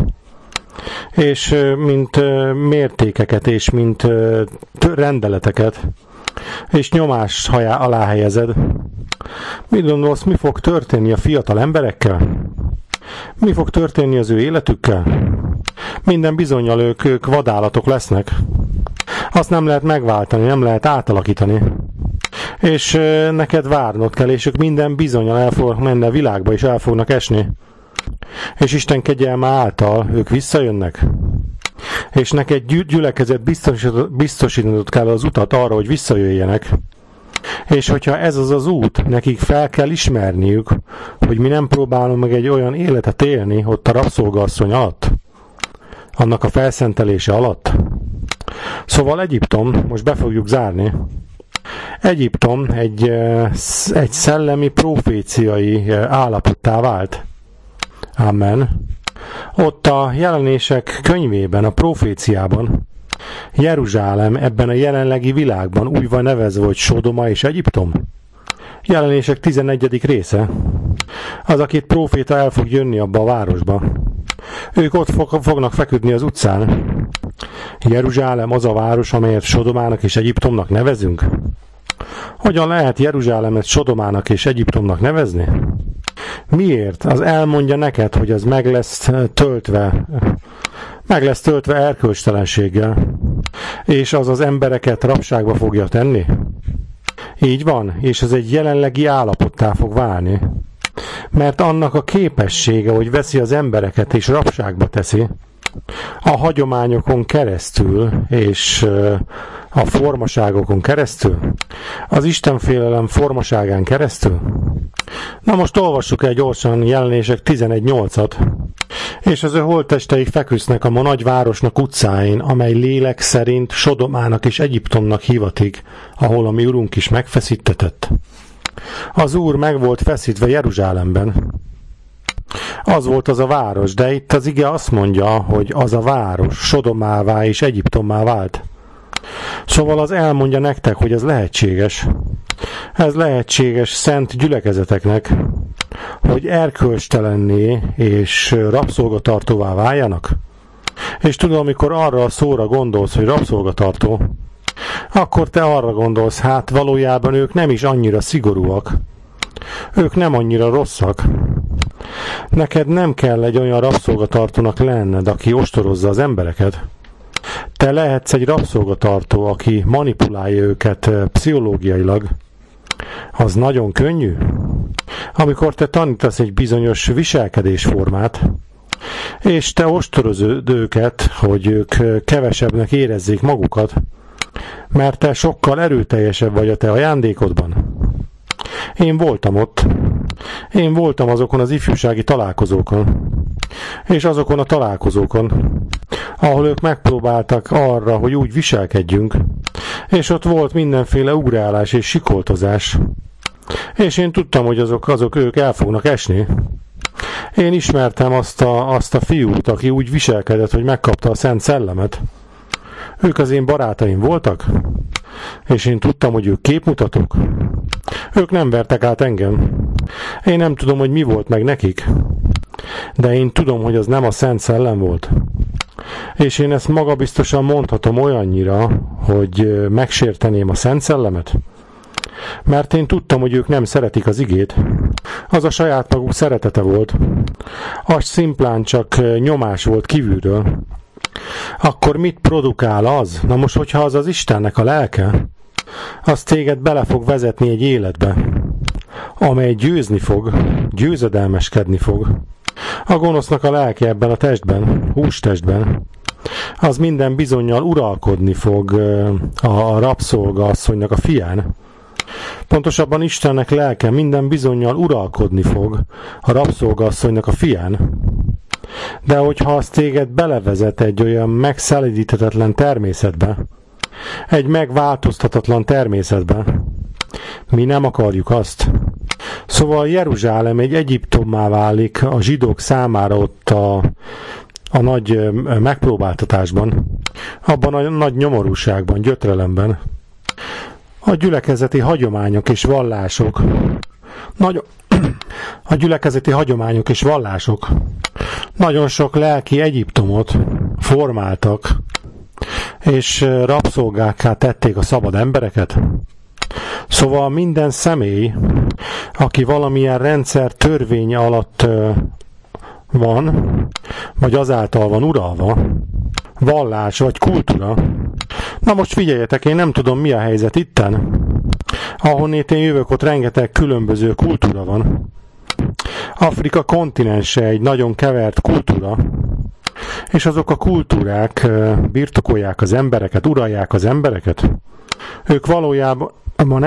és mint mértékeket, és mint rendeleteket, és nyomás alá helyezed, mit gondolsz, mi fog történni a fiatal emberekkel? Mi fog történni az ő életükkel? Minden bizonnyal ők vadállatok lesznek. Azt nem lehet megváltani, nem lehet átalakítani. És neked várnod kell, és ők minden bizonnyal el fognak menni a világba, és el fognak esni. És Isten kegyelme által ők visszajönnek. És neked gyülekezet biztosítanod kell az utat arra, hogy visszajöjjenek. És hogyha ez az az út, nekik fel kell ismerniük, hogy mi nem próbálunk meg egy olyan életet élni ott a rabszolgaasszony alatt, annak a felszentelése alatt. Szóval Egyiptom, most be fogjuk zárni, Egyiptom egy szellemi proféciai állapottá vált. Amen. Ott a jelenések könyvében, a proféciában Jeruzsálem ebben a jelenlegi világban úgy van nevezve, hogy Sodoma és Egyiptom. Jelenések 11. része. Az a két próféta el fog jönni abba a városba. Ők ott fognak feküdni az utcán. Jeruzsálem az a város, amelyet Sodomának és Egyiptomnak nevezünk. Hogyan lehet Jeruzsálemet Sodomának és Egyiptomnak nevezni? Miért? Az elmondja neked, hogy az meg lesz töltve erkölcstelenséggel, és az az embereket rabságba fogja tenni. Így van, és ez egy jelenlegi állapottá fog válni. Mert annak a képessége, hogy veszi az embereket és rabságba teszi, a hagyományokon keresztül és a formaságokon keresztül, az istenfélelem formaságán keresztül. Na most olvassuk el gyorsan Jelenések 11.8-at. És az ő holttesteik feküsznek a ma nagy városnak utcáin, amely lélek szerint Sodomának és Egyiptomnak hivatik, ahol a mi urunk is megfeszítetett. Az Úr meg volt feszítve Jeruzsálemben. Az volt az a város, de itt az ige azt mondja, hogy az a város Sodomává és Egyiptommá vált. Szóval az elmondja nektek, hogy ez lehetséges. Ez lehetséges szent gyülekezeteknek, hogy erkölcstelenné és rabszolgatartóvá váljanak. És tudod, amikor arra a szóra gondolsz, hogy rabszolgatartó, akkor te arra gondolsz, hát valójában ők nem is annyira szigorúak. Ők nem annyira rosszak. Neked nem kell egy olyan rabszolgatartónak lenned, aki ostorozza az embereket. te lehetsz egy rabszolgatartó, aki manipulálja őket pszichológiailag, az nagyon könnyű. Amikor te tanítasz egy bizonyos viselkedésformát, és te ostorozod őket, hogy ők kevesebbnek érezzék magukat, mert te sokkal erőteljesebb vagy a te ajándékodban. Én voltam ott. Én voltam azokon az ifjúsági találkozókon. És azokon a találkozókon, ahol ők megpróbáltak arra, hogy úgy viselkedjünk, és ott volt mindenféle ugrálás és sikoltozás. És én tudtam, hogy azok ők el fognak esni. Én ismertem azt a fiút, aki úgy viselkedett, hogy megkapta a Szent Szellemet. Ők az én barátaim voltak, és én tudtam, hogy ők képmutatók. Ők nem vertek át engem. Én nem tudom, hogy mi volt meg nekik, de én tudom, hogy az nem a Szent Szellem volt. És én ezt magabiztosan mondhatom olyannyira, hogy megsérteném a Szent Szellemet. Mert én tudtam, hogy ők nem szeretik az igét. Az a saját maguk szeretete volt. Az szimplán csak nyomás volt kívülről. Akkor mit produkál az? Na most, hogyha az az Istennek a lelke, az téged bele fog vezetni egy életbe, amely győzni fog, győzedelmeskedni fog. A gonosznak a lelke ebben a testben, hústestben, az minden bizonnyal uralkodni fog a rabszolga asszonynak a fián. Pontosabban Istennek lelke minden bizonnyal uralkodni fog a rabszolga asszonynak a fián. De hogyha az téged belevezet egy olyan megszelidíthetetlen természetbe, egy megváltoztatatlan természetbe, mi nem akarjuk azt. Szóval Jeruzsálem egy Egyiptommá válik a zsidók számára ott a nagy megpróbáltatásban, abban a nagy nyomorúságban, gyötrelemben. A gyülekezeti hagyományok és vallások nagyon sok lelki Egyiptomot formáltak, és rabszolgákká tették a szabad embereket. Szóval minden személy, aki valamilyen rendszer törvény alatt van, vagy azáltal van uralva, vallás vagy kultúra. Na most figyeljetek, én nem tudom, mi a helyzet itten. Ahonnét én jövök, ott rengeteg különböző kultúra van. Afrika kontinense egy nagyon kevert kultúra, és azok a kultúrák birtokolják az embereket, uralják az embereket. Ők valójában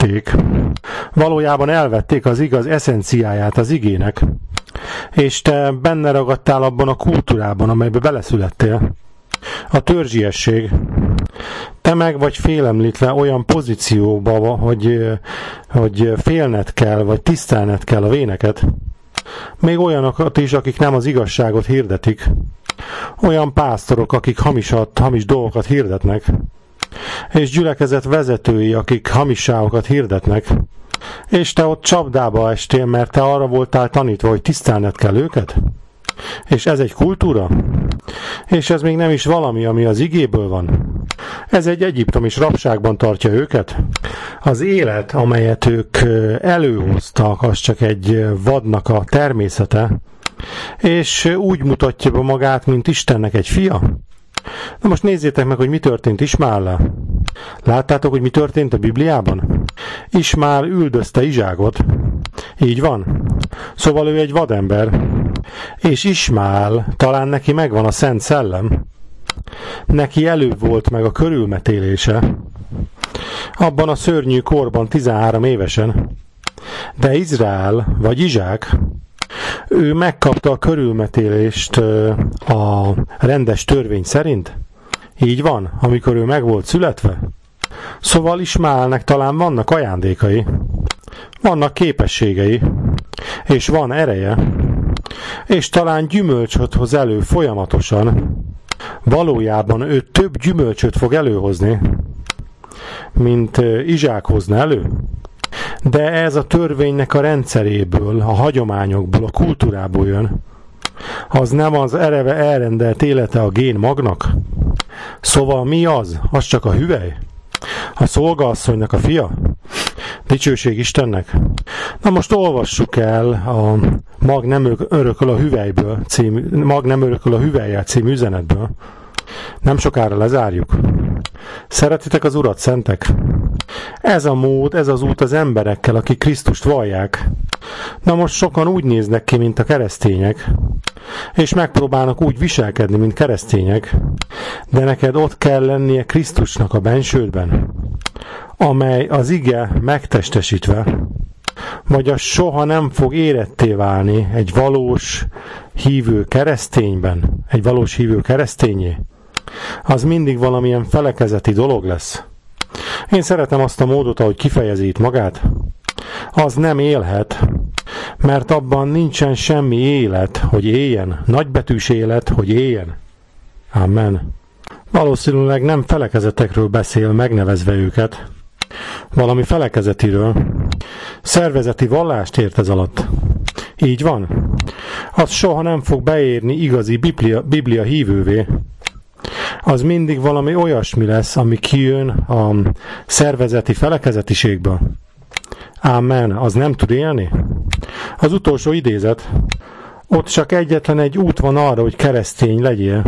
elvették az igaz eszenciáját az igének, és te benne ragadtál abban a kultúrában, amelybe beleszülettél. A törzsiesség. Te meg vagy félemlítve olyan pozícióba, hogy félned kell, vagy tisztelned kell a véneket. Még olyanokat is, akik nem az igazságot hirdetik. Olyan pásztorok, akik hamis dolgokat hirdetnek. És gyülekezet vezetői, akik hamisságokat hirdetnek. És te ott csapdába estél, mert te arra voltál tanítva, hogy tisztelned kell őket? És ez egy kultúra? És ez még nem is valami, ami az igéből van. Ez egy Egyiptom is rabságban tartja őket. Az élet, amelyet ők előhoztak, az csak egy vadnak a természete, és úgy mutatja be magát, mint Istennek egy fia. Na most nézzétek meg, hogy mi történt Ismáellel. Láttátok, hogy mi történt a Bibliában? Ismál üldözte Izsákot. Így van. Szóval ő egy vadember. És Ismál, talán neki megvan a Szent Szellem. Neki előbb volt meg a körülmetélése. Abban a szörnyű korban 13 évesen. De Izrael, vagy Izsák, ő megkapta a körülmetélést a rendes törvény szerint. Így van, amikor ő meg volt születve. Szóval Ismálnek talán vannak ajándékai, vannak képességei, és van ereje, és talán gyümölcsöt hoz elő folyamatosan. Valójában ő több gyümölcsöt fog előhozni, mint Izsák hozna elő. De ez a törvénynek a rendszeréből, a hagyományokból, a kultúrából jön. Az nem az ereve elrendelt élete a gén magnak. Szóval mi az? Az csak a hüvely? A szolgaasszonynak a fia? Dicsőség Istennek! Na most olvassuk el a Mag nem örököl a hüvellyel című üzenetből. Nem sokára lezárjuk. Szeretitek az Urat, szentek? Ez a mód, ez az út az emberekkel, akik Krisztust vallják. Na most sokan úgy néznek ki, mint a keresztények, és megpróbálnak úgy viselkedni, mint keresztények, de neked ott kell lennie Krisztusnak a bensődben, amely az ige megtestesítve, vagy az soha nem fog éretté válni egy valós hívő keresztényben, egy valós hívő keresztényé. Az mindig valamilyen felekezeti dolog lesz. Én szeretem azt a módot, ahogy kifejezi itt magát. Az nem élhet, mert abban nincsen semmi élet, hogy éljen. Nagybetűs élet, hogy éljen. Amen. Valószínűleg nem felekezetekről beszél, megnevezve őket. Valami felekezetiről. Szervezeti vallást ért ez alatt. Így van. Az soha nem fog beérni igazi Biblia hívővé. Az mindig valami olyasmi lesz, ami kijön a szervezeti felekezetiségből. Amen. Az nem tud élni? Az utolsó idézet. Ott csak egyetlen egy út van arra, hogy keresztény legyél.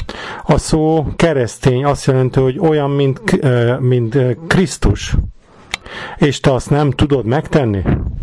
A szó keresztény azt jelenti, hogy olyan, mint Krisztus. És te azt nem tudod megtenni?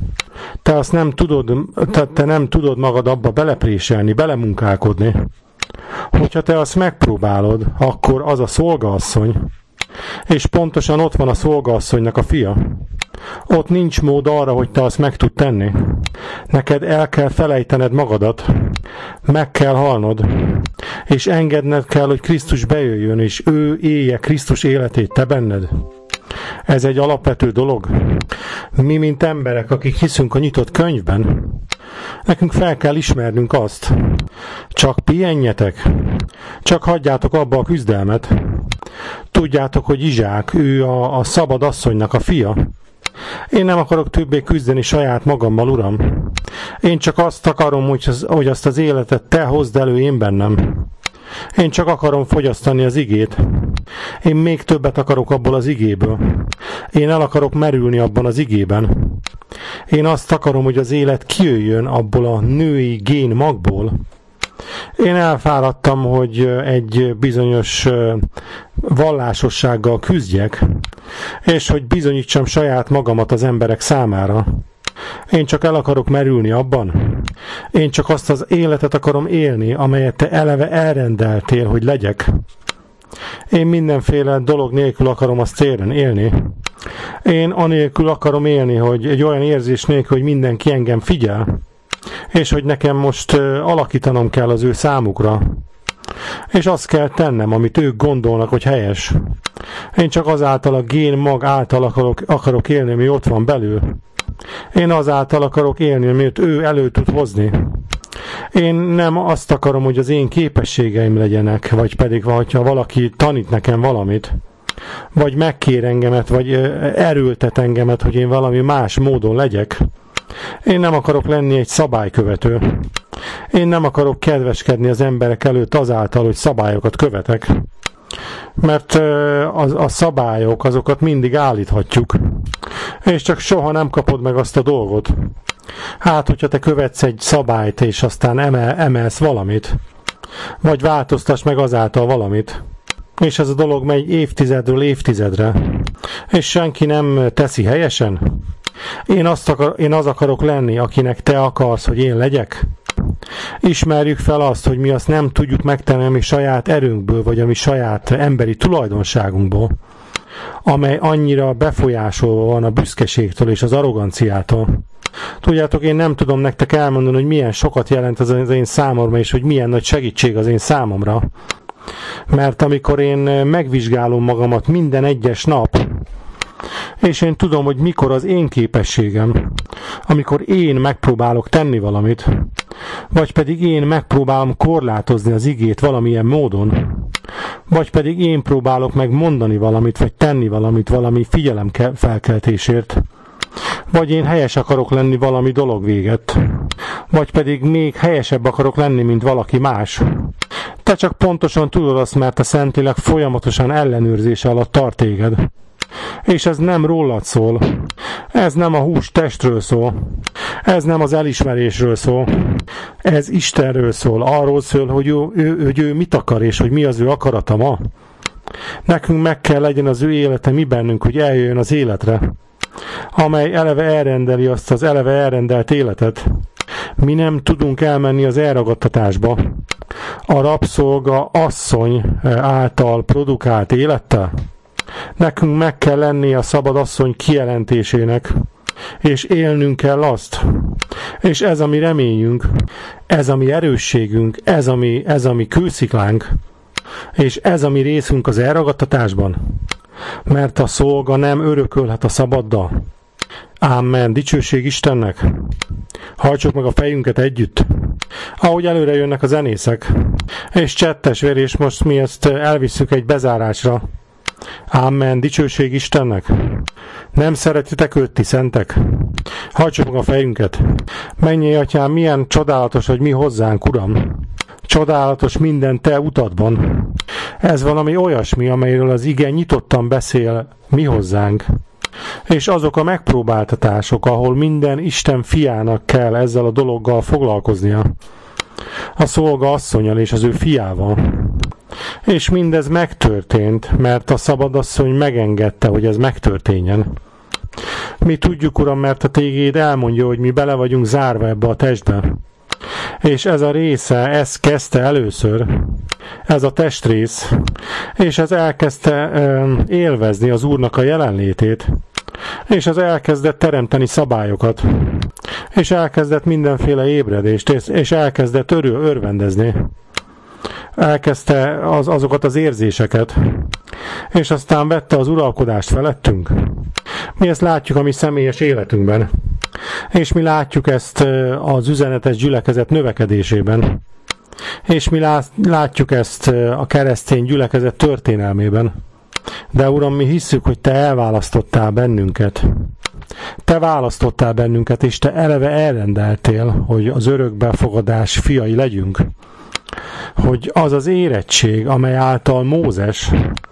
Te azt nem tudod, te nem tudod magad abba belepréselni, belemunkálkodni. Hogyha te azt megpróbálod, akkor az a szolgaasszony, és pontosan ott van a szolgaasszonynak a fia. Ott nincs mód arra, hogy te azt meg tud tenni. Neked el kell felejtened magadat, meg kell halnod, és engedned kell, hogy Krisztus bejöjjön, és ő élje Krisztus életét te benned. Ez egy alapvető dolog. Mi, mint emberek, akik hiszünk a nyitott könyvben, nekünk fel kell ismernünk azt. Csak pihenjetek, csak hagyjátok abba a küzdelmet. Tudjátok, hogy Izsák, ő a szabad asszonynak a fia. Én nem akarok többé küzdeni saját magammal, Uram. Én csak azt akarom, hogy azt az életet te hozd elő én bennem. Én csak akarom fogyasztani az igét. Én még többet akarok abból az igéből. Én el akarok merülni abban az igében. Én azt akarom, hogy az élet kijöjjön abból a női gén magból. Én elfáradtam, hogy egy bizonyos vallásossággal küzdjek, és hogy bizonyítsam saját magamat az emberek számára. Én csak el akarok merülni abban. Én csak azt az életet akarom élni, amelyet te eleve elrendeltél, hogy legyek. Én mindenféle dolog nélkül akarom azt élni. Én anélkül akarom élni, hogy egy olyan érzés nélkül, hogy mindenki engem figyel, és hogy nekem most alakítanom kell az ő számukra. És azt kell tennem, amit ők gondolnak, hogy helyes. Én csak azáltal a gén mag által akarok élni, ami ott van belül. Én azáltal akarok élni, amit ő elő tud hozni. Én nem azt akarom, hogy az én képességeim legyenek, vagy pedig, ha valaki tanít nekem valamit, vagy megkér engemet, vagy erőltet engemet, hogy én valami más módon legyek. Én nem akarok lenni egy szabálykövető. Én nem akarok kedveskedni az emberek előtt azáltal, hogy szabályokat követek. Mert a szabályok, azokat mindig állíthatjuk. És csak soha nem kapod meg azt a dolgot. Hát, hogyha te követsz egy szabályt, és aztán emelsz valamit, vagy változtass meg azáltal valamit, és ez a dolog megy évtizedről évtizedre, és senki nem teszi helyesen. Én az akarok lenni, akinek te akarsz, hogy én legyek. Ismerjük fel azt, hogy mi azt nem tudjuk megtenni a mi saját erőnkből, vagy a mi saját emberi tulajdonságunkból, amely annyira befolyásolva van a büszkeségtől és az arroganciától. Tudjátok, én nem tudom nektek elmondani, hogy milyen sokat jelent az én számomra, és hogy milyen nagy segítség az én számomra. Mert amikor én megvizsgálom magamat minden egyes nap, és én tudom, hogy mikor az én képességem, amikor én megpróbálok tenni valamit, vagy pedig én megpróbálom korlátozni az igét valamilyen módon, vagy pedig én próbálok meg mondani valamit, vagy tenni valamit valami figyelemfelkeltésért, vagy én helyes akarok lenni valami dolog véget, vagy pedig még helyesebb akarok lenni, mint valaki más. Te csak pontosan tudod azt, mert a Szentlélek folyamatosan ellenőrzése alatt tart téged. És ez nem rólad szól. Ez nem a hús testről szól. Ez nem az elismerésről szól. Ez Istenről szól. Arról szól, hogy ő mit akar, és hogy mi az ő akarata ma. Nekünk meg kell legyen az ő élete mi bennünk, hogy eljöjjön az életre, amely eleve elrendeli azt az eleve elrendelt életet. Mi nem tudunk elmenni az elragadtatásba, a rabszolga asszony által produkált élettel. Nekünk meg kell lenni a szabad asszony kijelentésének, és élnünk kell azt. És ez a mi reményünk, ez a mi erősségünk, ez a mi kősziklánk, és ez a mi részünk az elragadtatásban. Mert a szolga nem örökölhet a szabaddal. Amen. Dicsőség Istennek. Hajtsuk meg a fejünket együtt. Ahogy előre jönnek a zenészek. És csettesvér, és most mi ezt elvisszük egy bezárásra. Amen. Dicsőség Istennek. Nem szeretitek őt, ti szentek? Hajtsuk meg a fejünket. Menjél, Atyám, milyen csodálatos, hogy mi hozzánk, Uram. Csodálatos minden te utadban. Ez valami olyasmi, amelyről az ige nyitottan beszél mi hozzánk. És azok a megpróbáltatások, ahol minden Isten fiának kell ezzel a dologgal foglalkoznia. A szolga asszonnyal és az ő fiával. És mindez megtörtént, mert a szabadasszony megengedte, hogy ez megtörténjen. Mi tudjuk, Uram, mert a téged elmondja, hogy mi bele vagyunk zárva ebbe a testbe. És ez a része, ez kezdte először, ez a testrész, és ez elkezdte élvezni az Úrnak a jelenlétét, és ez elkezdett teremteni szabályokat, és elkezdett mindenféle ébredést, és elkezdett örvendezni. Elkezdte azokat az érzéseket, és aztán vette az uralkodást felettünk. Mi ezt látjuk a mi személyes életünkben, és mi látjuk ezt az üzenetes gyülekezet növekedésében, és mi látjuk ezt a keresztény gyülekezet történelmében. De Uram, mi hisszük, hogy Te elválasztottál bennünket. Te választottál bennünket, és Te eleve elrendeltél, hogy az örökbefogadás fiai legyünk. Hogy az az érettség, amely által Mózes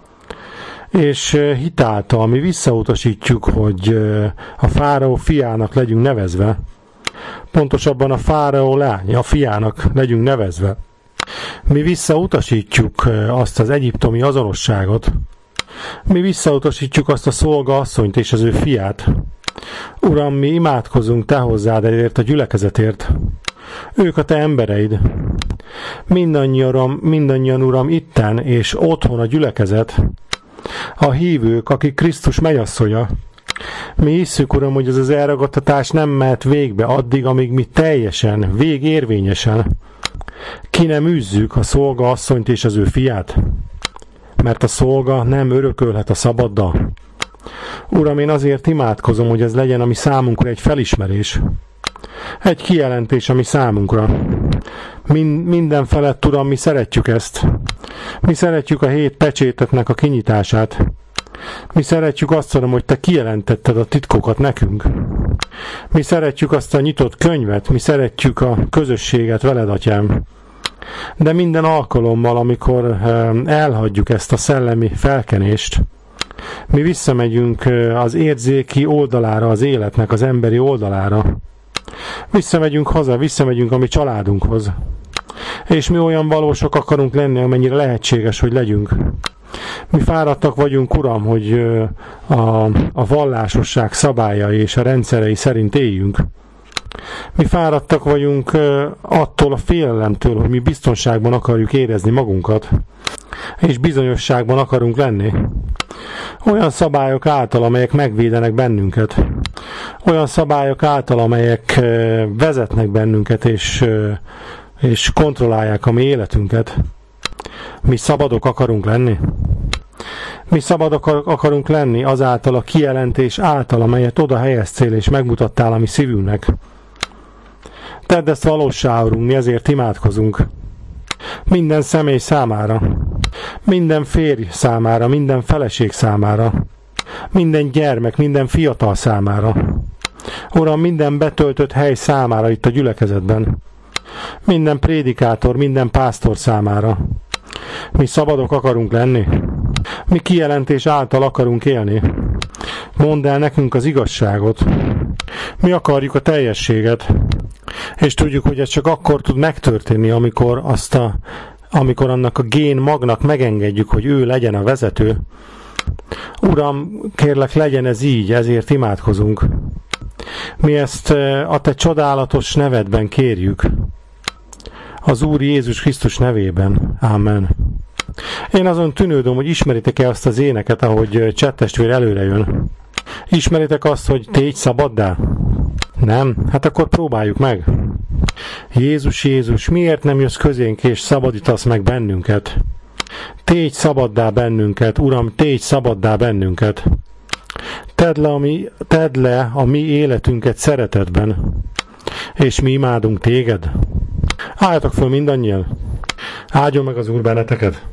és hitáltal mi visszautasítjuk, hogy a fáraó fiának legyünk nevezve, pontosabban a fáraó lánya fiának legyünk nevezve. Mi visszautasítjuk azt az egyiptomi azonosságot, mi visszautasítjuk azt a szolga asszonyt és az ő fiát. Uram, mi imádkozunk Te hozzád ezért a gyülekezetért. Ők a Te embereid. Mindannyian, Uram, itten és otthon a gyülekezet, a hívők, akik Krisztus mennyasszonya. Mi hisszük, Uram, hogy ez az elragadtatás nem mehet végbe addig, amíg mi teljesen, végérvényesen ki nem űzzük a szolga asszonyt és az ő fiát. Mert a szolga nem örökölhet a szabaddal. Uram, én azért imádkozom, hogy ez legyen a mi számunkra egy felismerés. Egy kijelentés a mi számunkra. Minden felett, Uram, mi szeretjük ezt. Mi szeretjük a 7 pecsétetnek a kinyitását. Mi szeretjük azt, Uram, hogy Te kijelentetted a titkokat nekünk. Mi szeretjük azt a nyitott könyvet, mi szeretjük a közösséget veled, Atyám. De minden alkalommal, amikor elhagyjuk ezt a szellemi felkenést, mi visszamegyünk az érzéki oldalára, az életnek, az emberi oldalára. Visszamegyünk haza, visszamegyünk a mi családunkhoz. És mi olyan valósak akarunk lenni, amennyire lehetséges, hogy legyünk. Mi fáradtak vagyunk, Uram, hogy a vallásosság szabályai és a rendszerei szerint éljünk. Mi fáradtak vagyunk attól a félelemtől, hogy mi biztonságban akarjuk érezni magunkat, és bizonyosságban akarunk lenni. Olyan szabályok által, amelyek megvédenek bennünket. Olyan szabályok által, amelyek vezetnek bennünket, és kontrollálják a mi életünket. Mi szabadok akarunk lenni. Mi szabadok akarunk lenni azáltal a kijelentés által, amelyet oda helyeztél és megmutattál a mi szívünknek. Tedd ezt valóssá, Urunk, mi ezért imádkozunk. Minden személy számára, minden férj számára, minden feleség számára, minden gyermek, minden fiatal számára. Uram, minden betöltött hely számára itt a gyülekezetben. Minden prédikátor, minden pásztor számára. Mi szabadok akarunk lenni. Mi kijelentés által akarunk élni. Mondd el nekünk az igazságot. Mi akarjuk a teljességet, és tudjuk, hogy ez csak akkor tud megtörténni, amikor annak a gén magnak megengedjük, hogy ő legyen a vezető. Uram, kérlek, legyen ez így, ezért imádkozunk. Mi ezt a te csodálatos nevedben kérjük. Az Úr Jézus Krisztus nevében. Amen. Én azon tűnődöm, hogy ismeritek-e azt az éneket, ahogy csettestvér előre jön. Ismeritek azt, hogy tégy szabaddá? Nem? Hát akkor próbáljuk meg. Jézus, Jézus, miért nem jössz közénk és szabadítasz meg bennünket? Tégy szabaddá bennünket, Uram, tégy szabaddá bennünket. Tedd le a mi életünket szeretetben, és mi imádunk téged. Álljatok föl mindannyian. Áldjon meg az Úr benneteket.